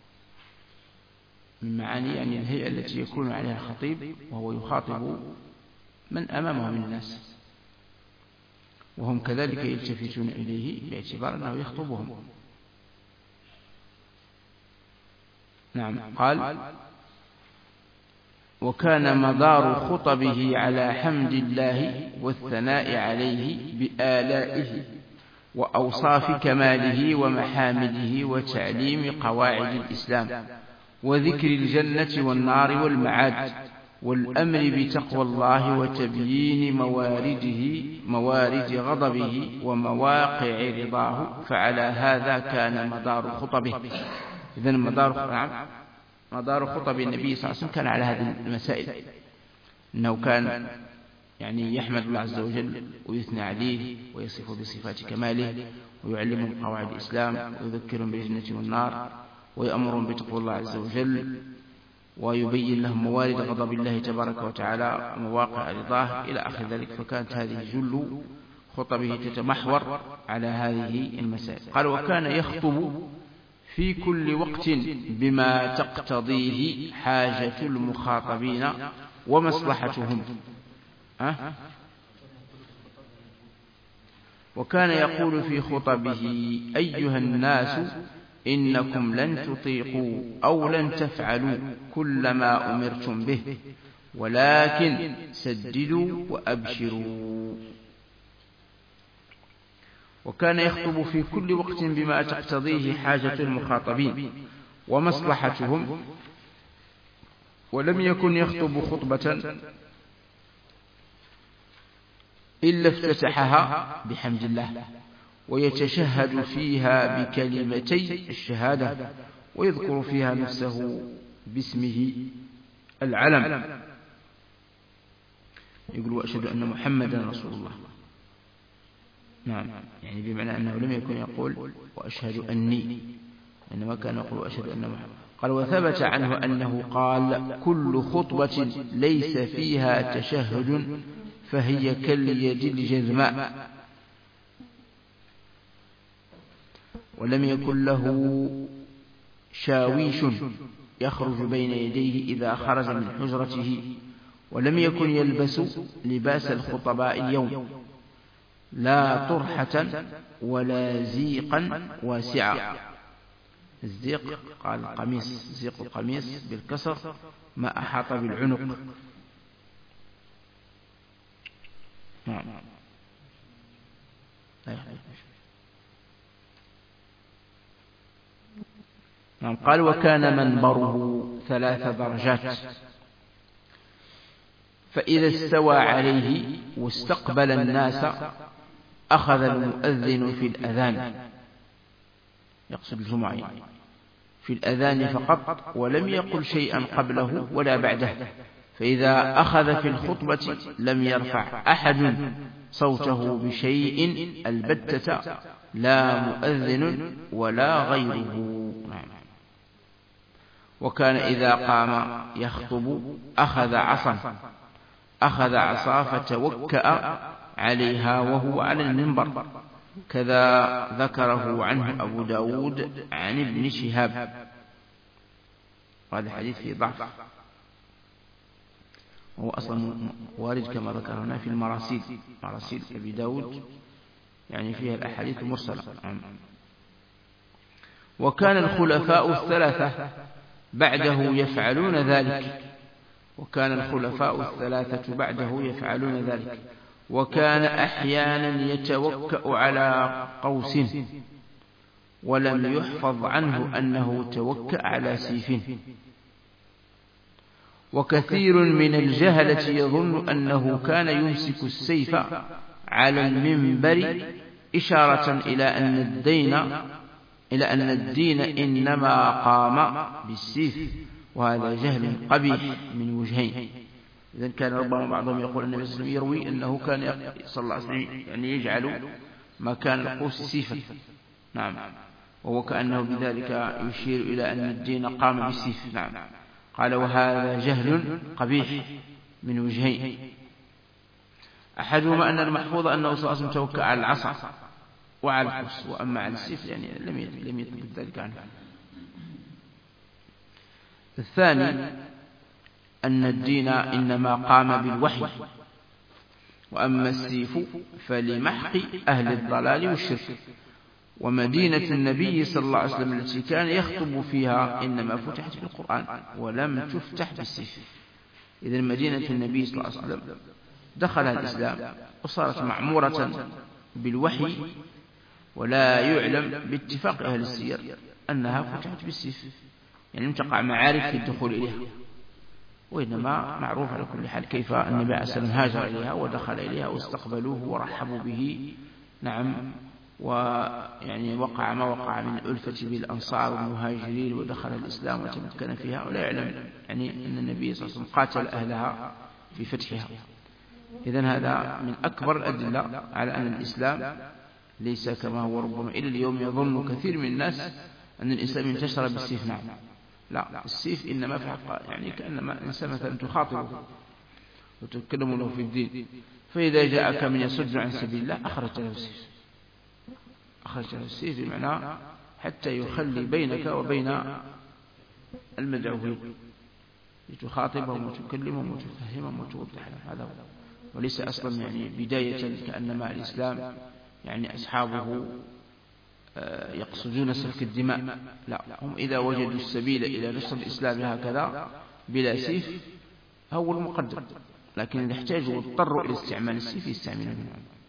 من معاني يعني الهيئة التي يكون عليها الخطيب وهو يخاطب من أمامه من الناس، وهم كذلك يلتفتون إليه باعتبار أنه يخطبهم. نعم. قال: وكان مدار خطبه على حمد الله والثناء عليه بآلائه وأوصاف كماله ومحامده وتعليم قواعد الإسلام وذكر الجنة والنار والمعاد والأمر بتقوى الله وتبيين موارده موارد غضبه ومواقع رضاه، فعلى هذا كان مدار خطبه. إذن مدار نعم مدار خطب النبي صلى الله عليه وسلم كان على هذه المسائل، أنه كان يعني يحمد الله عز وجل ويثنى عليه ويصف بصفات كماله، ويعلمهم قواعد الإسلام، ويذكرهم بالجنة والنار، ويأمرهم بتقوى الله عز وجل، ويبين لهم موارد غضب الله تبارك وتعالى ومواقع رضاه إلى آخر ذلك. فكانت هذه جل خطبه تتمحور على هذه المسائل. قال: وكان يخطب في كل وقت بما تقتضيه حاجة المخاطبين ومصلحتهم. أه؟ وكان يقول في خطبه: أيها الناس، إنكم لن تطيقوا أو لن تفعلوا كل ما أمرتم به، ولكن سددوا وأبشروا. وكان يخطب في كل وقت بما تقتضيه حاجة المخاطبين ومصلحتهم، ولم يكن يخطب خطبة إلا افتتحها بحمد الله، ويتشهد فيها بكلمتي الشهادة، ويذكر فيها نفسه باسمه العلم، يقول: وأشهد أن محمدا رسول الله. نعم، يعني بمعنى أنه لم يكن يقول وأشهد أني، إنما كان يقول وأشهد أن محمد. قال: وثبت عنه أنه قال: كل خطبة ليس فيها تشهد فهي كاليد الجذماء. ولم يكن له شاويش يخرج بين يديه إذا خرج من حجرته، ولم يكن يلبس لباس الخطباء اليوم، لا طرحة ولا زيقا واسعا. الزيق قال القميص، زيق القميص بالكسر ما أحاط بالعنق. نعم. نعم. قال: وكان منبره ثلاث درجات، فإذا استوى عليه واستقبل الناس أخذ المؤذن في الأذان، يقصد الجمعة، في الأذان فقط، ولم يقل شيئا قبله ولا بعده. فإذا أخذ في الخطبة لم يرفع أحد صوته بشيء البتة، لا مؤذن ولا غيره. وكان إذا قام يخطب أخذ عصا أخذ عصا فتوكأ عليها وهو على المنبر، كذا ذكره عنه أبو داود عن ابن شهاب. وهذا الحديث فيه ضعف، وهو أصلا وارد كما ذكرنا في المراسيل، مراسيل أبي داود، يعني فيها الأحاديث المرسلة. وكان الخلفاء الثلاثة بعده يفعلون ذلك وكان الخلفاء الثلاثة بعده يفعلون ذلك وكان أحيانا يتوكأ على قوس، ولم يحفظ عنه أنه توكأ على سيف. وكثير من الجهلة يظن أنه كان يمسك السيف على المنبر إشارة إلى أن الدين إلى أن الدين إنما قام بالسيف، وهذا جهل قبيح من وجهين. إذن كان ربما بعضهم يقول أن النبي صلى الله عليه وسلم يروي أنه كان صلى الله عليه وسلم يعني يجعل مكان القوس سيفا. نعم، وهو كأنه بذلك يشير إلى أن الدين قام بالسيف. نعم. قال: وهذا جهل قبيح من وجهين. أحدهما أن المحفوظ أنه صلى الله عليه وسلم توكأ على العصا وعلى القوس، وأما على السيف يعني لم يثبت ذلك عنه. الثاني أن الدين إنما قام بالوحي، وأما السيف فلمحق أهل الضلال والشرك. ومدينة النبي صلى الله عليه وسلم التي كان يخطب فيها إنما فتحت بالقرآن ولم تفتح بالسيف. إذن مدينة النبي صلى الله عليه وسلم دخلها الإسلام وصارت معمورة بالوحي، ولا يعلم باتفاق أهل السير أنها فتحت بالسيف، يعني لم تقع معارك في الدخول إليها، وإنما معروف على كل حال كيف النبي عليه السلام هاجر إليها ودخل إليها واستقبلوه ورحبوا به. نعم، ويعني وقع ما وقع من الألفة بالأنصار والمهاجرين ودخل الإسلام وتمكن فيها، ولا يعلم يعني أن النبي صلى الله عليه وسلم قاتل أهلها في فتحها. إذن هذا من أكبر الأدلة على أن الإسلام ليس كما هو ربما إلى اليوم يظن كثير من الناس أن الإسلام انتشر بالسيف. نعم، لا، السيف إنما في حق يعني كأنما إنسان مثلا تخاطبه وتتكلم له في الدين، فإذا جاءك من يصد عن سبيل الله أخرج له السيف، أخرج له السيف بمعنى حتى يخلي بينك وبين المدعوين لتخاطبهم وتكلمهم وتفهمهم وتوضح لهم. هذا هو، وليس أصلا يعني بداية كأنما الإسلام يعني أصحابه يقصدون سفك الدماء، لا، هم إذا وجدوا السبيل إلى نصر الإسلام هكذا بلا سيف هو المقدم، لكن إذا احتاجوا واضطروا إلى استعمال السيف يستعملونه.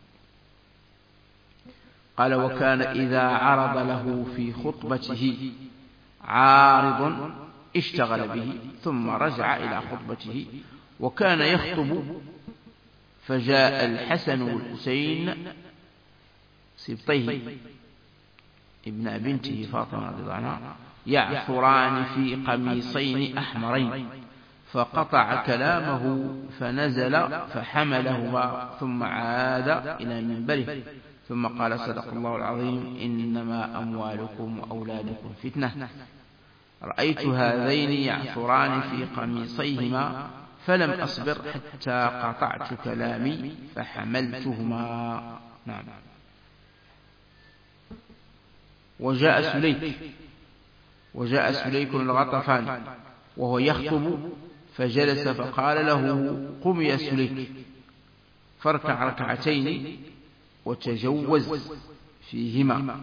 قال: وكان إذا عرض له في خطبته عارض اشتغل به ثم رجع إلى خطبته، وكان يخطب فجاء الحسن والحسين سبطيه ابن بنته فاطمة رضي الله عنها يعثران في قميصين أحمرين، فقطع كلامه فنزل فحملهما ثم عاد إلى منبره ثم قال: صدق الله العظيم، إنما أموالكم وأولادكم فتنة. رأيت هذين يعثران في قميصيهما فلم أصبر حتى قطعت كلامي فحملتهما. نعم. وجاء سليك وجاء سليك الغطفاني وهو يخطب فجلس فقال له: قم يا سليك فاركع ركعتين وتجوز فيهما.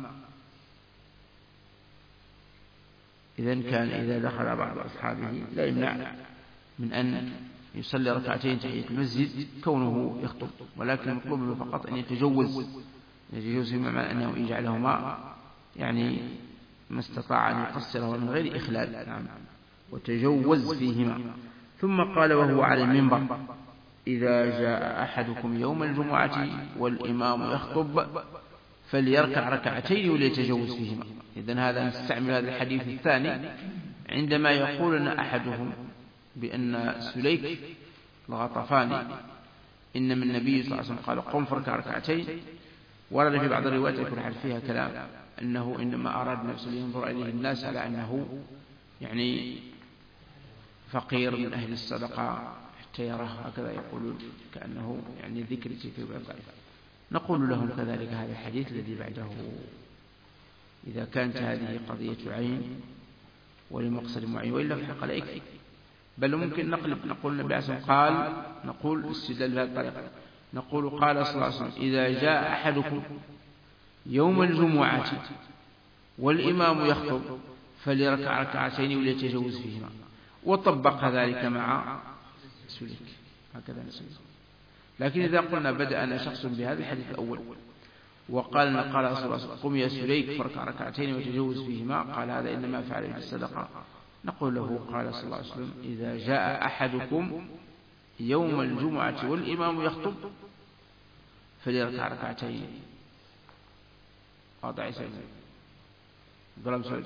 إذن كان إذا دخل بعض أصحابه لا يمنع من أن يصلي ركعتين تحية المسجد كونه يخطب، ولكن المطلوب منه فقط أن يتجوز يتجوز فيما معنى أنه يجعلهما يعني ما استطاع أن يقصرهما من غير إخلال. نعم. وتجوز فيهما. ثم قال وهو على المنبر: إذا جاء أحدكم يوم الجمعة والإمام يخطب فليركع ركعتين وليتجوز فيهما. إذن هذا نستعمل هذا الحديث الثاني عندما يقول أن أحدهم بأن سليك الغطفاني إنما النبي صلى الله عليه وسلم قال: قم فاركع ركعتين. ورد في بعض الروايات يكون حديث فيها كلام أنه إنما أراد نفسه لينظر إليه الناس على أنه يعني فقير من أهل الصدقة حتى يراه، هكذا يقولون كأنه يعني ذكر في بعض. نقول لهم كذلك هذا الحديث الذي بعده إذا كانت هذه قضية عين ولمقصد معين وإلا فحق لا يكفي، بل ممكن نقلب نقول النبي عليه الصلاة والسلام قال، نقول استدلال بهذه الطريقة، نقول قال صلى الله عليه وسلم: إذا جاء أحدكم يوم الجمعة والإمام يخطب فليركع ركعتين وليتجوز فيهما. وطبق ذلك مع سليك، هكذا نسوي. لكن إذا قلنا بدأنا شخص بهذا الحديث الأول وقال قال صلى الله عليه وسلم: قم يا سليك فاركع ركعتين وتجوز فيهما، قال هذا إنما فعل بالصدقة، نقول له قال صلى الله عليه وسلم: إذا جاء أحدكم يوم الجمعة والإمام يخطب فليركع ركعتين. واضح يا سيدي؟ ضرب سؤال.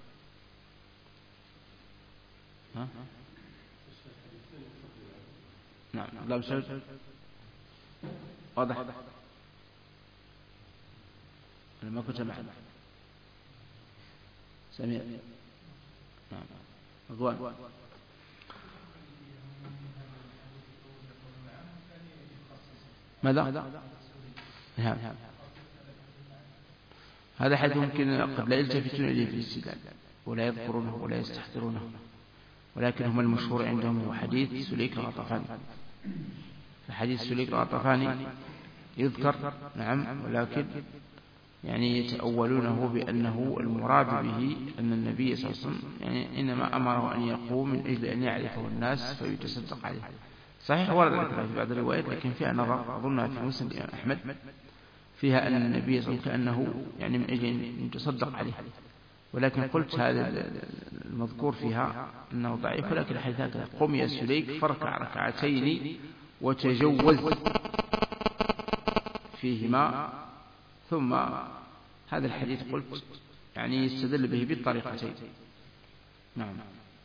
ها؟ نعم. ضرب سؤال. واضح. أنا ما كنت معنا. سمير. نعم. رضوان. ماذا؟ نعم. هذا حديث ممكن قد لا يلتفتون إليه في الاستدلال ولا يذكرونه ولا يستحضرونه، ولكن هم المشهور عندهم هو حديث سليك الغطفاني. فحديث سليك الغطفاني يذكر نعم، ولكن يعني يتأولونه بأنه المراد به أن النبي صلى الله عليه وسلم يعني إنما أمره أن يقوم من أجل أن يعرفه الناس فيتصدق عليه. صحيح ورد ذلك في بعض الروايات، لكن فيها نظر أظنها في مسند الإمام أحمد فيها أن النبي صلى الله عليه وسلم كأنه يعني من أجل أن يتصدق عليه، ولكن قلت هذا المذكور فيها أنه ضعيف، ولكن الحديث هكذا: قم يا سليك فاركع ركعتين وتجوز فيهما ثم هذا الحديث قلت يعني يستدل به بالطريقتين. نعم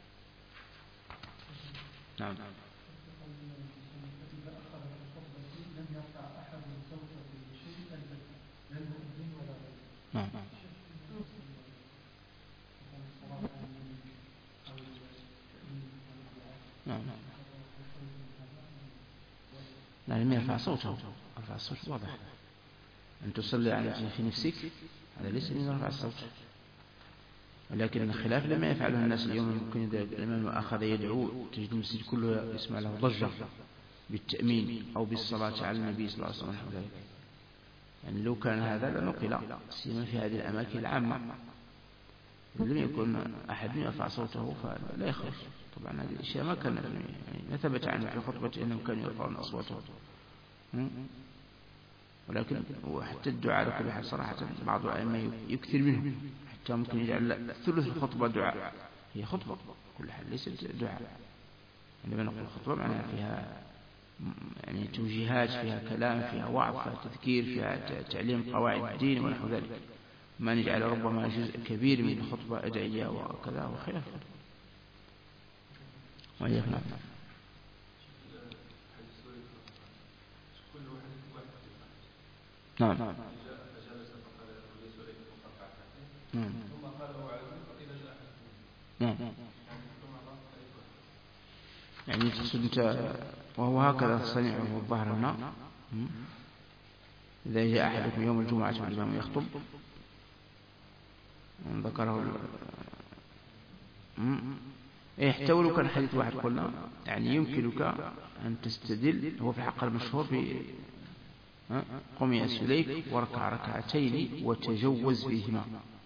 نعم نعم نعم لا لم يرفع صوته. رفع الصوت واضح، أن تصلي على في نفسك هذا ليس من رفع الصوت، ولكن الخلاف لما يفعله الناس اليوم. ممكن إذا الإمام أخذ يدعو تجد المسجد كله يسمع له ضجة بالتأمين أو بالصلاة على النبي صلى الله عليه وسلم. يعني لو كان هذا لنقل، سيما في هذه الأماكن العامة لم يكن أحد يرفع صوته فلا يخرج. طبعا هذه الأشياء ما كان يعني ما ثبت عنه في خطبة أنهم كانوا يرفعون أصواتهم، ولكن وحتى الدعاء على كل حال صراحة بعض الأئمة يكثر منه، حتى ممكن يجعل ثلث الخطبة دعاء. هي خطبة كل حال ليست دعاء. عندما نقول خطبة معناها فيها يعني توجيهات، فيها كلام، فيها وعظ، فيها تذكير، فيها تعليم قواعد الدين ونحو ذلك. ما نجعل ربما جزء كبير من الخطبة أدعية وكذا وخلاف. وإياك نعم. نعم نعم نعم يعني تقصد أنت وهو هكذا صنيعه الظاهر هنا. إذا جاء أحدكم يوم الجمعة والإمام يخطب ذكره يحتول كان حديث واحد قلنا يعني يمكنك أن تستدل. هو في حق المشهور في قم يا سليك واركع ركعتين وتجوز فيهما،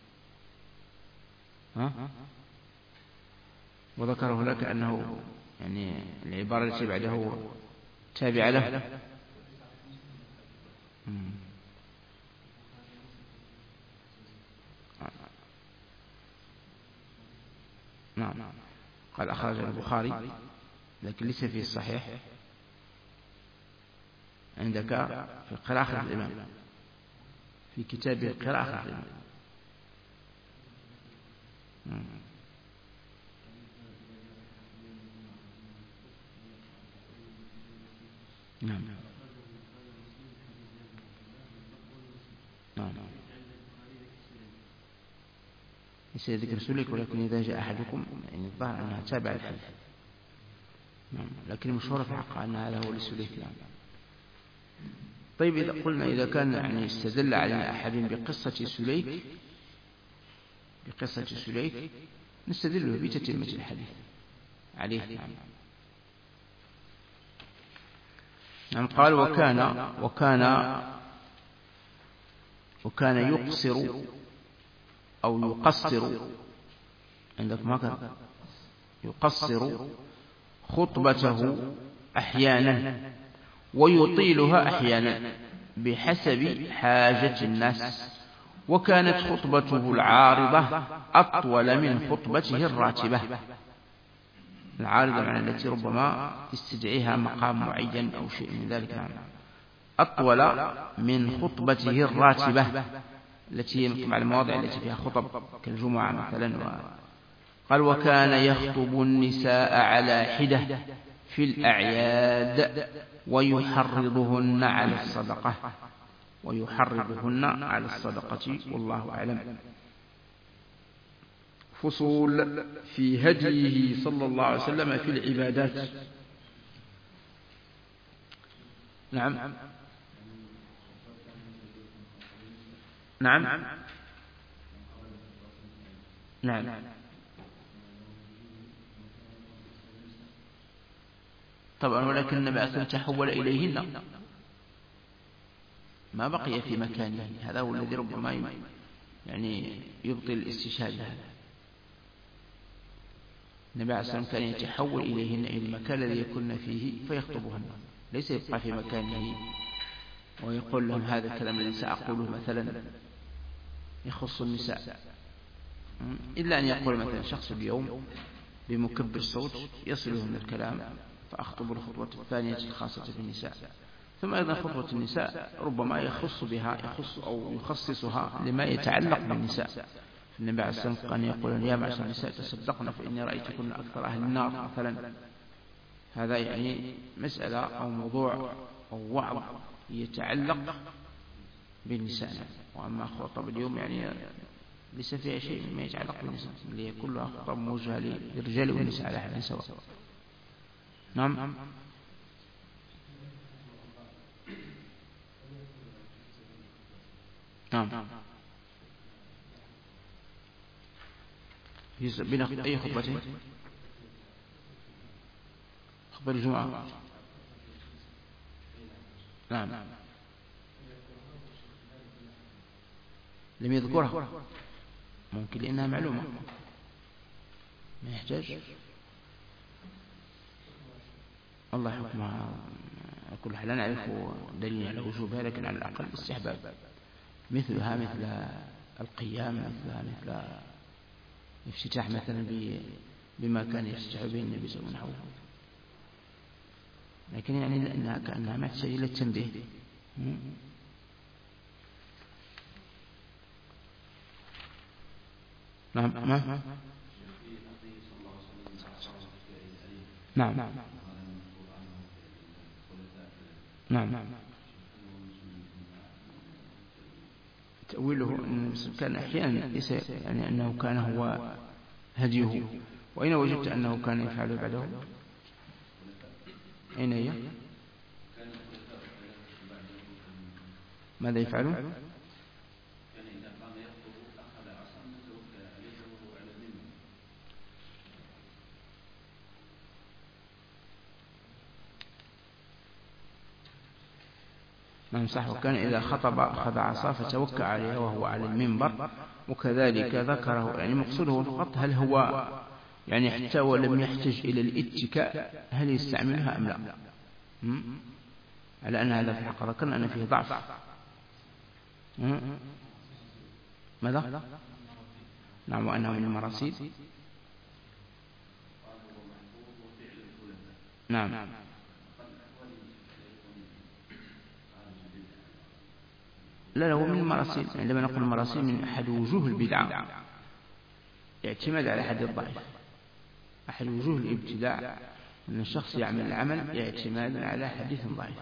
وذكره لك أنه يعني العبارة التي بعده تابع له. نعم قال أخرج البخاري لكن ليس فيه الصحيح. عندك في قراءة الإمام في كتابه قراءة الإمام. نعم نعم ليس ذكر سلك، ولكن إذا جاء أحدكم يعني الظاهر أنها تابع الحديث. نعم لكن المشهور في حق أن هذا هو لسليك. نعم. طيب إذا قلنا إذا كان يعني استدل على أحد بقصة سليك بقصة سليك نستدل بتتمة الحديث عليه. نعم. نعم قال وكان وكان وكان يقصر أو يقصر. عندك ما كان يقصر خطبته أحيانا ويطيلها أحيانا بحسب حاجة الناس، وكانت خطبته العارضة أطول من خطبته الراتبة. العارضة معنى التي ربما تستدعيها مقام معين أو شيء من ذلك. أطول من خطبته الراتبة التي مع المواضع التي فيها خطب كالجمعة مثلا. قال وكان يخطب النساء على حدة في الأعياد ويحرضهن على الصدقة ويحرضهن على الصدقة والله أعلم. فصول في هديه صلى الله عليه وسلم في العبادات. نعم نعم نعم طبعا، ولكن النبي عليه الصلاة والسلام تحول إليهن ما بقي في مكانه. هذا هو الذي ربما يعني يبطل الاستشهاد هذا. النبي عليه الصلاة والسلام كان يتحول إليهن إلى المكان الذي يكون فيه فيخطبهن، ليس يبقى في مكانه ويقول لهم هذا الكلام الذي سأقوله مثلا يخص النساء، إلا أن يقول مثلا شخص اليوم بمكبر الصوت يصلهم الكلام فأخطب الخطوة الثانية الخاصة بالنساء. ثم أيضا خطبة النساء ربما يخص بها يخص أو يخصصها لما يتعلق بالنساء. النبي عليه الصلاة والسلام كان يقول يا معشر النساء تصدقن فإني رأيتكن أكثر أهل النار مثلا. هذا يعني مسألة أو موضوع أو وعظ يتعلق بالنساء. وأما خطب اليوم يعني ليس فيها شيء مما يتعلق بالنساء، اللي هي كلها خطب موجهة للرجال والنساء على حد سواء. نعم. نعم. بين أي خطبتين؟ خطبة الجمعة. نعم. لم يذكرها ممكن لأنها معلومة ما يحتاج الله حكمها. على كل حال لا نعرف دليل على وجوبها، لكن على الأقل استحباب مثلها مثل القيام، مثلها مثل افتتاح مثلا بما كان يفتتح به النبي صلى الله عليه وسلم. لكن يعني لأنها كأنها ما تحتاج إلى التنبيه. نعم. ما نعم. نعم. تأويله كان أحيانا ليس يعني أنه كان هو هديه. وأين وجدت أنه كان يفعل بعده؟ أين هي؟ ماذا يفعلون؟ نعم صح. وكان إذا خطب أخذ عصا فتوكى عليها وهو على المنبر. وكذلك ذكره يعني مقصوده فقط هل هو يعني حتى ولم يحتج إلى الاتكاء هل يستعملها أم لا، على أن هذا في الحق ذكرنا أن فيه ضعف. ماذا؟ نعم. وأنه من المراسيل. نعم. لا لا هو من المراسيل. عندما نقول المراسيل من أحد وجوه البدعة اعتماد على حد الضعيف. أحد وجوه الابتداع أن الشخص يعمل العمل اعتماد على حديث ضعيف،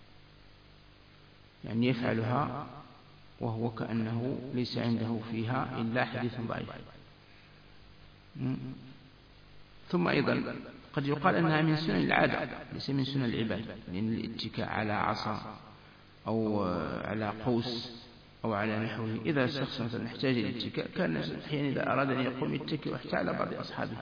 يعني يفعلها وهو كأنه ليس عنده فيها إلا حديث ضعيف. ثم أيضا قد يقال أنها من سنن العادة ليس من سنن العباد، لأن الاتكاء على عصا أو على قوس أو على نحوه إذا الشخص مثلا احتاج الاتكاء كان أحيانا إذا أراد أن يقوم يتكئ وحتى على بعض أصحابه.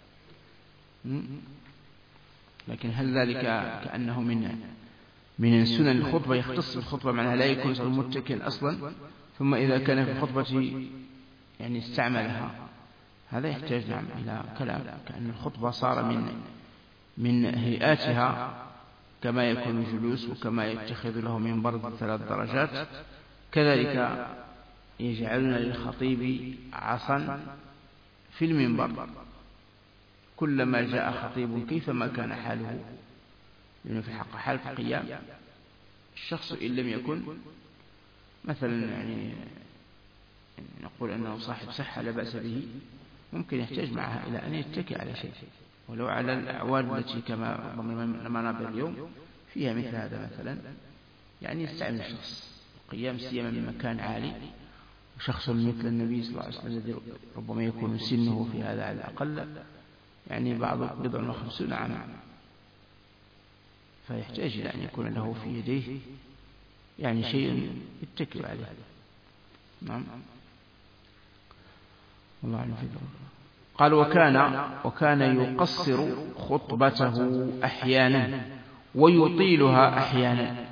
لكن هل ذلك كأنه من من سنن الخطبة يختص الخطبة معناها لا يكون متكئا أصلا ثم إذا كان في الخطبة يعني استعملها؟ هذا يحتاج نعم إلى كلام، كأن الخطبة صار من من هيئاتها كما يكون الجلوس وكما يتخذ له منبر ثلاث درجات كذلك يجعلون للخطيب عصا في المنبر كلما جاء خطيب كيفما كان حاله، لأنه في الحق حال القيام الشخص إن لم يكن مثلا يعني نقول أنه صاحب صحة لا بأس به ممكن يحتاج معها إلى أن يتكئ على شيء، ولو على الأعوال التي كما منابر اليوم فيها مثل هذا مثلا يعني يستعمل الشخص القيام سيما من مكان عالي، وشخص مثل النبي صلى الله عليه وسلم الذي ربما يكون سنه في هذا على الأقل يعني بعض بضع وخمسون عاما، فيحتاج إلى أن يكون له في يديه يعني شيء يتكئ عليه. نعم الله أعلم. في ذلك قال وكان وكان يقصر خطبته أحيانا ويطيلها أحيانا.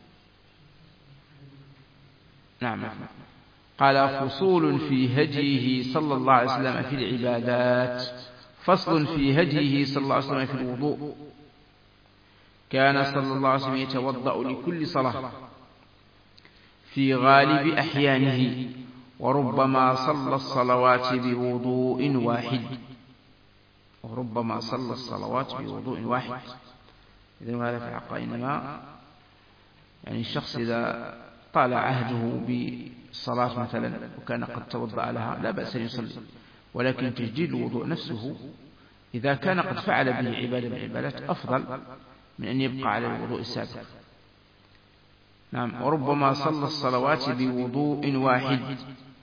نعم. قال فصول في هديه صلى الله عليه وسلم في العبادات. فصل في هديه صلى الله عليه وسلم في الوضوء. كان صلى الله عليه وسلم يتوضأ لكل صلاة في غالب أحيانه وربما صلى الصلوات بوضوء واحد وربما صلى الصلوات بوضوء واحد. إذن هذا في الحق إنما يعني الشخص إذا طال عهده بالصلاة مثلا وكان قد توضأ لها لا بأس أن يصلي، ولكن تجديد الوضوء نفسه إذا كان قد فعل به عبادة من العبادات أفضل من أن يبقى على الوضوء السابق. نعم. وربما صلى الصلوات بوضوء واحد،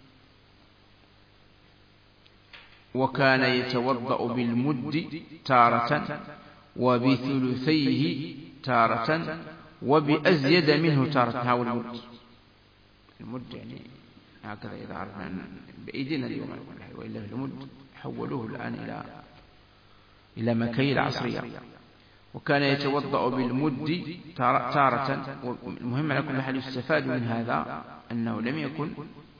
وكان يتوضأ بالمد تارة وبثلثيه تارة وبأزيد منه تارة. هاو المد، المد يعني هكذا إذا عرفنا بأيدينا اليوم، وإلا في المد حولوه الآن إلى إلى مكاييل عصرية. وكان يتوضأ بالمد تارة. المهم على كل حال يستفاد من هذا أنه لم يكن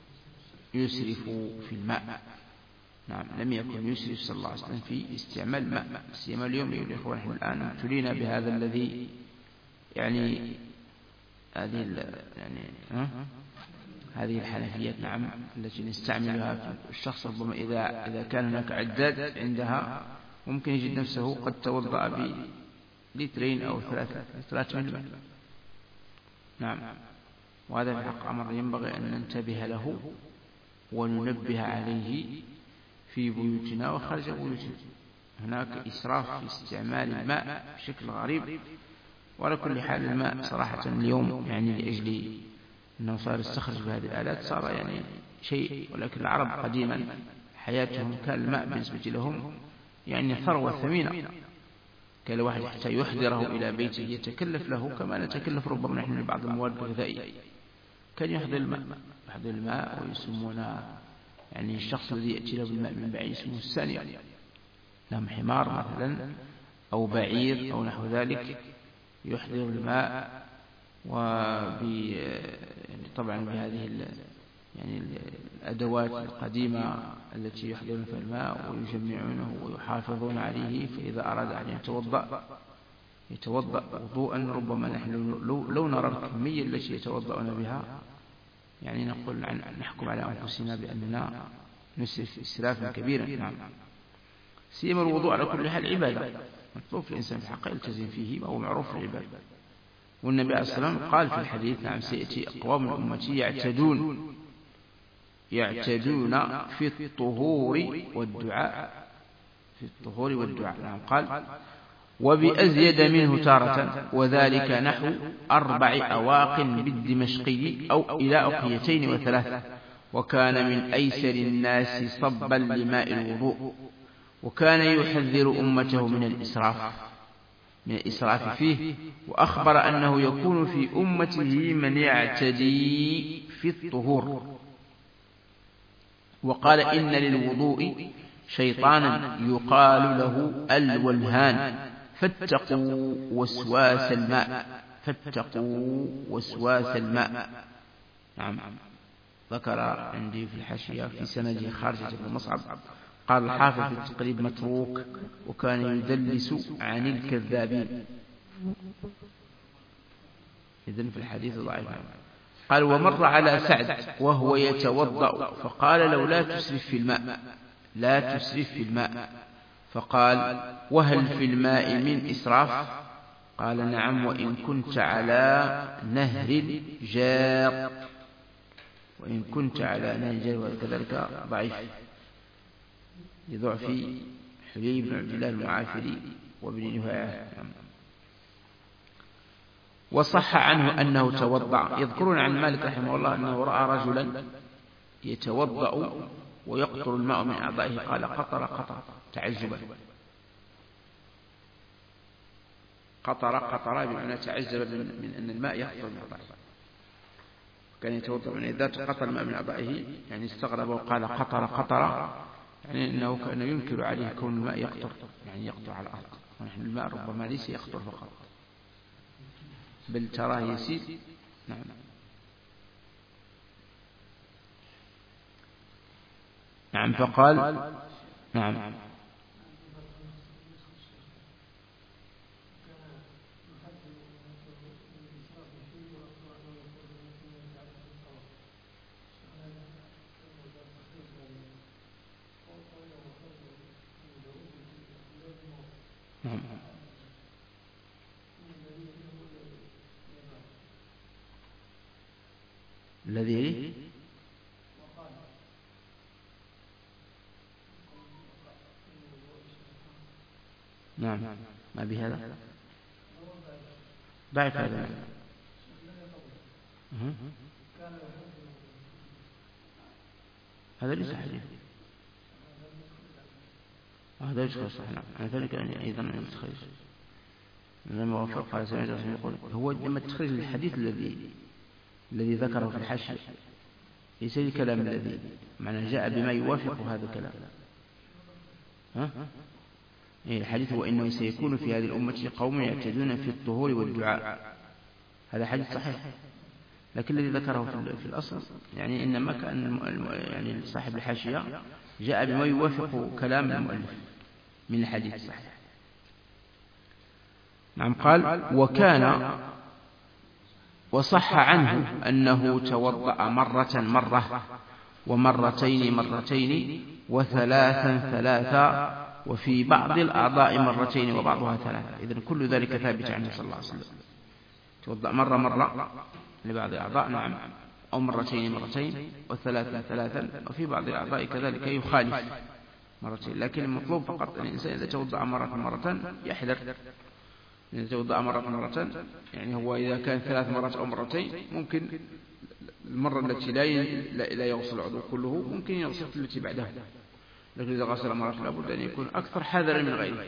يسرف في الماء. نعم، لم يكن يسرف صلى الله عليه وسلم في استعمال الماء. سيما اليوم يا إخوان نحن الآن ابتلينا بهذا الذي يعني هذه يعني ها هذه الحنفيات، نعم، التي نستعملها في الشخص. ربما إذا إذا كان هناك عداد عندها ممكن يجد نفسه قد توضأ بلترين أو ثلاثة ثلاثة من الماء. نعم. وهذا في الحق أمر ينبغي أن ننتبه له وننبه عليه في بيوتنا وخارج بيوتنا. هناك إسراف في استعمال الماء بشكل غريب. وعلى كل حال الماء صراحة اليوم يعني لأجل أنه صار يستخرج بهذه الآلات صار يعني شيء، ولكن العرب قديما حياتهم كان الماء بالنسبة لهم يعني ثروة ثمينة. كان الواحد حتى يحضره إلى بيته يتكلف له كما نتكلف ربما نحن لبعض المواد الغذائية. كان يحضر الماء يحضر الماء ويسمون يعني الشخص الذي يأتي له بالماء من بعيد اسمه السانية، لهم حمار مثلا أو بعير أو نحو ذلك يحضر الماء، وب يعني طبعا بهذه يعني الأدوات القديمة التي يحضرون في الماء ويجمعونه ويحافظون عليه. فإذا أراد أن يتوضأ يتوضأ وضوءا ربما نحن لو, لو نرى الكمية التي يتوضأون بها يعني نقول عن نحكم على أنفسنا بأننا نسرف إسرافا كبيرا. نعم. سيما الوضوء على كل حال عبادة مطلوب الإنسان في حقه يلتزم فيه وهو معروف العبادة. والنبي عليه الصلاة والسلام قال في الحديث: نعم، سيأتي أقوام من أمتي يعتدون يعتدون في الطهور والدعاء في الطهور والدعاء. نعم. قال: وبأزيد منه تارة، وذلك نحو أربع أواق بالدمشقي أو إلى أقيتين وثلاثة. وكان من أيسر الناس صبا لماء الوضوء، وكان يحذر أمته من الإسراف من الإسراف فيه. وأخبر أنه يكون في أمته من يعتدي في الطهور. وقال: إن للوضوء شيطانا يقال له الولهان، فاتقوا وسواس الماء فاتقوا وسواس الماء. نعم. ذكر عندي في الحاشية في سنده خارجة بن مصعب. قال الحافظ في التقريب: متروك، وكان يدلس عن الكذابين. إذن في الحديث ضعيف. قال: ومر على سعد وهو يتوضأ فقال: لو لا تسرف في الماء لا تسرف في الماء. فقال: وهل في الماء من إسراف؟ قال: نعم، وإن كنت على نهر جار وإن كنت على نهر جار وكذلك ضعيف لضعف حلي بن عبد الله المعافري وابن نهاية. وصح عنه أنه توضأ. يذكرون عن مالك رحمه الله أنه رأى رجلا يتوضأ ويقطر الماء من أعضائه. قال: قطر قطر تعجبا. قطر قطر بمعنى تعجب من أن الماء يقطر من أعضائه. كان يتوضأ من إذا قطر الماء من أعضائه يعني استغرب وقال: قطر قطر، يعني أنه كان ينكر عليه كون الماء يقطر، يعني يقطر على الأرض. ونحن الماء ربما ليس يقطر فقط بل تراه يسيل. نعم. نعم. فقال: نعم. نعم. الذي نعم ما بهذا ضعف هذا هذا ليس حديث هذا يدخل صحيح. نعم ذلك يعني أيضا من التخريج لما وفق قال سمعت رسول يقول هو لما التخريج الحديث الذي الذي ذكره في الحاشية ليس الكلام الذي معنى جاء بما يوافق هذا الكلام. ها الحديث هو إنه سيكون في هذه الأمة قوم يعتدون في الطهور والدعاء، هذا حديث صحيح. لكن الذي ذكره في الأصل يعني إنما كان يعني صاحب الحاشية جاء بما يوافق كلام المؤلف من الحديث الصحيح. نعم قال وكان وصح عنه أنه توضأ مرة مرة ومرتين مرتين وثلاثا ثلاثا وفي بعض الأعضاء مرتين وبعضها ثلاثة. إذن كل ذلك ثابت عنه صلى الله عليه وسلم. توضأ مرة مرة لبعض الأعضاء نعم أو مرتين مرتين وثلاثا ثلاثا وفي بعض الأعضاء كذلك يخالف مرتين. لكن المطلوب فقط أن الإنسان إذا توضأ مرة مرة يحذر. إذا توضأ مرة مرة يعني هو إذا كان ثلاث مرات أو مرتين ممكن المرة التي لا لا يغسل العضو كله ممكن يغسل التي بعدها. لكن إذا غسل مرة لابد أن يكون أكثر حذرا من غيره.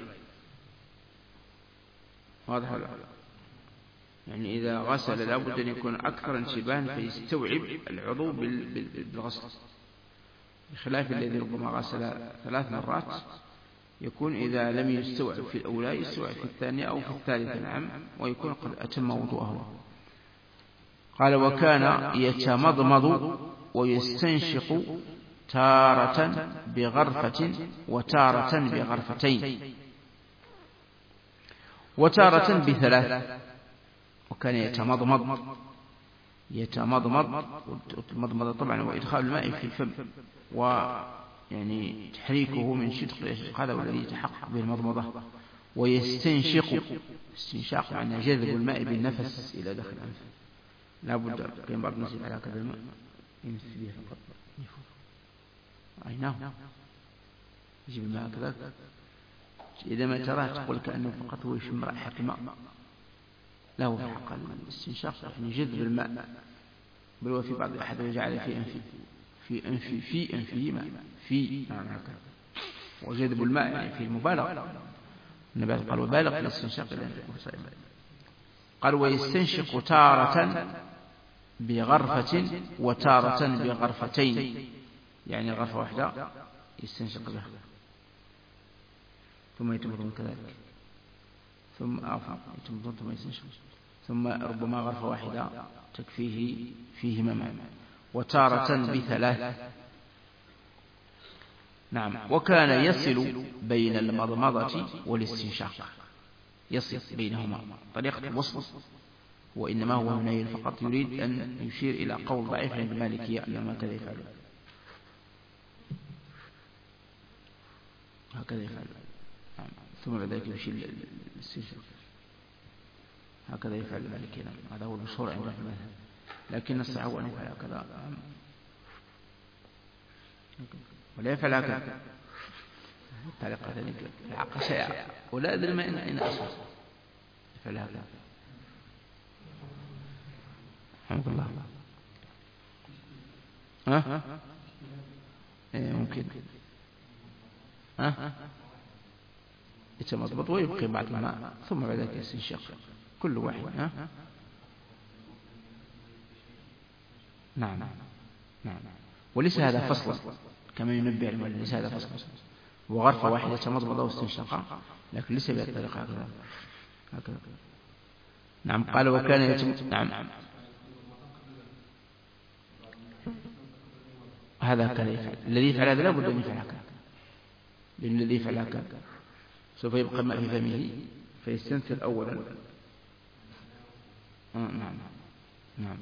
واضح ولا؟ يعني إذا غسل لابد أن يكون أكثر انتباها فيستوعب العضو بالغسل، بخلاف الذي ربما غسل ثلاث مرات يكون إذا لم يستوعب في الأولى يستوعب في الثانية أو في الثالثة نعم ويكون قد أتم وضوءه. قال وكان يتمضمض ويستنشق تارة بغرفة وتارة بغرفتين وتارة بثلاث. وكان يتمضمض يتمضمض والمضمضة طبعا وإدخال الماء في الفم ويعني تحريكه من شدق الإشراق هذا والذي يتحقق به المضمضة. ويستنشق استنشاق معنى جذب الماء بالنفس إلى داخل الأنف. لا بد كان بعض الناس على كذا الماء ينفث به فقط أي نعم يجيب الماء كذا إذا ما تراه تقول كأنه فقط هو يشم رائحة الماء. لا هو في حق الاستنشاق يعني جذب الماء بل وفي بعض الأحد وجعل في أنفه في أنفه في أنفه ماء في نعم هكذا وجذب الماء يعني في المبالغة. النبي قال وبالغ في الاستنشاق قال ويستنشق تارة بغرفة وتارة بغرفتين يعني غرفة واحدة يستنشق بها ثم يتمضمض كذلك ثم عفوا يتمضمض ثم يستنشق ثم ربما غرفة واحدة تكفيه فيهما ماء وتارة بثلاث. نعم وكان يصل بين المضمضة والاستنشاق يصل بينهما طريقة الوصل وإنما هو هنا فقط يريد أن يشير إلى قول ضعيف عند المالكية أنما كذا يفعل هكذا يفعل نعم. ثم بعد ذلك يشير الاستنشاق هكذا يفعل المالكية هذا هو المشهور عند المذهب. لكن الصحيح أن يفعل هكذا ولا يفعل هكذا طريقة ذلك العقل شيء ولا أدري ما إن أصل يفعل هكذا الحمد لله. ها إيه ممكن ها يتمضمض ويبقي بعض الماء ثم بعد ذلك يستنشق كل واحد. ها نعم نعم وليس هذا فصلا كما ينبه المؤلف ليس هذا فصلا وغرفة واحدة يتمضمض واستنشق لكن ليس بهذه الطريقة هكذا هكذا. نعم قال وكان يتم نعم هذا هكذا يفعل الذي يفعل هذا لا بد أن يفعل هكذا لأن الذي يفعل هكذا سوف يبقى الماء في فمه فيستنثر أولا. نعم نعم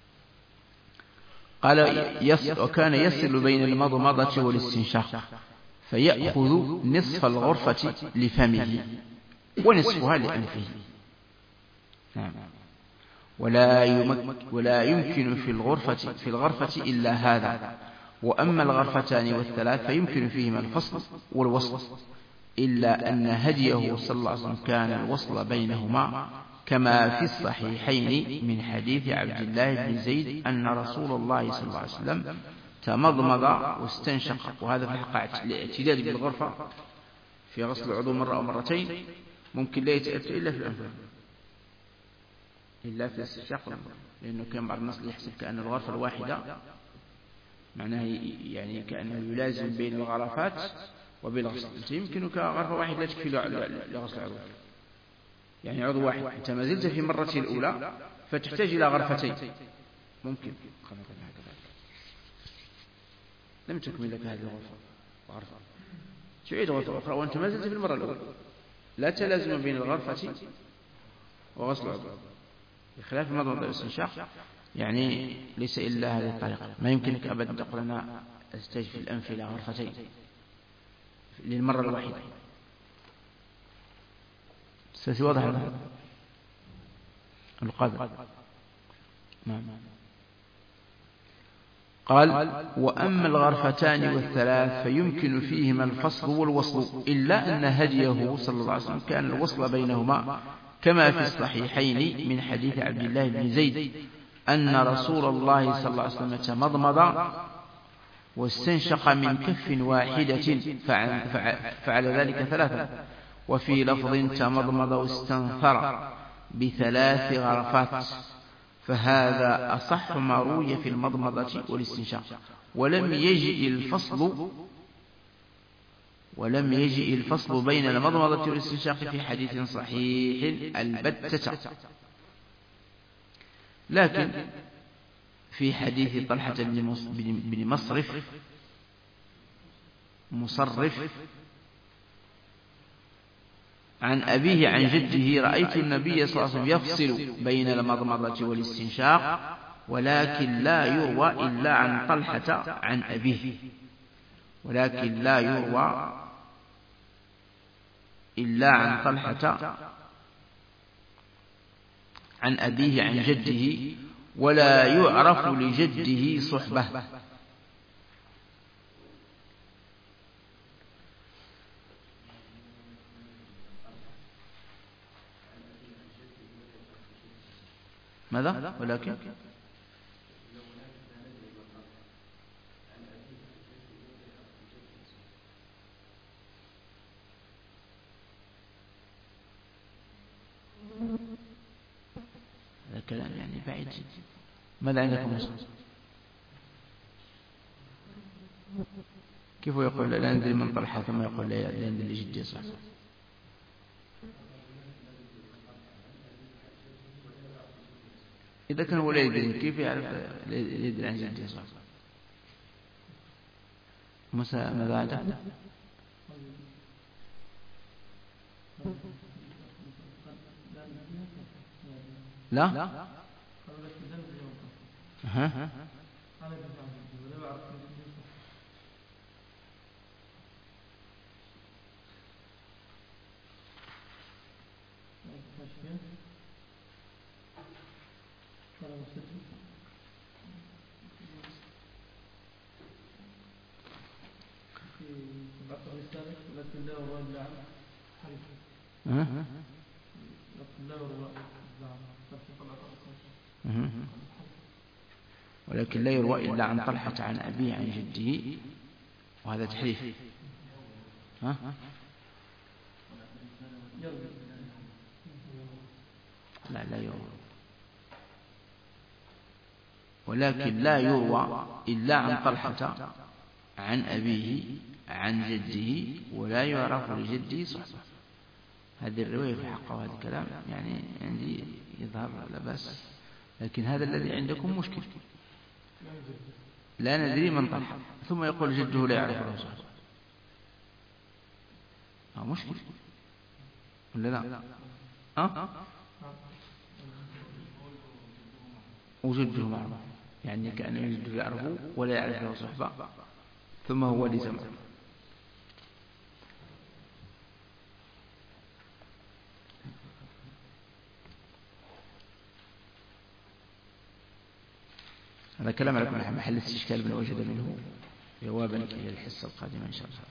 قال يص وكان يصل بين المضمضة والاستنشاق فيأخذ نصف الغرفة لفمه ونصفها لأنفه. نعم ولا يمك ولا يمكن في الغرفة في الغرفة إلا هذا. وأما الغرفتان والثلاث فيمكن فيهما الفصل والوصل، إلا أن هديه صلى الله عليه وسلم كان الوصل بينهما، كما في الصحيحين من حديث عبد الله بن زيد أن رسول الله صلى الله عليه وسلم تمضمض واستنشق. وهذا في الحقيقة الاعتداد بالغرفة في غسل العضو مرة أو مرتين ممكن لا يتأتى إلا في الأنف، إلا في الاستنشاق، لأنه كان بعض الناس يحسب كأن الغرفة الواحدة معناه يعني كأنه يلازم بين الغرفات وبين الغسل. يمكنك غرفة واحدة لا تكفي لغسل العضو، يعني عضو واحد أنت ما زلت في مرته الأولى فتحتاج إلى غرفتين، ممكن لم تكمل لك هذه الغرفة وغرفة تعيد غرفة أخرى وأنت ما زلت في المرة الأولى، لا تلازم بين الغرفة وغسل العضو، بخلاف المضمضة والاستنشاق يعني ليس إلا هذه الطريقة. ما يمكنك أبدا تقول أنا أستجف في الأنف إلى غرفتين للمرة الواحدة. سيواضح هذا القدر. نعم. قال: وأما الغرفتان والثلاث فيمكن فيهما الفصل والوصل، إلا أن هديه صلى الله عليه وسلم كان الوصل بينهما، كما في الصحيحين من حديث عبد الله بن زيد أن رسول الله صلى الله عليه وسلم تمضمض واستنشق من كف واحدة فعل ذلك ثلاثا. وفي لفظ تمضمض واستنثر بثلاث غرفات، فهذا أصح ما روي في المضمضة والاستنشاق. ولم يجئ الفصل ولم يجئ الفصل بين المضمضة والاستنشاق في حديث صحيح البتة، لكن في حديث طلحة بن مصرف مصرف عن أبيه عن جده: رأيت النبي صلى الله عليه وسلم يفصل بين المضمضة والاستنشاق، ولكن لا يروى إلا عن طلحة عن أبيه ولكن لا يروى إلا عن طلحة عن أبيه عن جده، ولا يعرف لجده صحبة. ماذا؟ ولكن هذا كلام يعني بعيد جدا. ماذا عندكم مصر؟ كيف يقول لا ندري من طلحة ثم يقول لا ندري لجدي صح؟ إذا كان هو لا يدري كيف يعرف لا يدري عن جدي صح؟ موسى ماذا عنده؟ لا ها ولكن لا يروى إلا عن طلحة عن أبيه عن جده، وهذا تحريف. ها؟ لا لا يروى، ولكن لا يروى إلا عن طلحة عن أبيه عن جده، ولا يعرف لجده صحبة. هذه الرواية في حقه وهذا الكلام يعني عندي يظهر لا بأس، لكن هذا الذي عندكم مشكل. لا ندري من طلحة ثم يقول جده لا يعرف له صحبة، ها مشكل ولا لا؟ أه؟ وجده معروف، يعني كأنه جده يعرفه ولا يعرف له صحبة، ثم هو لزم. هذا كلام على محل استشكال من وجد منه جوابا إلى الحصة القادمة إن شاء الله.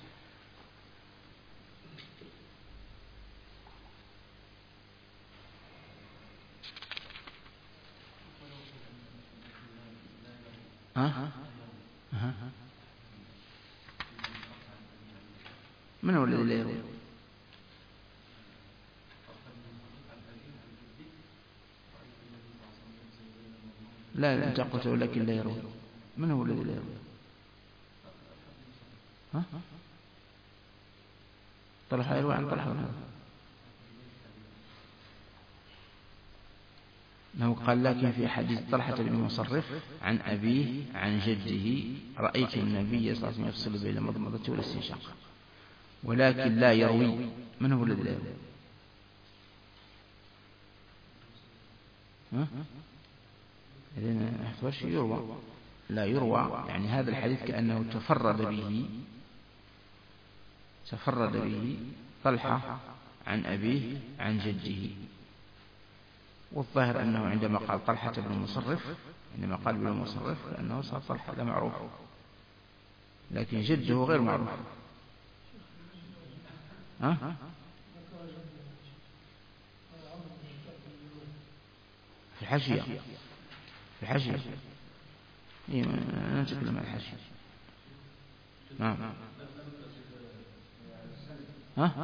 ها ها من هو الذي لا يروي؟ لا أنت قلت لكن لا يروي. من هو الذي لا يروي؟ ها طلحة يروي عن طلحة هذا أنه قال لكن في حديث طلحة بن مصرف عن أبيه عن جده رأيت النبي صلى الله عليه وسلم يفصل بين المضمضة والاستنشاق ولكن لا يروي. من هو الذي لا يروي؟ ها إذن أحفظ يروى لا يروى يعني هذا الحديث كأنه تفرد به تفرد به طلحة عن أبيه عن جده. والظاهر أنه عندما قال طلحة بن مصرف عندما قال بن مصرف كأنه صار طلحة هذا معروف لكن جده غير معروف. ها في الحاشية في الحاشية إيه أنا نتكلم عن الحاشية. نعم ها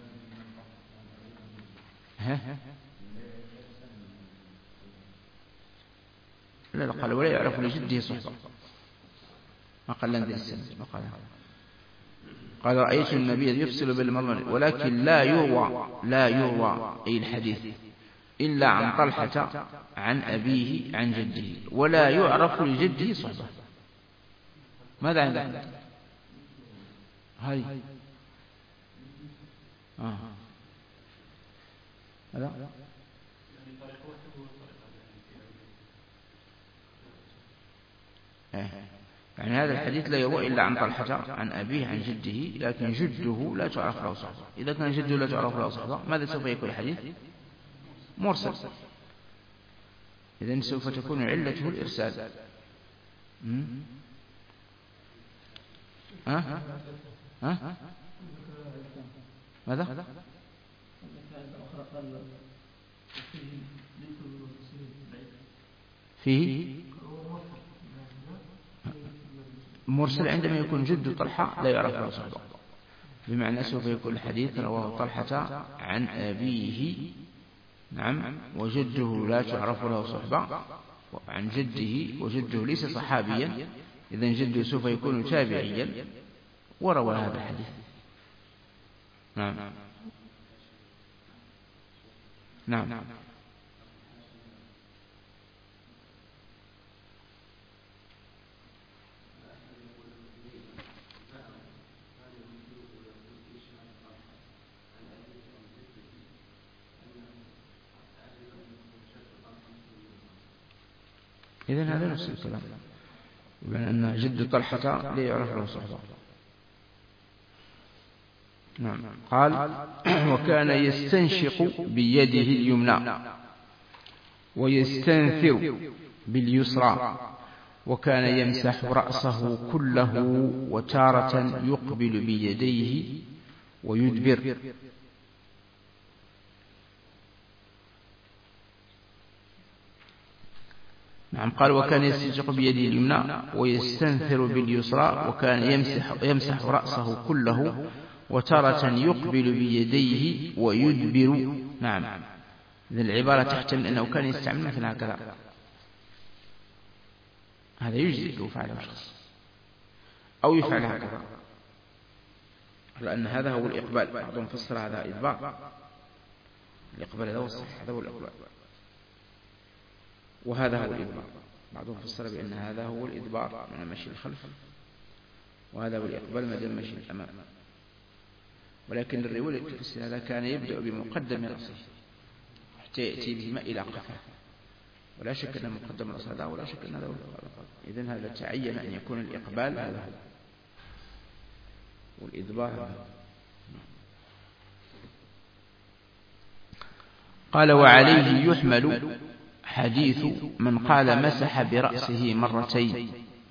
ها لا لا قال ولا يعرف لجده صحبة ما قال لندي السنة ما قال قال رأيت النبي يفصل بالمضمضة ولكن لا يروى لا يروى أي الحديث إلا عن طلحة عن أبيه عن جده ولا يعرف لجده صحبة. ماذا عندك هاي آه. هذا يعني هذا الحديث لا يروى إلا عن طلحة عن أبيه عن جده لكن جده لا تعرف له صحبة. إذا كان جده لا تعرف له صحبة ماذا سوف يكون الحديث؟ مرسل. إذن سوف تكون علته الإرسال. ها ها ماذا؟ فيه مرسل عندما يكون جد طلحة لا يعرف له صحبة بمعنى سوف يكون الحديث رواه طلحة عن أبيه نعم وجده لا تعرف له صحبة عن جده وجده ليس صحابيا إذن جده سوف يكون تابعيا وروى هذا الحديث. نعم نعم إذن هذا نفس الكلام بأن أن جد طلحة لا يعرف له صحبة. نعم قال وكان يستنشق بيده اليمنى ويستنثر باليسرى وكان يمسح رأسه كله وتارة يقبل بيديه ويدبر. نعم قال وكان يستنشق بيده اليمنى ويستنثر باليسرى وكان يمسح, يمسح رأسه كله وتارة يقبل بيديه ويدبر. نعم إذن العبارة تحتمل أنه كان يستعمل مثل هكذا هذا يجزئ لو فعله شخص أو يفعل هكذا لأن هذا هو الإقبال. بعضهم فسر هذا إدبار الإقبال هذا هو الصحيح هذا هو الإقبال وهذا هو الإدبار. بعضهم فسر بأن هذا هو الإدبار من المشي الخلف وهذا هو الإقبال ما دام مشي الأمام. ولكن الرواية التفسير هذا كان يبدأ بمقدم رأسه حتى يأتي بهما إلى قفاه ولا شك أن مقدم رأس هذا ولا شك أن هذا هو الإقبال. إذن هذا تعين أن يكون الإقبال هذا هو والإدبار هذا. قال وعليه يحمل حديث من قال مسح برأسه مرتين.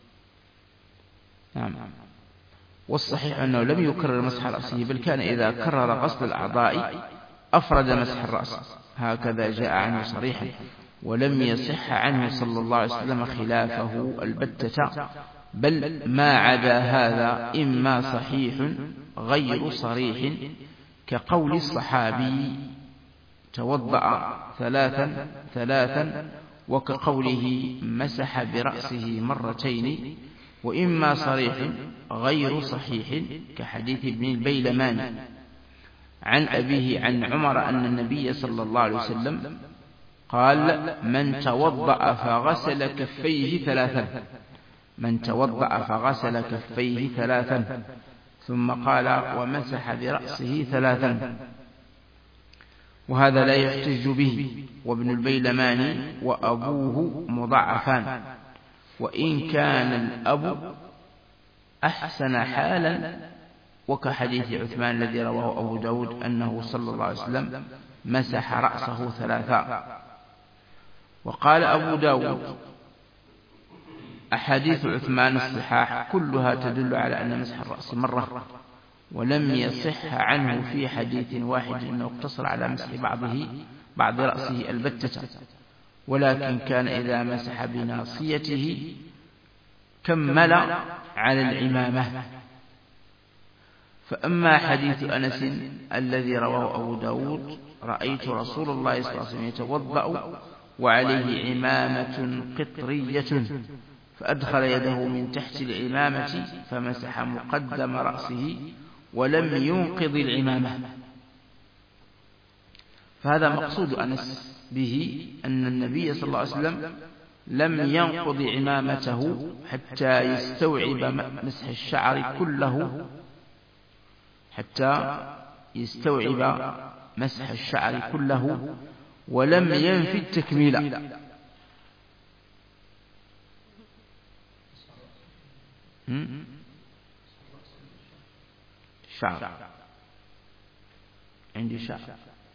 نعم. والصحيح أنه لم يكرر مسح رأسه، بل كان إذا كرر غسل الأعضاء أفرد مسح الرأس، هكذا جاء عنه صريحا، ولم يصح عنه صلى الله عليه وسلم خلافه البتة، بل ما عدا هذا إما صحيح غير صريح كقول الصحابي توضأ ثلاثا ثلاثا، وكقوله مسح برأسه مرتين، وإما صريح غير صحيح كحديث ابن البيلمان عن أبيه عن عمر أن النبي صلى الله عليه وسلم قال: من توضأ فغسل كفيه ثلاثا، من توضأ فغسل كفيه ثلاثا، ثم قال: ومسح برأسه ثلاثا. وهذا لا يحتج به، وابن البيلمان وأبوه مضعفان، وإن كان الأب أحسن حالا، وكحديث عثمان الذي رواه أبو داود أنه صلى الله عليه وسلم مسح رأسه ثلاثا. وقال أبو داود: أحاديث عثمان الصحاح كلها تدل على أن مسح الرأس مرة، ولم يصح عنه في حديث واحد أنه اقتصر على مسح بعضه بعض رأسه البتة، ولكن كان إذا مسح بناصيته كمل على العمامة. فأما حديث أنس الذي رواه أبو داود: رأيت رسول الله صلى الله عليه وسلم يتوضأ وعليه عمامة قطرية، فأدخل يده من تحت العمامة فمسح مقدم رأسه ولم ينقض العمامة. فهذا مقصود أنس به أن النبي صلى الله عليه وسلم لم ينقض عمامته حتى يستوعب مسح الشعر كله، حتى يستوعب مسح الشعر كله، ولم ينفي التكميل. شعر عندي شعر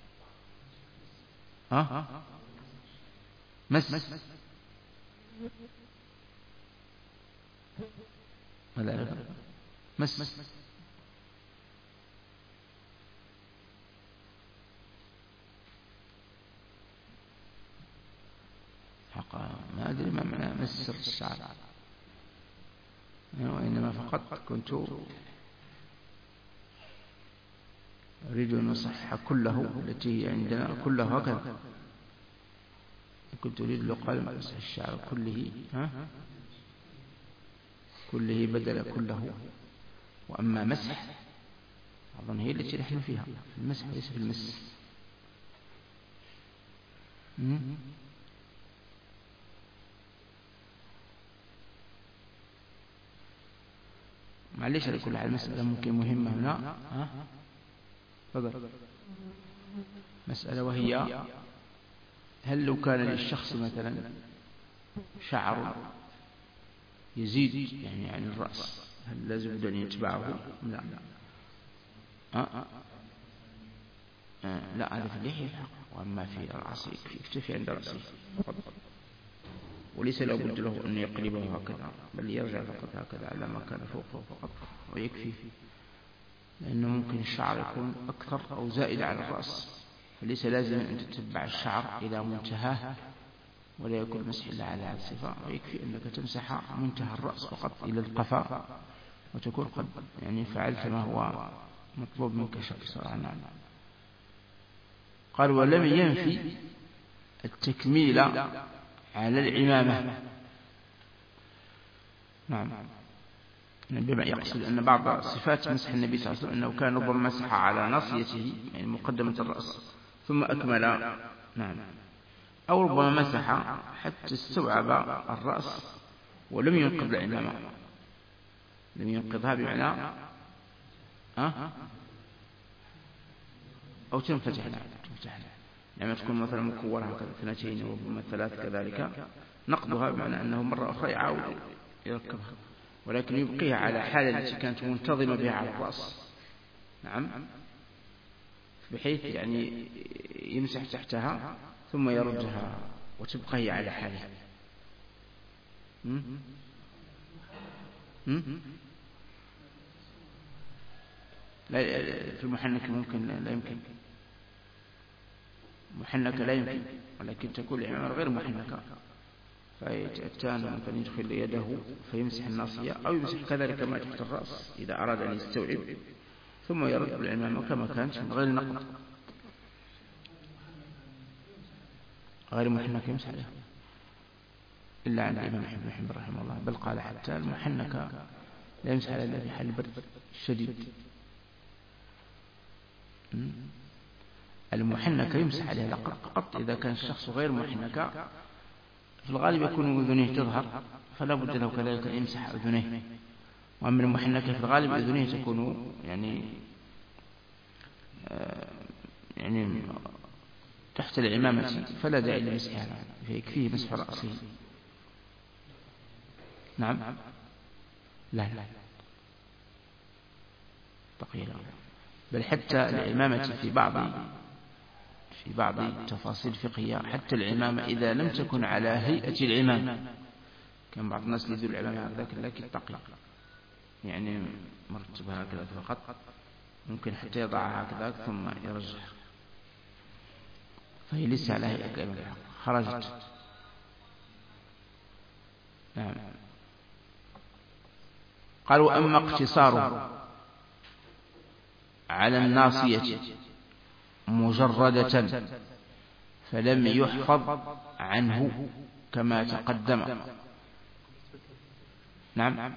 ها مس ماذا مس حقا ما أدري ما معنى مس الشعر، وإنما فقط كنت أريد أن أصحح كله التي هي عندنا كله هكذا، كنت أريد لو قال مسح الشعر كله ها كله بدل كله. وأما مسح أظن هي التي نحن فيها في المسح ليس في المس. معليش على كل حال مسألة ممكن مهمة هنا. ها فضل مسألة، وهي هل لو كان للشخص مثلا شعر يزيد يعني عن الرأس هل لازم أن يتبعه؟ لا أه أه لا، هذا في اللحية، وأما في الرأس يكتفي عند رأسه فقط، وليس لا بد له أن يقلبه هكذا، بل يرجع فقط هكذا على ما كان فوقه فقط ويكفي، لأنه ممكن الشعر يكون أكثر أو زائد على الرأس، فليس لازم أن تتبع الشعر إلى منتهاه ولا يكون مسح إلا على هذه الصفة، ويكفي أنك تمسح منتهى الرأس فقط إلى القفاء، وتكون قد يعني فعلت ما هو مطلوب منك شخصا. نعم. قال: ولم ينفي التكميل على العمامة. نعم، بما يقصد أن بعض صفات مسح النبي صلى الله عليه وسلم أنه كان ربما مسح على ناصيته يعني مقدمة الرأس ثم أكمل. نعم. أو ربما مسح حتى استوعب الرأس ولم ينقض العمامة، لم ينقضها بمعنى أه؟ أو تنفتح لها لما تكون مثلا مكورة هكذا اثنتين وربما ثلاث كذلك، نقضها بمعنى أنه مرة أخرى يعاود يركبها، ولكن يبقيها على حالة التي كانت منتظمة بها على الرأس. نعم، بحيث يعني يمسح تحتها ثم يردها وتبقى هي على حالها. م? م? لا، في المحنك ممكن لا يمكن، محنكة لا يمكن، ولكن تكون العمامة غير محنكة، فالتان ممكن يدخل يده فيمسح الناصية أو يمسح كذلك ما تحت الرأس إذا أراد أن يستوعب، ثم يرد بالعمامة كما كانت من غير نقض. غير محنكة يمسح عليها إلا عند الإمام أحمد بن حنبل رحمه الله، بل قال حتى المحنكة لا يمسح عليها إلا في حال البرد الشديد. المحنكة يمسح عليها فقط إذا كان الشخص غير محنكة، في الغالب يكون أذنيه تظهر فلا بد له كذلك أن يمسح أذنيه. وأما المحنكة في الغالب أذنيه تكون يعني آه يعني تحت العمامة فلا داعي لمسحها، فيكفيه مسح رأسه. نعم. لا لا بقي له، بل حتى العمامة في بعض في بعض التفاصيل الفقهية، حتى العمامة إذا لم تكن على هيئة العمامة، كان بعض الناس يذل العمامة هكذا لكن تقي يعني مرتبها هكذا فقط، ممكن حتى يضعها هكذا ثم يرجع، فهي لسه على هيئة العمامة خرجت. نعم. قالوا أما اقتصاره على الناصية مجردة فلم يحفظ عنه كما تقدم. نعم.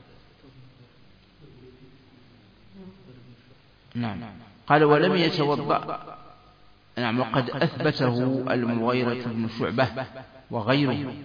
نعم. قال ولم يتوضأ. نعم. وقد أثبته المغيرة بن شعبة وغيره.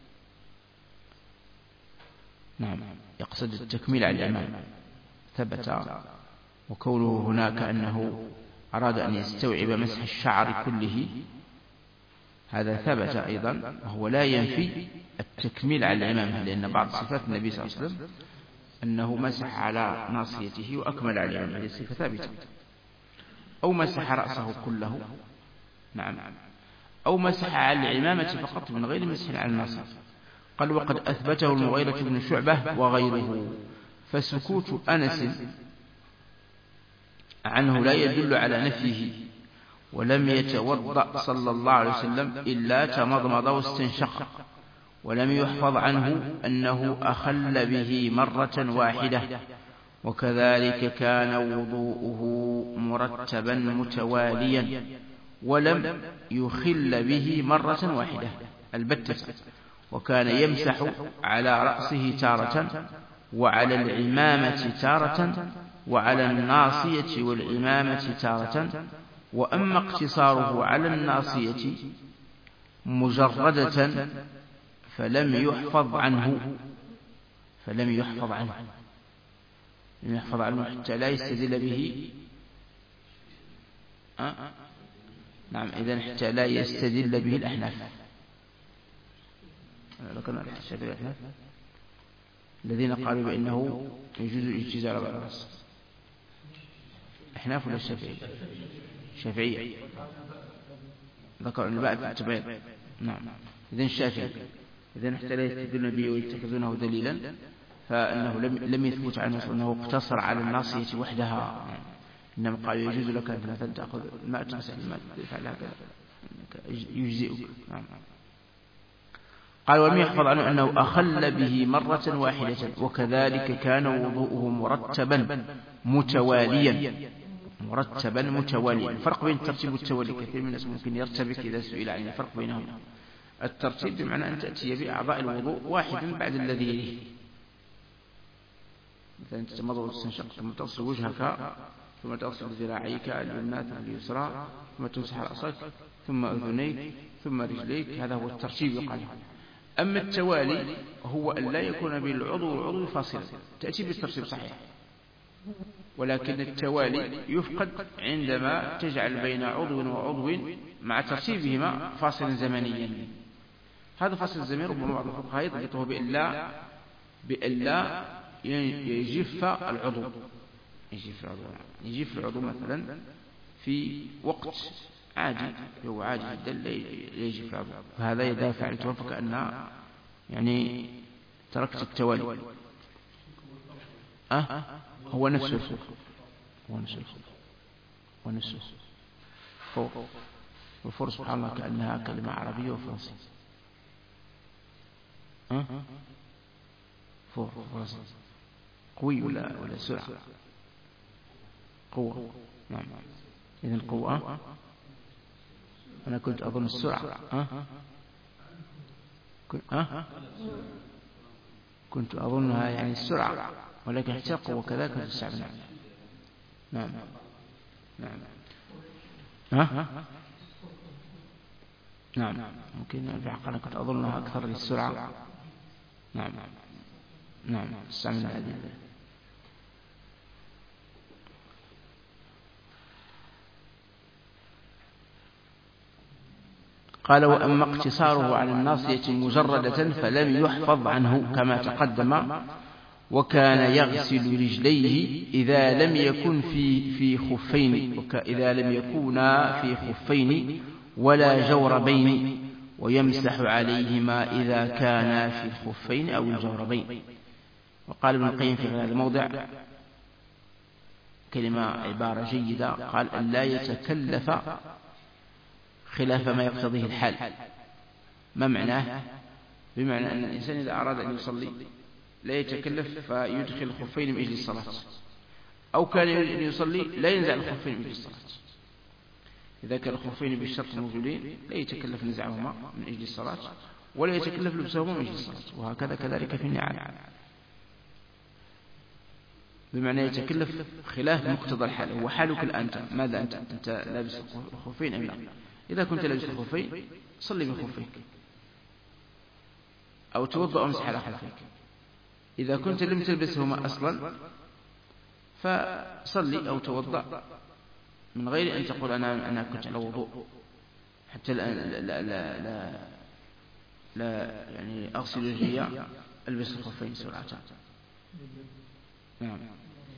نعم. يقصد التكميل على الإمام ثبت، وكونه هناك أنه أراد أن يستوعب مسح الشعر كله هذا ثبت أيضا، وهو لا ينفي التكميل على الإمامة، لأن بعض صفات النبي صلى الله عليه وسلم أنه مسح على ناصيته وأكمل على الإمامة، هذه صفة ثابتة. أو مسح رأسه كله. نعم. أو مسح على العمامة فقط من غير مسح على الناصية. قال وقد أثبته المغيرة بن شعبة وغيره، فسكوت أنس عنه لا يدل على نفيه. ولم يتوضأ صلى الله عليه وسلم إلا تمضمض واستنشق، ولم يحفظ عنه أنه أخل به مرة واحدة، وكذلك كان وضوءه مرتبا متواليا، ولم يخل به مرة واحدة البتة، وكان يمسح على رأسه تارة، وعلى العمامة تارة، وعلى الناصية والعمامة تارة. وأما اقتصاره على الناصية مجردة فلم يحفظ عنه فلم يحفظ عنه لم يحفظ عنه حتى لا يستدل به. أه؟ نعم. إذن حتى لا يستدل به الأحناف، لكن الأحناف الذين قالوا بأنه يجوز الاجتزاء على الرأس. أحناف ولا الشافعية؟ الشافعية ذكر الباء في التبعيض. نعم. إذن الشافعي إذن حتى لا يستدلون به ويتخذونه دليلا، فإنه لم لم يثبت عنه أنه اقتصر على الناصية وحدها، إنما قالوا يجوز لك أن مثلا تأخذ الماء تمسح الماء تفعل هكذا يجزئك. نعم. قال ولم يحفظ عنه أنه أخل به مرة واحدة، وكذلك كان وضوءه مرتبا متواليا مرتبا متواليا. الفرق بين الترتيب والتوالي كثير من الناس ممكن يرتبك إذا سئل عن الفرق بينهما. الترتيب بمعنى أن تأتي بأعضاء الوضوء واحدا بعد الذي يليه، مثلا تتمضغ وتستنشق ثم تغسل وجهك ثم تغسل ذراعيك اليمنى ثم اليسرى ثم تمسح رأسك ثم أذنيك ثم رجليك، هذا هو الترتيب يقال. أما التوالي هو أن لا يكون بين العضو والعضو فاصلا، تأتي بالترتيب صحيح، ولكن التوالي يفقد عندما تجعل بين عضو وعضو مع ترتيبهما فاصلا زمنيا. هذا فاصل الزمني ربما بعض الفقهاء يضبطه بإلا بإلا يجف العضو يجف العضو يجف العضو مثلا في وقت عادي، هو عادي جدا لا يجب في عضو، فهذا إذا فعلته فكأنها يعني تركت التوالي. أه؟ هو نفسه الخوف، هو نفسه الخوف، هو نفسه فور، والفور سبحان الله كأنها كلمة عربية وفرنسية. أه؟ فور فرنسي قوي ولا ولا سرعة؟ قوة. نعم. إذن قوة. أنا كنت أظن السرعة. أه؟ أه؟ كنت أظنها يعني السرعة، ولكن حتى قوة كذا كنت استعملها. نعم. نعم. ها؟ نعم. ممكن في حق أنا كنت أظنها أكثر للسرعة. نعم. نعم. استعملها هذه. قال: وأما اقتصاره على الناصية مجردة فلم يحفظ عنه كما تقدم. وكان يغسل رجليه إذا لم يكن في في خفين، إذا لم يكونا في خفين ولا جوربين، ويمسح عليهما إذا كانا في الخفين أو الجوربين. وقال ابن القيم في هذا الموضع كلمة عبارة جيدة، قال: أن لا يتكلف خلاف ما يقتضيه الحال. ما معناه؟ بمعنى أن الإنسان إذا أراد أن يصلي لا يتكلف فيدخل الخفين من أجل الصلاة، أو كان يريد أن يصلي لا ينزع الخفين من أجل الصلاة. إذا كان الخفين بالشرط موجودين لا يتكلف نزعهما من أجل الصلاة، ولا يتكلف لبسهما من أجل الصلاة. وهكذا كذلك في النعال، بمعنى يتكلف خلاف مقتضى الحال. هو حالك الآن، ماذا أنت؟ أنت لابس الخفين أم لا؟ إذا كنت لابس الخفين صلي بخفيك، أو توضأ وامسح على خفيك. إذا كنت لم تلبسهما أصلا فصلي أو توضأ من غير أن تقول أنا أنا كنت على وضوء، حتى لا لا لا لا, لا, لا يعني أغسل رجلي ألبس الخفين سرعة. نعم.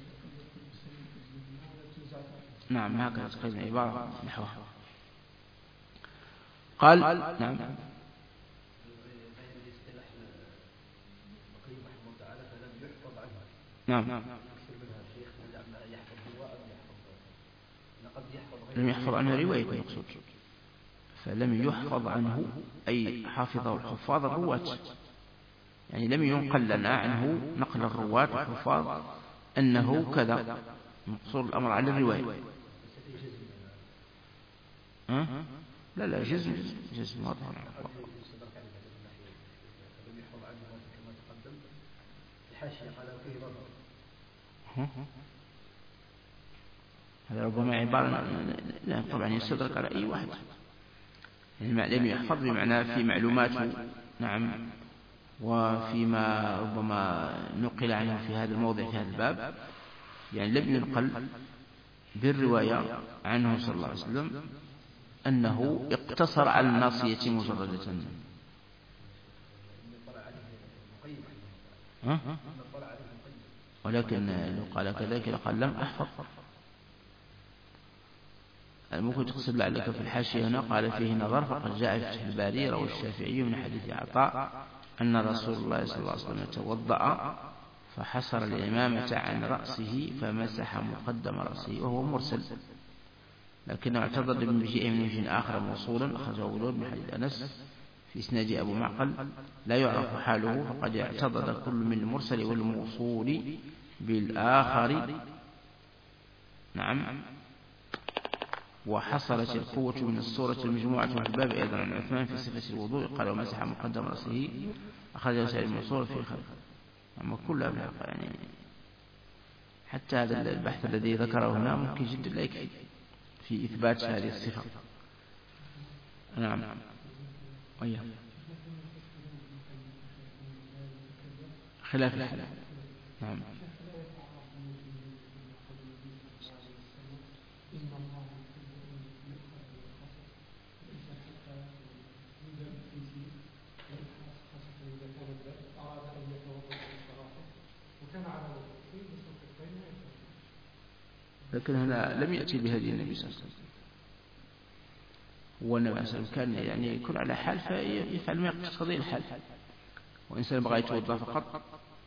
نعم. هكذا تقريبا عبارة نحوها. قال: نعم. نعم. لم يحفظ عنه رواية المقصود، فلم يحفظ عنه أي حافظه الحفاظ الرواة، يعني لم ينقل لنا عنه نقل الرواة الحفاظ أنه كذا، مقصور الأمر على الرواية. ها؟ لا لا جزم جزم واضح. هذا ربما عبارة لا طبعا يستدرك على أي واحد، يعني لم يحفظ بمعنى في معلوماته. نعم. وفيما ربما نقل عنه في هذا الموضع في هذا الباب، يعني لم ينقل بالرواية عنه صلى الله عليه وسلم أنه اقتصر على الناصية مجردة. ها؟ ولكن لو قال كذلك لقال لم أحفظ. ممكن تقصد لعلك في الحاشية هنا قال فيه نظر، فقد جاء في فتح الباري روى الشافعي من حديث عطاء أن رسول الله صلى الله عليه وسلم توضأ فحصر الإمامة عن رأسه فمسح مقدم رأسه، وهو مرسل، لكنه اعتضد من بشيء من وجه آخر موصولا أخرجه أبو داود من حديث أنس في إسناد أبو معقل لا يعرف حاله، فقد اعتضد كل من المرسل والموصول بالآخر. نعم. وحصلت القوة من الصورة المجموعة في الباب أيضا عن عثمان في صفة الوضوء قال ومسح مقدم رأسه أخرجه سعيد المنصور في خلفه. أما كلها بالحق يعني حتى هذا البحث الذي ذكره هنا ممكن جدا لا يكفي في إثبات هذه الصفة. نعم. وياه خلاف الحلال. نعم. لكن هنا لم يأتي بهدي النبي صلى الله عليه وسلم. والنبي صلى الله عليه وسلم كان يعني يكون على حال فيفعل ما يقتضي الحال. وإنسان بغى يتوضأ فقط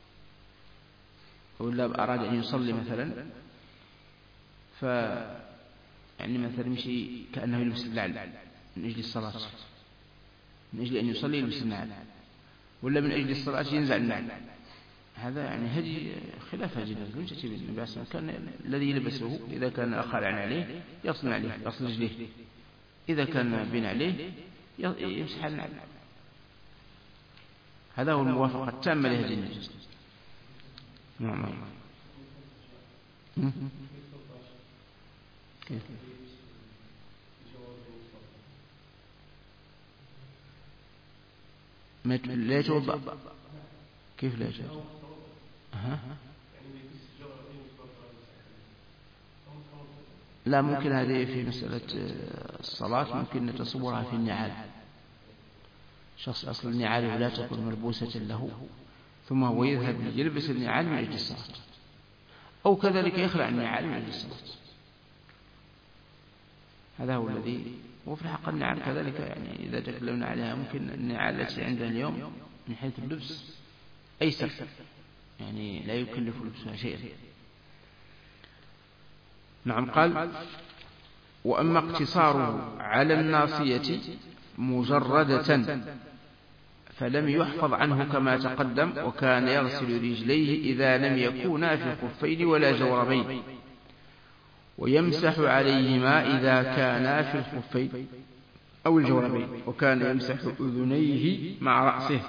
ولا أراد أن يصلي مثلا، ف يعني مثلا يمشي كأنه يلبس النعل من أجل الصلاة، من أجل أن يصلي يلبس النعل، ولا من أجل الصلاة ينزع النعل. هذا يعني هدي خلاف هدي النبي صلى الله عليه وسلم. كان الذي يلبسه إذا كان خالعا عليه يغسل عليه يغسل رجليه، إذا كان بين عليه يمسح النعل. هذا هو الموافقة التامة لهدي النبي صلى الله عليه وسلم. نعم. كيف؟ لا يتوضأ. كيف لا يتوضأ؟ أه. لا، ممكن هذه في مسألة الصلاة ممكن نتصورها في النعال. شخص أصل النعال لا تكون ملبوسة له، ثم هو يذهب يلبس النعال من أجل الصلاة، أو كذلك يخلع النعال من أجل الصلاة. هذا هو الذي. وفي الحق النعال كذلك يعني إذا تكلمنا عليها ممكن النعال التي عندنا اليوم من حيث اللبس أيسر، يعني لا يكلف لبسها شيئا. نعم. قال: وأما اقتصاره على الناصية مجردة فلم يحفظ عنه كما تقدم، وكان يغسل رجليه إذا لم يكونا في الخفين ولا جوربين، ويمسح عليهما إذا كانا في الخفين أو الجوربين، وكان يمسح أذنيه مع رأسه،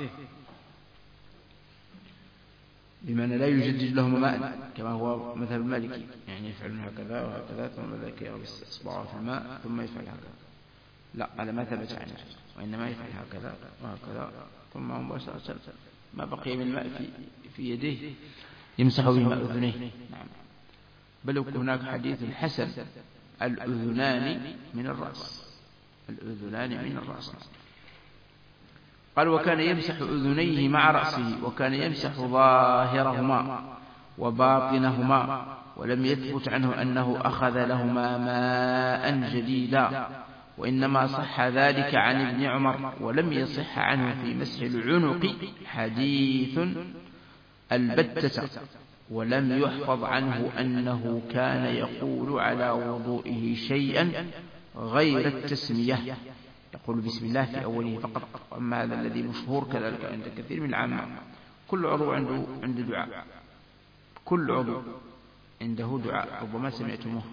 بمعنى لا يجدد لهما ماء كما هو مثل المالكي، يعني يفعل هكذا وهكذا ثم ذلك يغمس إصبعه في الماء ثم يفعل هكذا. لا، على ما ثبت عنه، وإنما يفعل هكذا وهكذا ثم مباشرة ما بقي من الماء في, في يديه يمسح بهما أذنيه. نعم. بل هناك حديث حسن: الأذنان من الرأس، الأذنان من الرأس. قال: وكان يمسح أذنيه مع رأسه، وكان يمسح ظاهرهما وباطنهما، ولم يثبت عنه أنه أخذ لهما ماء جديدا، وإنما صح ذلك عن ابن عمر، ولم يصح عنه في مسح العنق حديث البتة، ولم يحفظ عنه أنه كان يقول على وضوئه شيئا غير التسمية، يقول بسم الله في أوله فقط. وأما هذا الذي مشهور كذلك عند كثير من العامة، كل عضو عنده عنده دعاء، كل عضو عنده دعاء، ربما سمعتموه.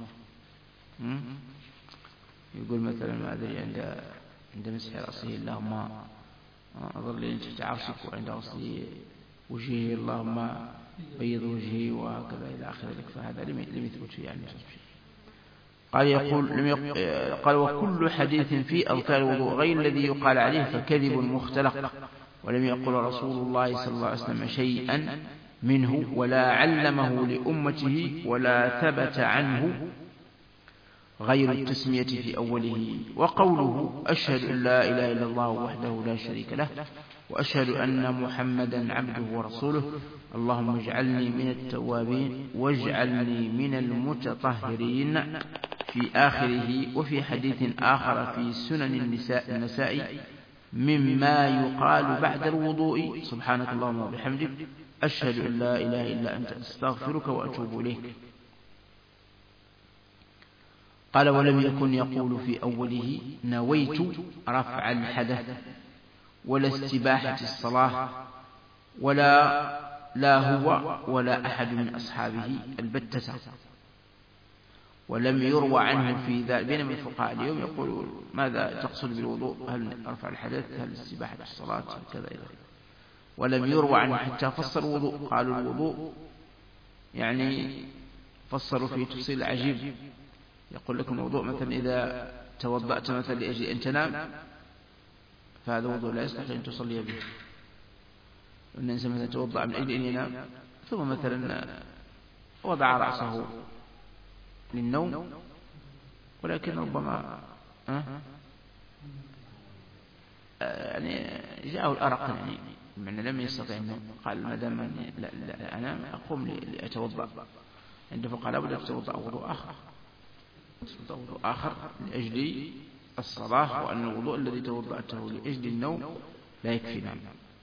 يقول مثلا ما أدري عند عند مسح رأسه: اللهم أظلني تحت عرشك، وعند غسل وجهه اللهم بيض وجهي، وهكذا إلى آخر ذلك. فهذا لم يثبت فيه يعني. قال يقول لم يق... قال: وكل حديث في أذكار الوضوء غير الذي يقال عليه فكذب مختلق، ولم يقل رسول الله صلى الله عليه وسلم شيئا منه، ولا علمه لأمته، ولا ثبت عنه غير التسمية في أوله. وقوله: أشهد أن لا إله إلا الله وحده لا شريك له، وأشهد أن محمدا عبده ورسوله، اللهم اجعلني من التوابين واجعلني من المتطهرين، في آخره. وفي حديث آخر في سنن النساء النسائي مما يقال بعد الوضوء: سبحانك اللهم وبحمدك أشهد أن لا إله إلا أنت أستغفرك وأتوب إليك. قال: ولم يكن يقول في أوله نويت رفع الحدث ولا استباحة الصلاة، ولا لا هو ولا أحد من أصحابه البتة. ولم يروى عنه في ذلك. بينما الفقهاء اليوم يقولون: ماذا تقصد بالوضوء؟ هل رفع الحدث؟ هل استباحة الصلاة؟ كذا. ولم يروى عنه حتى فسر الوضوء. قالوا الوضوء يعني فسروا فيه تفصيل عجيب. يقول لكم الوضوء مثلا إذا توضأت مثلا لأجل أن تنام فهذا وضوء لا يصلح أن تصلي به. أن الإنسان مثلا توضأ من أجل أن ينام ثم مثلا وضع رأسه للنوم، ولكن ربما أه؟ يعني جاءه الأرق، يعني من لم يستطع النوم، قال ما دام لا, لا أنام أقوم لأتوضأ. عند فقهاء لابد أن تتوضأ وضوء آخر، وضوء آخر لأجل الصلاة، وأن الوضوء الذي توضأته لأجل النوم لا يكفي نوم.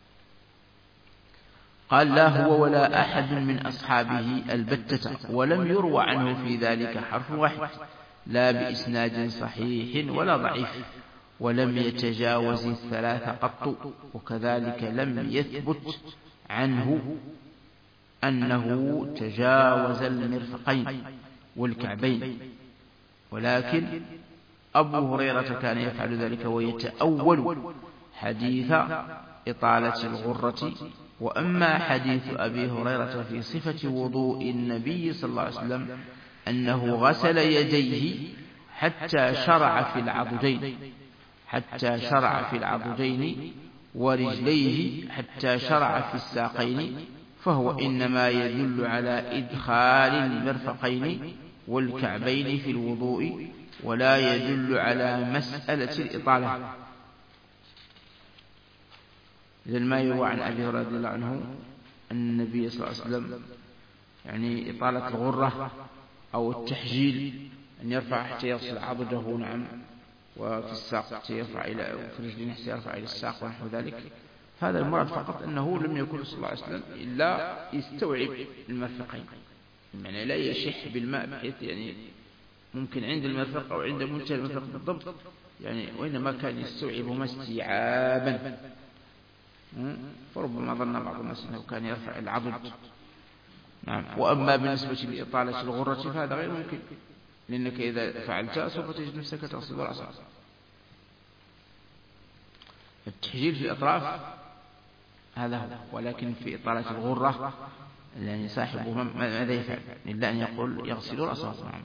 قال لا هو ولا أحد من أصحابه البتة، ولم يروى عنه في ذلك حرف واحد، لا بإسناد صحيح ولا ضعيف، ولم يتجاوز الثلاث قط، وكذلك لم يثبت عنه أنه تجاوز المرفقين والكعبين، ولكن أبو هريرة كان يفعل ذلك ويتأول حديث إطالة الغرة. وأما حديث أبي هريرة في صفة وضوء النبي صلى الله عليه وسلم أنه غسل يديه حتى شرع في العضدين حتى شرع في العضدين ورجليه حتى شرع في الساقين، فهو إنما يدل على إدخال المرفقين والكعبين في الوضوء، ولا يدل على مسألة الإطالة. إذن ما يروى عن أبي هريرة رضي الله عنه أن النبي صلى الله عليه وسلم يعني إطالة الغرة أو التحجيل، أن يرفع حتى يصل عضده، نعم، وفي الساق حتى يرفع إلى في رجله حتى يرفع إلى الساق ونحو ذلك. هذا المراد فقط أنه لم يكن صلى الله عليه وسلم إلا يستوعب المرفقين، يعني لا يشح بالماء بحيث يعني ممكن عند المرفق أو عند منتهى المرفق بالضبط، يعني وإنما كان يستوعبهما استيعابا. فربما ظن بعض الناس أنه كان يرفع العضد. نعم. وأما بالنسبة لإطالة الغرة فهذا غير ممكن، لأنك إذا فعلت سوف تجد نفسك تصل رأسك. التحجيل في الأطراف هذا هو، ولكن في إطالة الغرة يعني صاحبه ماذا يفعل؟ إلا أن يقول يغسل رأسه. نعم.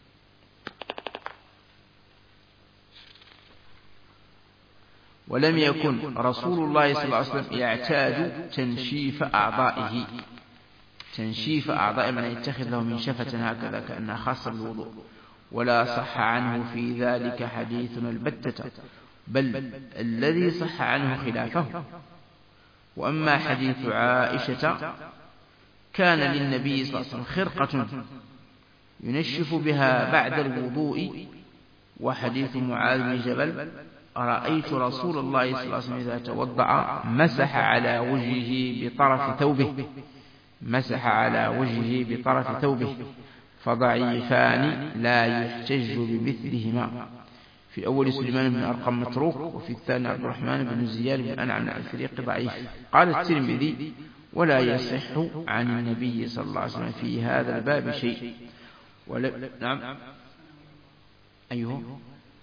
ولم يكن رسول الله صلى الله عليه وسلم يعتاد تنشيف أعضائه، تنشيف أعضائه من يتخذ له من شفة هكذا كأنها خاصة بالوضوء، ولا صح عنه في ذلك حديث البتة، بل الذي صح عنه خلافه. وأما حديث عائشة كان للنبي صلى الله عليه وسلم خرقة ينشف بها بعد الوضوء، وحديث معاذ بن جبل رأيت رسول الله صلى الله عليه وسلم إذا توضأ مسح على وجهه بطرف ثوبه مسح على وجهه بطرف ثوبه فضعيفان لا يحتج بمثلهما. في أول سليمان بن أرقم متروك، وفي الثاني عبد الرحمن بن زياد بن أنعم الفريق ضعيف. قال الترمذي ولا يصح عن النبي صلى الله عليه وسلم في هذا الباب شيء. ولا نعم أيوه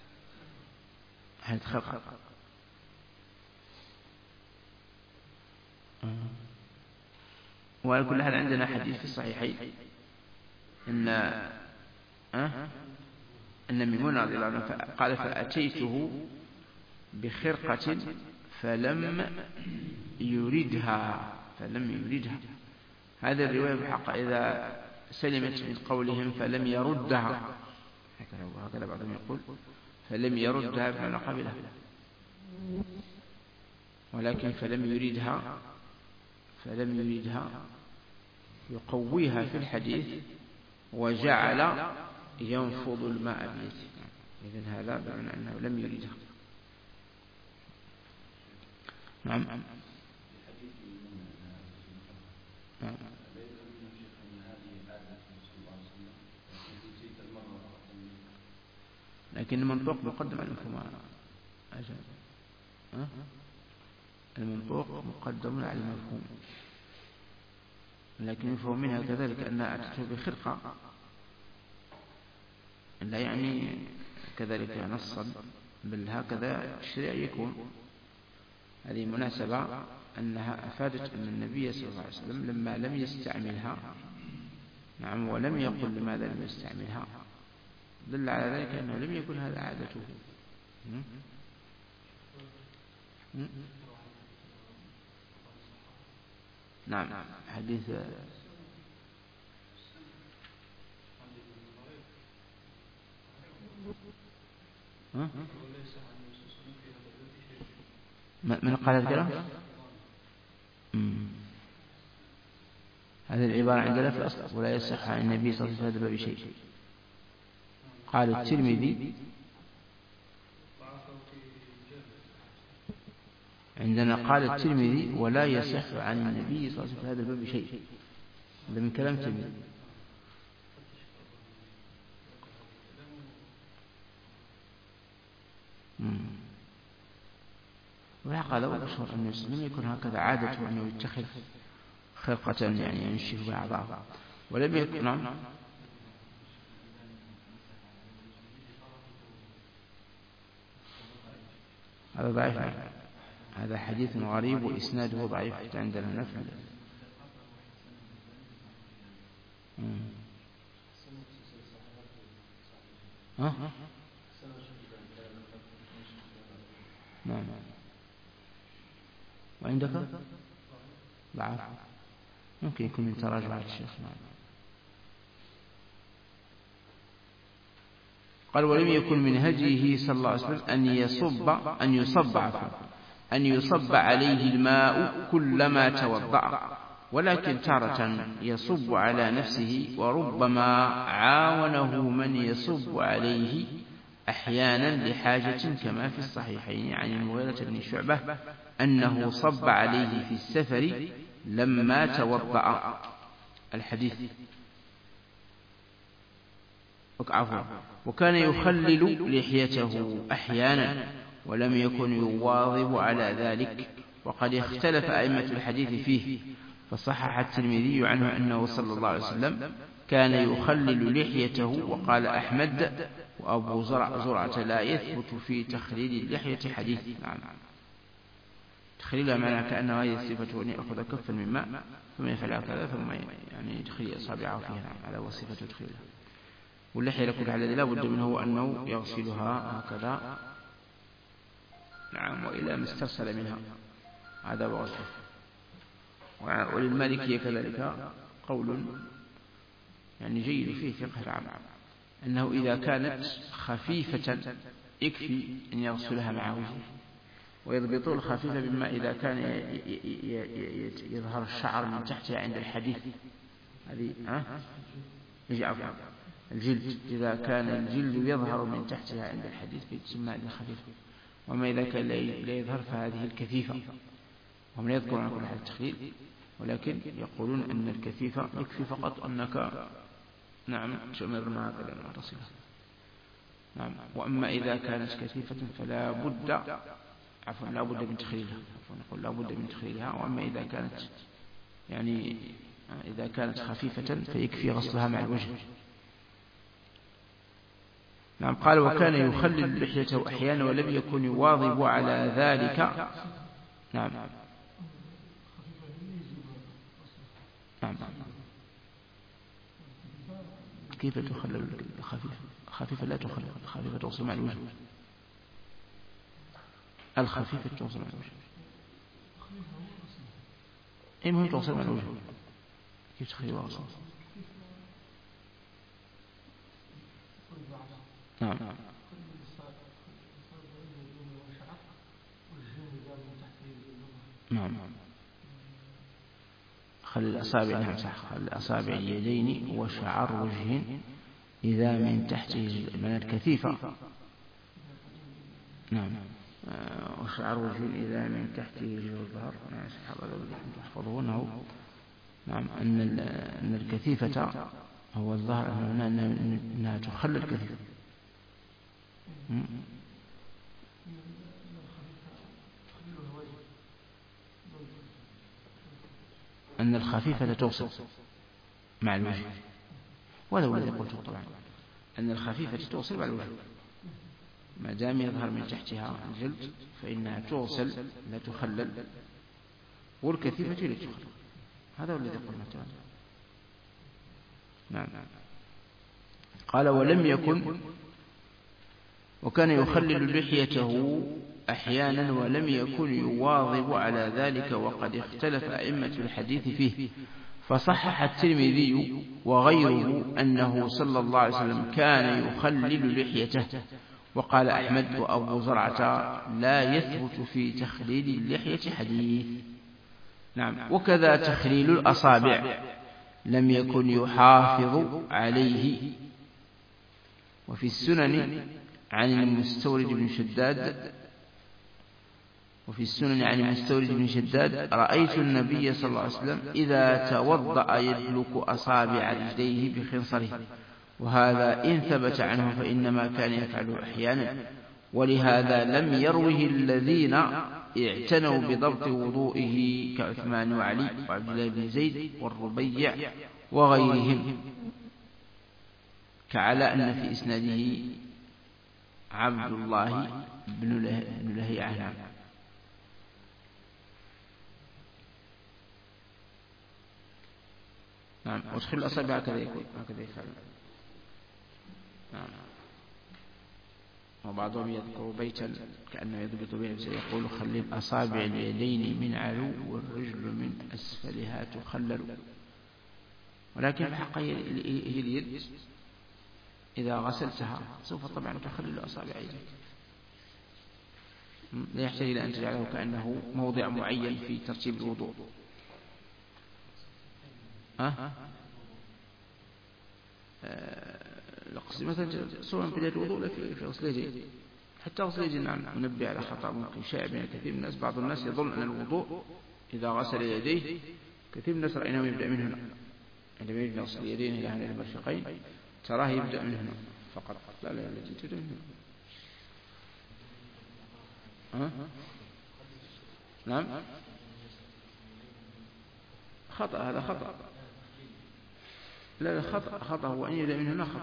هل خلق وعلى كل حال عندنا حديث في الصحيحين إن أه؟ أن ميمونة رضي الله عنها قال فأتيته بخرقة فلم يردها فلم يردها هذا الرواية بحق إذا سلمت من قولهم فلم يردها، هكذا بعضهم يقول فلم يردها بمعنى قبلها، ولكن فلم يريدها فلم يريدها يقويها في الحديث وجعل ينفض الماء بيده، إذن هذا بمعنى أنه لم يريدها. نعم. نعم. لكن المنطوق مقدم على المفهوم. أه؟ المنطوق مقدم على المفهوم، لكن المفهوم منها كذلك أنها أتته بخرقة، لا يعني كذلك نصا، بل هكذا الشريعة يكون. هذه مناسبة أنها أفادت أن النبي صلى الله عليه وسلم لما لم يستعملها، نعم، ولم يقل لماذا لم يستعملها، دل على ذلك أنه لم يكن هذا عادته. نعم. حديث من قال الكلام؟ هذه العبارة عندنا في الأصل ولا يصح عن النبي صلى الله عليه وسلم بشيء. قال الترمذي عندنا قال الترمذي ولا يصح عن النبي صلى الله عليه وسلم في هذا الباب شيء. هذا من كلام الترمذي. وهذا وأشهر أن المسلم يكون هكذا عادته أنه يتخذ خرقة يعني ينشف بأعضاءه ولم يكن. نعم هذا ضعيف. هذا حديث غريب وإسناده ضعيف عندنا نفهم. ها نعم. وعندك ضعف ممكن يكون من تراجع الشيخ. نعم. قال ولم يكن من هديه صلى الله عليه وسلم أن يصب أن يصب أن يصب عليه الماء كلما توضأ، ولكن تارة يصب على نفسه، وربما عاونه من يصب عليه أحيانا لحاجة كما في الصحيحين عن المغيرة بن شعبة أنه صب عليه في السفر لما توضأ. الحديث عفوا. وكان يخلل لحيته أحيانا ولم يكن يواظب على ذلك، وقد اختلف أئمة الحديث فيه، فصحح الترمذي عنه أنه صلى الله عليه وسلم كان يخلل لحيته. وقال أحمد وأبو زرع زرعة لا يثبت في تخليل اللحية حديث. نعم. تخليلها معنى كأنه هذه الصفة أن يأخذ كفا من ماء ثم يفعل هكذا ثم يعني يدخل أصابعه فيها. نعم. على وصفة تخليلها. واللحية لكل حال لا بد منه أنه يغسلها هكذا. نعم. وإلى ما استرسل منها هذا وغسله. وللمالكية كذلك قول يعني جيد فيه فقه العام أنه إذا كانت خفيفة يكفي أن يغسلها مع وجهه، ويضبطون الخفيفة بما إذا كان يظهر الشعر من تحتها عند الحديث. هذه يجي عفوا الجلد، إذا كان الجلد يظهر من تحتها عند الحديث تسمى الخفيفة. وما إذا كان لا يظهر فهذه الكثيفة. هم لا يذكرون عن كل حال التخليل، ولكن يقولون أن الكثيفة يكفي فقط أنك نعم تمر مع هكذا مع تصلها. نعم. وأما إذا كانت كثيفة فلا بد عفوا لا بد من تخليلها. عفوا نقول لا بد من تخليلها. وأما إذا كانت يعني إذا كانت خفيفة فيكفي غسلها مع الوجه. نعم. قال وكان يخلل لحيته أحيانا ولم يكن يواظب على ذلك. نعم. نعم. كيف تخلل الخفيفة؟ الخفيفة لا تخلل، الخفيفة توصل مع الوجه. الخفيفة توصل مع الوجه. أي مهم توصل مع الوجه. كيف تخلي واصل؟ نعم. نعم. خل الأصابع. نعم صح. خل الأصابع اليدين وشعر وجه إذا من تحته من الكثيفة. نعم. وشعر وجه إذا من تحته الظهر. نعم تحفظونه. نعم. أن أن الكثيفة هو الظهر أنها تخلل الكثيفة. أن الخفيفة توصل مع الوجه، وهذا هو الذي قلته طبعا، أن الخفيفة توصل مع الوجه ما دام يظهر من تحتها الجلد فإنها توصل لا تخلل، والكثيفة لا تخلل. هذا هو الذي قلنا تعالى. نعم. قال ولم يكن وكان يخلل لحيته أحيانا ولم يكن يواظب على ذلك، وقد اختلف أئمة الحديث فيه، فصحح الترمذي وغيره أنه صلى الله عليه وسلم كان يخلل لحيته. وقال أحمد وأبو زرعة لا يثبت في تخليل اللحية حديث. نعم. وكذا تخليل الأصابع لم يكن يحافظ عليه. وفي السنن عن المستورد بن شداد وفي السنن عن مستورد بن شداد رأيت النبي صلى الله عليه وسلم إذا توضأ يدلك أصابع رجليه بخنصره، وهذا إن ثبت عنه فإنما كان يفعله أحيانا، ولهذا لم يروه الذين اعتنوا بضبط وضوئه كعثمان وعلي وعبد الله بن زيد والربيع وغيرهم، كعلى أن في إسناده عبد الله بن لهيعة. نعم، وادخل الأصابع هكذا يكون هكذا يفعل. نعم. وبعضهم يذكر بيتا كأنه يضبط بين يقول خلي الأصابع اليدين من علو والرجل من أسفلها تخلل، ولكن الحق هي اليد إذا غسلتها سوف طبعا تخلل الأصابع يديك، لا يحتاج إلى أن تجعله كأنه موضع معين في ترتيب الوضوء. ها لقصد مثلا سواء في الوضوء لا في غسل اليدين، حتى غسل اليدين. نعم، منبه على خطأ ممكن شائع بين كثير من الناس. بعض الناس يظن أن الوضوء إذا غسل يديه، كثير من الناس رأيناه يبدأ من هنا، عندما يبدأ غسل اليدين إلى هنا المرفقين تراه يبدأ من هنا فقط. لا لا التي تبدأ من هنا. ها؟ نعم، خطأ، هذا خطأ. لا لا خطأ، خطأ هو أن يبدأ من هنا خطأ.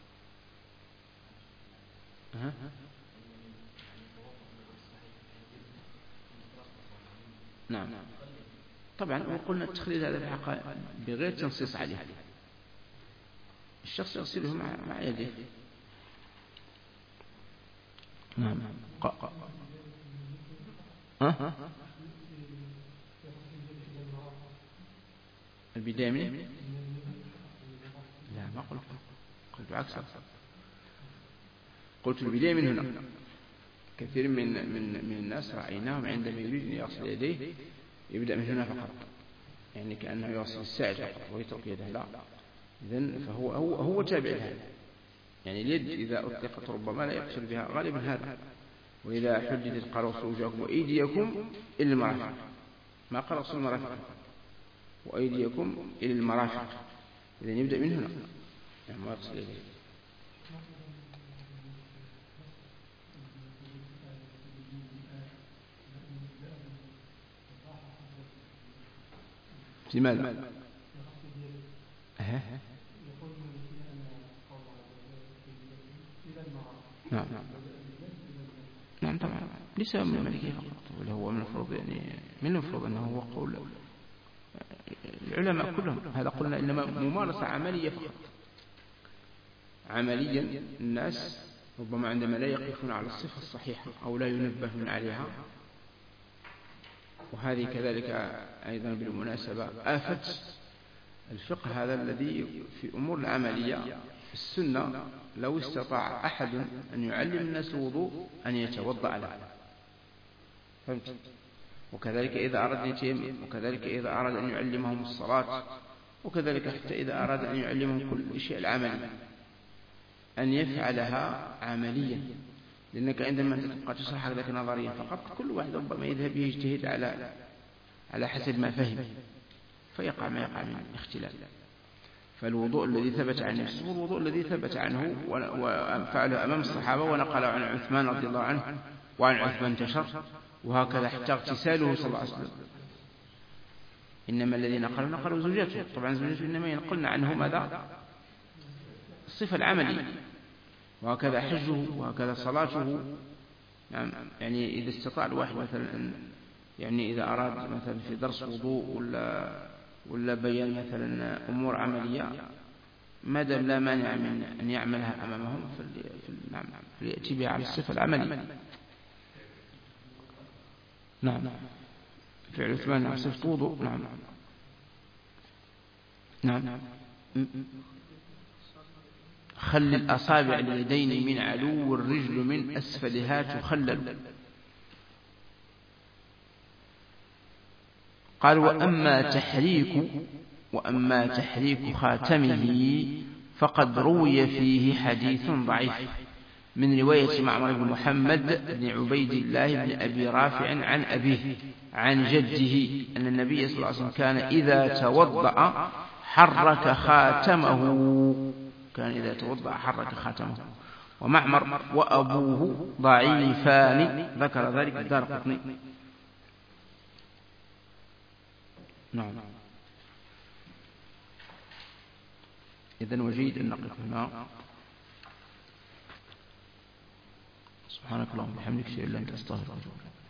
ها؟ نعم طبعا، وقلنا التخليل هذا في الحقيقة بغير تنصيص عليه، الشخص يغسله مع مع يده. نعم. ها؟ البداية منه؟ لا ما قلت، قلت عكس، قلت البداية من هنا. كثير من من من الناس رأيناهم عندما يريد أن يغسل يديه يبدأ من هنا فقط، يعني كأنه يغسل الساعد فقط ويترك يده. لا، إذن فهو هو هو تابع لهذا. يعني اليد إذا أطلقت ربما لا يقصد بها غالبا هذا. وإذا حددت قال اغسلوا وجوهكم وأيديكم إلى المرافق، ما قال اغسلوا المرافق، وأيديكم إلى المرافق، إذن يبدأ من هنا، يعني ما يغسل يديه. لماذا؟ أه. نعم نعم طبعا، ليس من المالكية فقط، بل هو من الفروض، يعني من الفروض أنه هو قول العلماء كلهم. هذا قلنا إنما ممارسة عملية فقط. عمليا الناس ربما عندما لا يقفون على الصفة الصحيحة أو لا ينبهون عليها، وهذه كذلك أيضا بالمناسبة آفة الفقه هذا الذي في أمور العملية. السنة لو استطاع أحد أن يعلم الناس الوضوء أن يتوضأ له، فهمت؟ وكذلك إذا أراد أن يتيمم، وكذلك إذا أراد أن يعلمهم الصلاة، وكذلك حتى إذا أراد أن يعلمهم كل الأشياء العملية أن يفعلها عمليا. لأنك عندما تبقى تشرح ذلك نظريا فقط، كل واحد ربما يذهب يجتهد على على حسب ما فهم، فيقع ما يقع من اختلاف. فالوضوء الذي ثبت عنه هو الوضوء الذي ثبت عنه وفعله أمام الصحابة، ونقل عن عثمان رضي الله عنه وعن عثمان انتشر، وهكذا حتى اغتساله صلى الله عليه وسلم. إنما الذي نقلوا نقلوا زوجاته، طبعا زوجاته إنما ينقلن عنه ماذا؟ الصفة العملية. وهكذا حجه وهكذا صلاته. نعم، يعني إذا استطاع الواحد مثلا أن يعني إذا أراد مثلا في درس وضوء ولا ولا بيان مثلا أمور عملية، ما دام لا مانع من أن يعملها أمامهم فليأتي بها على الصفة العملية. نعم، فعل عثمان على صفة وضوء. نعم نعم. خل الأصابع اليدين من علو والرجل من أسفلها تخلل. قال وأما تحريك وأما تحريك خاتمه فقد روي فيه حديث ضعيف، من رواية معمر بن محمد بن عبيد الله بن أبي رافع عن أبيه عن جده أن النبي صلى الله عليه وسلم كان إذا توضأ حرك خاتمه كان إذا توضأ حرك خاتمه. ومعمر وأبوه ضعيفان ذكر ذلك الدارقطني. نعم. إذن وجيد أن نقف هنا. سبحانك اللهم وبحمدك أشهد أن لا إله إلا أنت أستغفرك.